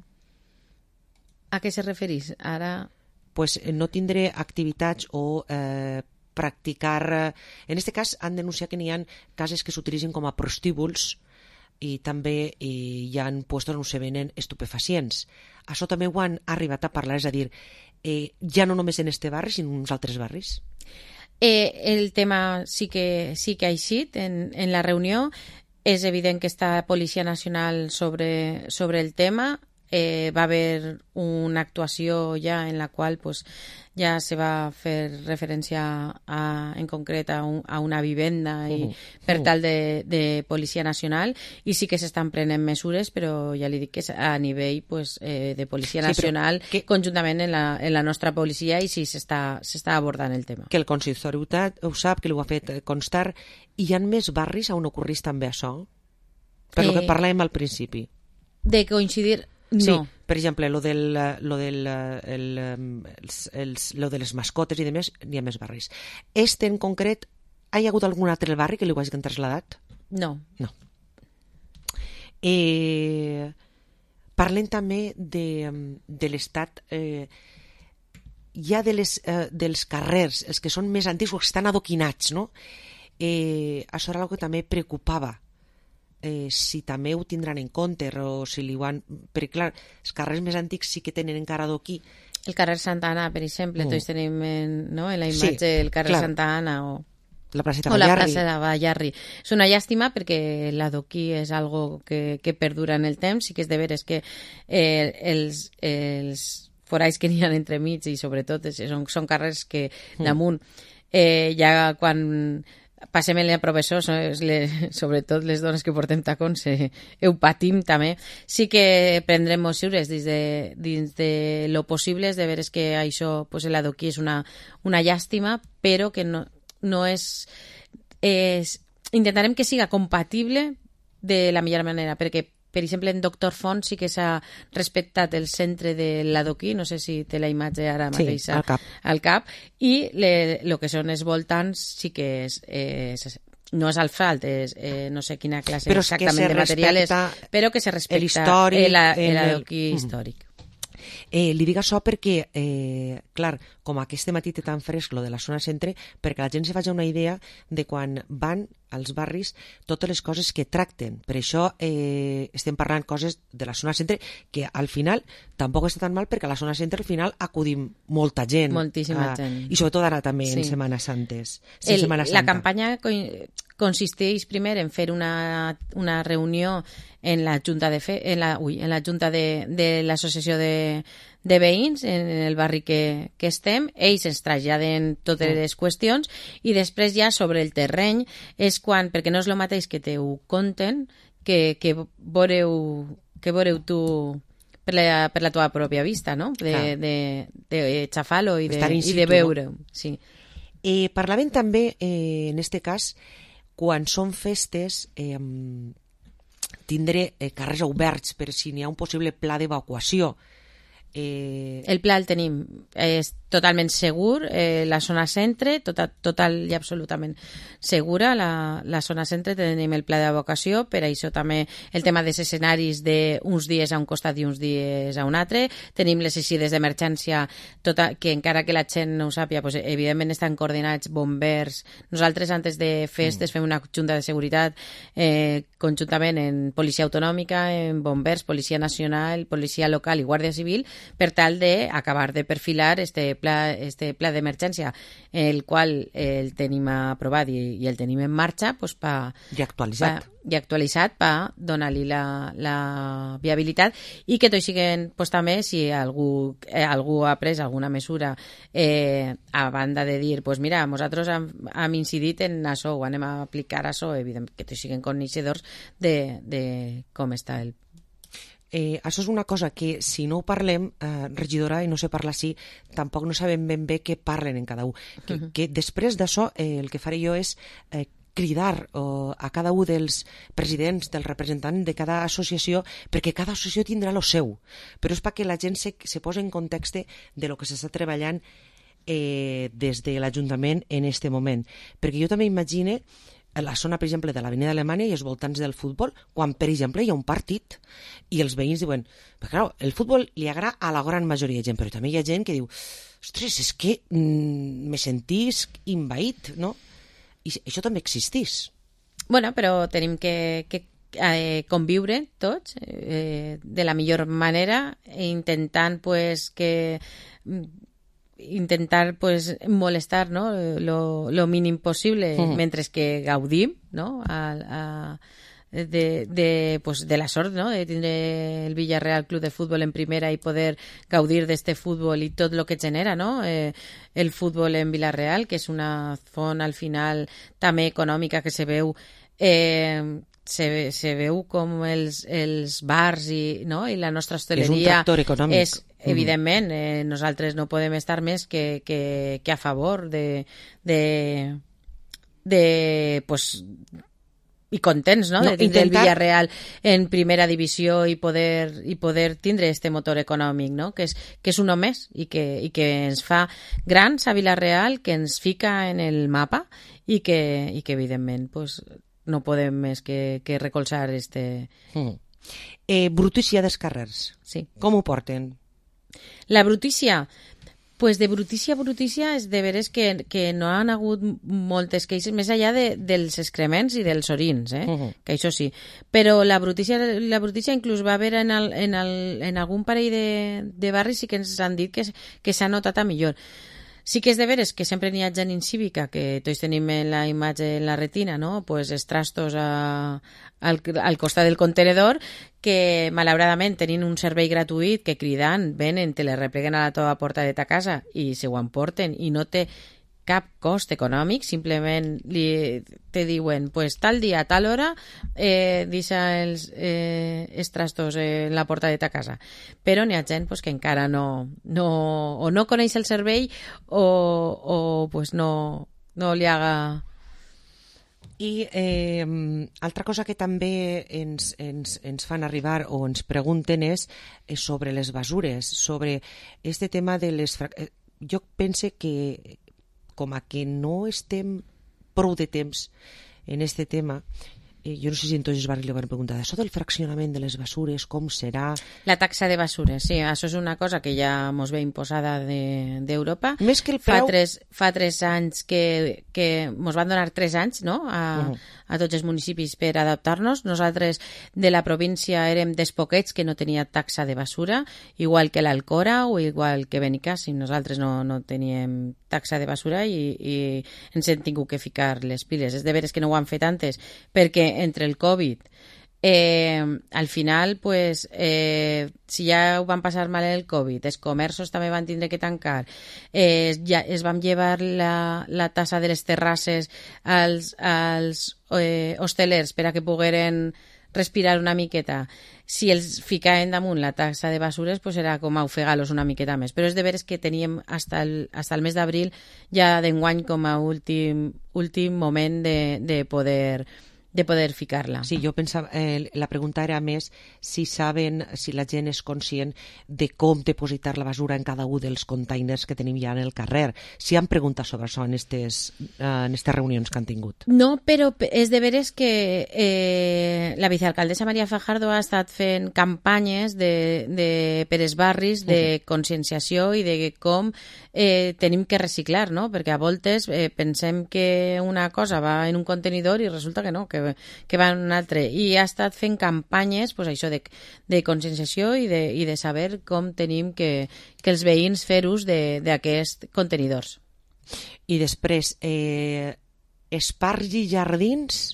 A què se referís? Ara... Pues eh, no tindré activitats o eh, practicar... Eh, en aquest cas han denunciat que n'hi ha cases que s'utilitzen com a prostíbuls i també eh, hi ha puestos on se venen estupefacients. Això també ho han arribat a parlar, és a dir, eh, ja no només en este barri, sinó en uns altres barris. Eh, el tema sí que, sí que ha eixit en, en la reunió. És evident que està Policia Nacional sobre, sobre el tema. Eh, va haver una actuació ja en la qual pues, ja se va fer referència a, en concret a, un, a una vivenda i, uh-huh. per tal de, de Policia Nacional, i sí que s'estan prenent mesures, però ja li dic que és a nivell pues, eh, de Policia Nacional, sí, que... conjuntament en la, en la nostra policia, i sí s'està abordant el tema. Que el consistori ho sap, que ho ha fet constar. Hi ha més barris on ocorrís també això? Per eh... lo que parlàvem al principi. De coincidir... Sí, no. per exemple, lo, del, lo, del, el, els, els, lo de les mascotes i demés, n'hi ha més barris. Este en concret, hi ha hagut algun altre barri que li ho hagin trasladat? No. No. Eh, parlem també de, de l'estat, eh, ja de les, eh, dels carrers, els que són més antics o que estan adoquinats, no? Eh, això era una cosa que també preocupava. Eh, si també ho tindran en compte o si li ho han... Perquè clar, els carrers més antics sí que tenen encara adoquí. El carrer Santa Anna, per exemple, mm. tots tenim en, no, en la imatge sí, el carrer clar. Santa Anna o la placeta o la Ballarri. plaça de Ballarri. És una llàstima perquè l'adoquí és algo que, que perdura en el temps i que és de veres que eh, els, els forais que n'hi ha entremig i sobretot són, són carrers que damunt eh, ja quan passem en la professor, sobretot les dones que portem tacons, eh, ho patim també. Sí que prendrem mesures dins de, dins de lo possible, és de veres que això, pues, l'adoquí és una, una llàstima, però que no, no és, és... Intentarem que siga compatible de la millor manera, perquè per exemple, en Doctor Font sí que s'ha respectat el centre de l'adoquí, no sé si té la imatge ara mateix sí, al cap, al cap i el que són els voltants sí que és, és no és asfalt, és, eh, no sé quina classe però exactament de material és, però que se respecta l'adoquí el... històric. Eh, li dic això perquè, eh, clar, com aquest matí té tan fresc lo de la zona centre, perquè la gent se faci una idea de quan van als barris totes les coses que tracten. Per això eh, estem parlant coses de la zona centre que al final tampoc està tan mal perquè a la zona centre al final acudim molta gent. Moltíssima a, gent. I sobretot ara també sí. en Setmanes Santes. Sí, el, Setmana la campanya consisteix primer en fer una, una reunió en la Junta de fe, en la, ui, en la Junta de, de l'Associació de, de Veïns en el barri que, que estem. Ells ens traslladen totes les qüestions i després ja sobre el terreny és quan, perquè no és el mateix que te ho conten que, que veureu que veureu tu per la, per la teva pròpia vista, no? De, de, de, de xafar-lo i de, i de veure-ho. No? Sí. Eh, parlàvem també, eh, en este cas, quan són festes, eh, tindre eh, carrers oberts per si n'hi ha un possible pla d'evacuació. Eh... El pla el tenim, és totalment segur, eh, la zona centre, total, total i absolutament segura, la, la zona centre tenim el pla d'evacuació, per això també el tema dels escenaris d'uns dies a un costat i uns dies a un altre, tenim les eixides d'emergència, tota, que encara que la gent no ho sàpia, pues, evidentment estan coordinats bombers, nosaltres antes de festes mm. fem una junta de seguretat eh, conjuntament en policia autonòmica, en bombers, policia nacional, policia local i guàrdia civil, per tal d'acabar de perfilar este pla, este pla d'emergència, el qual el tenim aprovat i, i el tenim en marxa pues, pa, i actualitzat. Pa, i actualitzat per donar-li la, la viabilitat i que tots siguin pues, també si algú, eh, algú ha pres alguna mesura eh, a banda de dir pues mira, nosaltres hem, hem incidit en això o anem a aplicar això, evidentment que tots siguin coneixedors de, de com està el Eh, això és una cosa que si no ho parlem, eh, regidora, i no sé parlar així, tampoc no sabem ben bé què parlen en cada un. Que, uh-huh. que després d'això eh, el que faré jo és eh, cridar oh, a cada un dels presidents, dels representants de cada associació, perquè cada associació tindrà lo seu. Però és perquè la gent se, se posa en context de lo que s'està treballant eh, des de l'Ajuntament en este moment. Perquè jo també imagine la zona, per exemple, de l'Avenida Alemanya i els voltants del futbol, quan, per exemple, hi ha un partit i els veïns diuen, però clar, el futbol li agrada a la gran majoria de gent, però també hi ha gent que diu, ostres, és que mm, me sentisc invaït, no? I això també existís. Bueno, però tenim que, que eh, conviure tots eh, de la millor manera, intentant pues, que... intentar pues molestar, ¿no? lo, lo mínim possible uh-huh. mentre que gaudim, ¿no? a, a, de, de, pues de la sort, ¿no? de tindre el Villarreal Club de Fútbol en primera i poder gaudir d'este futbol i tot el que genera, ¿no? eh, el futbol en Villarreal, que és una font al final també econòmica que se veu eh, se, se veu com els, els bars i, no? i la nostra hosteleria és un tractor econòmic. És, evidentment, eh, nosaltres no podem estar més que, que, que a favor de, de, de pues, i contents, no? No, de tindre intentar- el Villarreal en primera divisió i poder, i poder tindre este motor econòmic, no? Que és, que és uno més i que, i que ens fa grans a Villarreal, que ens fica en el mapa i que, i que evidentment, pues, no podem més que, que recolzar este... Mm. Eh, brutícia dels carrers. Sí. Com ho porten? La brutícia... Pues de brutícia a brutícia és de veres que, que no han hagut moltes queixes, més enllà de, dels excrements i dels orins, eh? Uh-huh. Que això sí. Però la brutícia, la brutícia inclús va haver en, el, en, el, en algun parell de, de barris sí que ens han dit que, que s'ha notat a millor. Sí que és de veres que sempre n'hi ha gent incívica, que tots tenim en la imatge en la retina, no? Pues els trastos a, al, al costat del contenedor, que malauradament tenint un servei gratuït que cridant, venen, te les repleguen a la teva porta de ta casa i se ho emporten i no té cap cost econòmic, simplement li, te diuen, pues tal dia, a tal hora, eh, deixa els, eh, els trastos en la porta de ta casa. Però n'hi ha gent pues, que encara no, no, o no coneix el servei o, o pues, no, no li haga... I eh, altra cosa que també ens, ens, ens fan arribar o ens pregunten és, és sobre les basures, sobre este tema de les... Eh, jo pense que com a que no estem prou de temps en este tema, eh, jo no sé si en tots els barris li van preguntar això del fraccionament de les basures, com serà... La taxa de basures, sí, això és una cosa que ja mos ve imposada d'Europa. De, Més que el preu... Fa tres, fa tres anys que, que mos van donar tres anys, no?, a, uh-huh. a tots els municipis per adaptar-nos. Nosaltres de la província érem dels poquets que no tenia taxa de basura, igual que l'Alcora o igual que Benicàssim. Nosaltres no, no teníem taxa de basura i, i ens hem tingut que ficar les piles. És de veres que no ho han fet antes, perquè entre el Covid, eh, al final, pues, eh, si ja ho van passar mal el Covid, els comerços també van tindre que tancar, eh, ja es van llevar la, la tassa de les terrasses als, als eh, hostelers per a que pogueren respirar una miqueta. Si els ficaven damunt la taxa de basures, pues era com a ofegar-los una miqueta més. Però és de veres que teníem hasta el, hasta el mes d'abril ja d'enguany com a últim, últim moment de, de poder de poder ficar-la. Sí, jo pensava, eh, la pregunta era més si saben, si la gent és conscient de com depositar la basura en cada un dels containers que tenim ja en el carrer. Si han preguntat sobre això en aquestes eh, en estes reunions que han tingut. No, però és de veres que eh, la vicealcaldessa Maria Fajardo ha estat fent campanyes de, de, per els barris de conscienciació i de com eh, tenim que reciclar, no? Perquè a voltes eh, pensem que una cosa va en un contenidor i resulta que no, que que va en un altre, i ha estat fent campanyes pues, això de, de conscienciació i de, i de saber com tenim que, que els veïns fer ús d'aquests contenidors. I després, eh, els parcs i jardins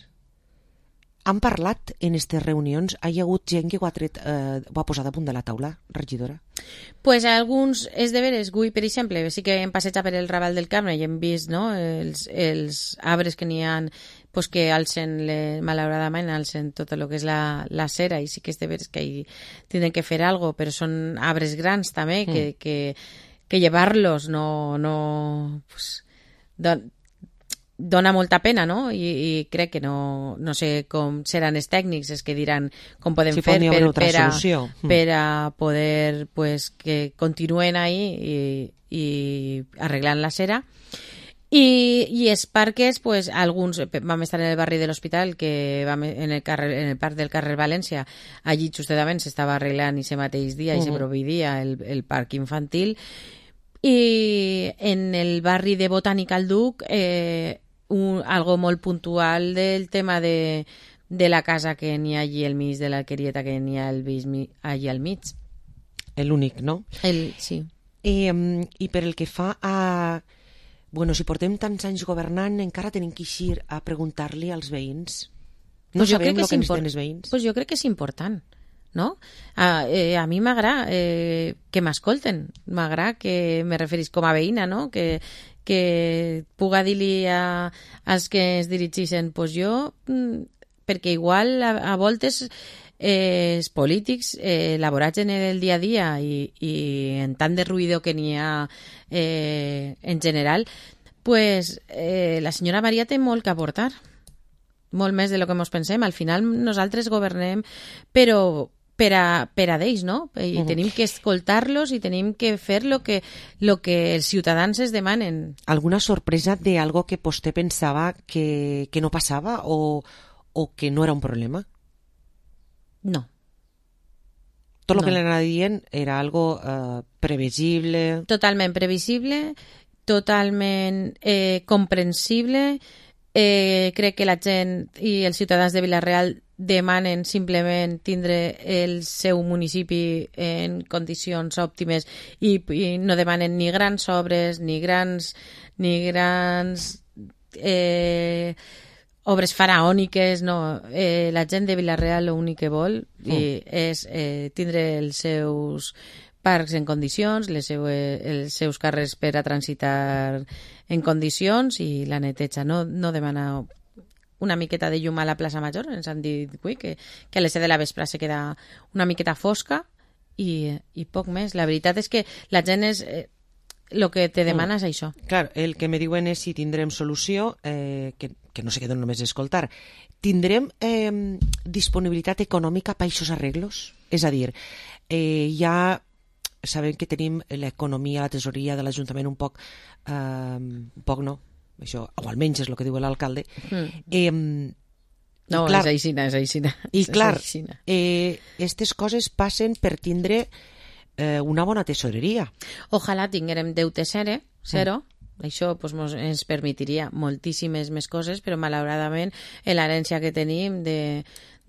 han parlat en aquestes reunions? Hi ha hagut gent que ho ha, tret, eh, ho ha posat a punt de la taula, regidora? Pues alguns, és de veres, avui, per exemple, sí que hem passejat per el Raval del Camp i hem vist, no?, els, els arbres que n'hi ha, pues que alcen, le, malauradament, alcen tot el que és la, la cera, i sí que és de veres que hi tenen que fer alguna cosa, però són arbres grans també, que, mm. que, que llevar-los no... no pues, don, dona molta pena, no? I, i crec que no, no sé com seran els tècnics els que diran com podem si fer per, per, a, mm. per a poder pues, que continuen ahí i, i arreglant la cera. I, i els parques, pues, alguns vam estar en el barri de l'Hospital, que vam en el, carrer, en el parc del carrer València, allí justament s'estava arreglant i ese mateix dia uh -huh. i se providia el, el parc infantil, i en el barri de Botànica al Duc eh, un, algo molt puntual del tema de, de la casa que n'hi ha allí al mig, de l'alquerieta que n'hi ha allí al mig. L'únic, no? El, sí. I, I per el que fa a... Bueno, si portem tants anys governant, encara tenim que eixir a preguntar-li als veïns. No pues sabem el que, que necessiten els veïns. Pues jo crec que és important, no? A, eh, a mi m'agrada eh, que m'escolten, m'agrada que me referís com a veïna, no? Que, que puga dir-li a, als que es dirigeixen, pues jo, perquè igual a, a voltes eh, els polítics eh, elaborats en el dia a dia i, i en tant de ruïdo que n'hi ha eh, en general, pues eh, la senyora Maria té molt que aportar. molt més de lo que ens pensem. Al final nosaltres governem, però per a, per a d'ells, no? I uh-huh. tenim que escoltar-los i tenim que fer lo que, lo que els ciutadans es demanen. Alguna sorpresa de algo que vostè pensava que, que no passava o, o que no era un problema? No. Tot el no. que l'anava dient era algo eh, previsible? Totalment previsible, totalment eh, comprensible. Eh, crec que la gent i els ciutadans de Vila-real demanen simplement tindre el seu municipi en condicions òptimes i, i no demanen ni grans obres, ni grans, ni grans eh, obres faraòniques, no. Eh, la gent de Vila-real l'únic que vol mm. i és eh, tindre els seus parcs en condicions, les seues, els seus carrers per a transitar en condicions i la neteja. No, no demana una miqueta de llum a la plaça Major, ens han dit ui, que, que a les set de la vespre se queda una miqueta fosca i, i poc més. La veritat és que la gent és... Eh, el que te demana és això. Clar, el que me diuen és si tindrem solució, eh, que, que no se queden només d'escoltar. Tindrem eh, disponibilitat econòmica per a aquests arreglos? És a dir, eh, ja sabem que tenim l'economia, la tesoreria de l'Ajuntament un poc, eh, un poc no, això, o almenys és el que diu l'alcalde. Mm. Eh, no, clar, és aixina, és aixina. I clar, aquestes eh, coses passen per tindre eh, una bona tesoreria. Ojalà tinguérem deute zero, zero. Mm. Això pues, mos, ens permetiria moltíssimes més coses, però malauradament l'herència que tenim de,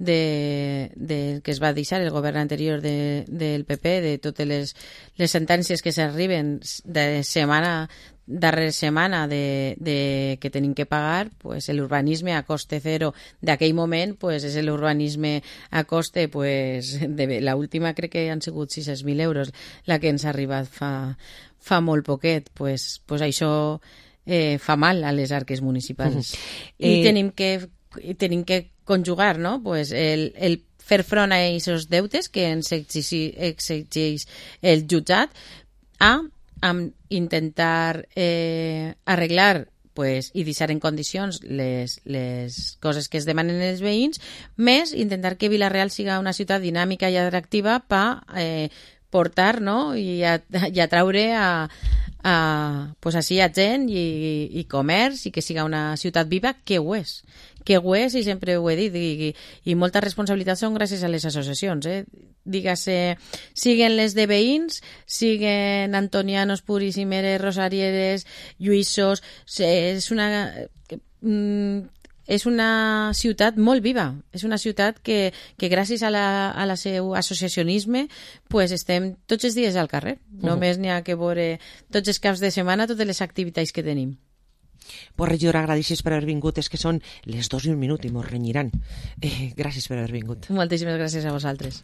de, de, que es va deixar el govern anterior de, del P P, de totes les, les sentències que s'arriben de setmana darrere setmana de, de que tenim que pagar, pues l'urbanisme a coste zero d'aquell moment pues, és l'urbanisme a coste pues, de la última crec que han sigut sis-cents mil euros la que ens ha arribat fa, fa molt poquet, pues, pues això eh, fa mal a les arques municipals. Uh-huh. I eh... tenim que tenim que conjugar, no? Pues el, el fer front a aquests deutes que ens exigeix el jutjat a amb intentar eh, arreglar pues, i deixar en condicions les, les coses que es demanen els veïns, més intentar que Vila-real siga una ciutat dinàmica i atractiva per eh, portar, no? I, a, i atraure a, a, pues, així a gent i, i comerç i que siga una ciutat viva, que ho és. Que ho és, i sempre ho he dit, i, i molta responsabilitat són gràcies a les associacions, eh? Dígase, siguen les de veïns, siguen antonianos, purísimeres, rosarieres, lluïssos, és una... és una ciutat molt viva, és una ciutat que, que gràcies a la, a la seu associacionisme pues estem tots els dies al carrer, uh-huh. Només n'hi ha que veure tots els caps de setmana totes les activitats que tenim. Pues regidora, gràcies per haver vingut, és que són les dos i un minut i mos renyiran. Eh, gràcies per haver vingut. Moltíssimes gràcies a vosaltres.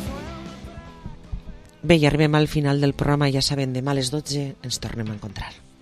Bé, i arribem al final del programa, ja sabem, demà a les dotze ens tornem a encontrar.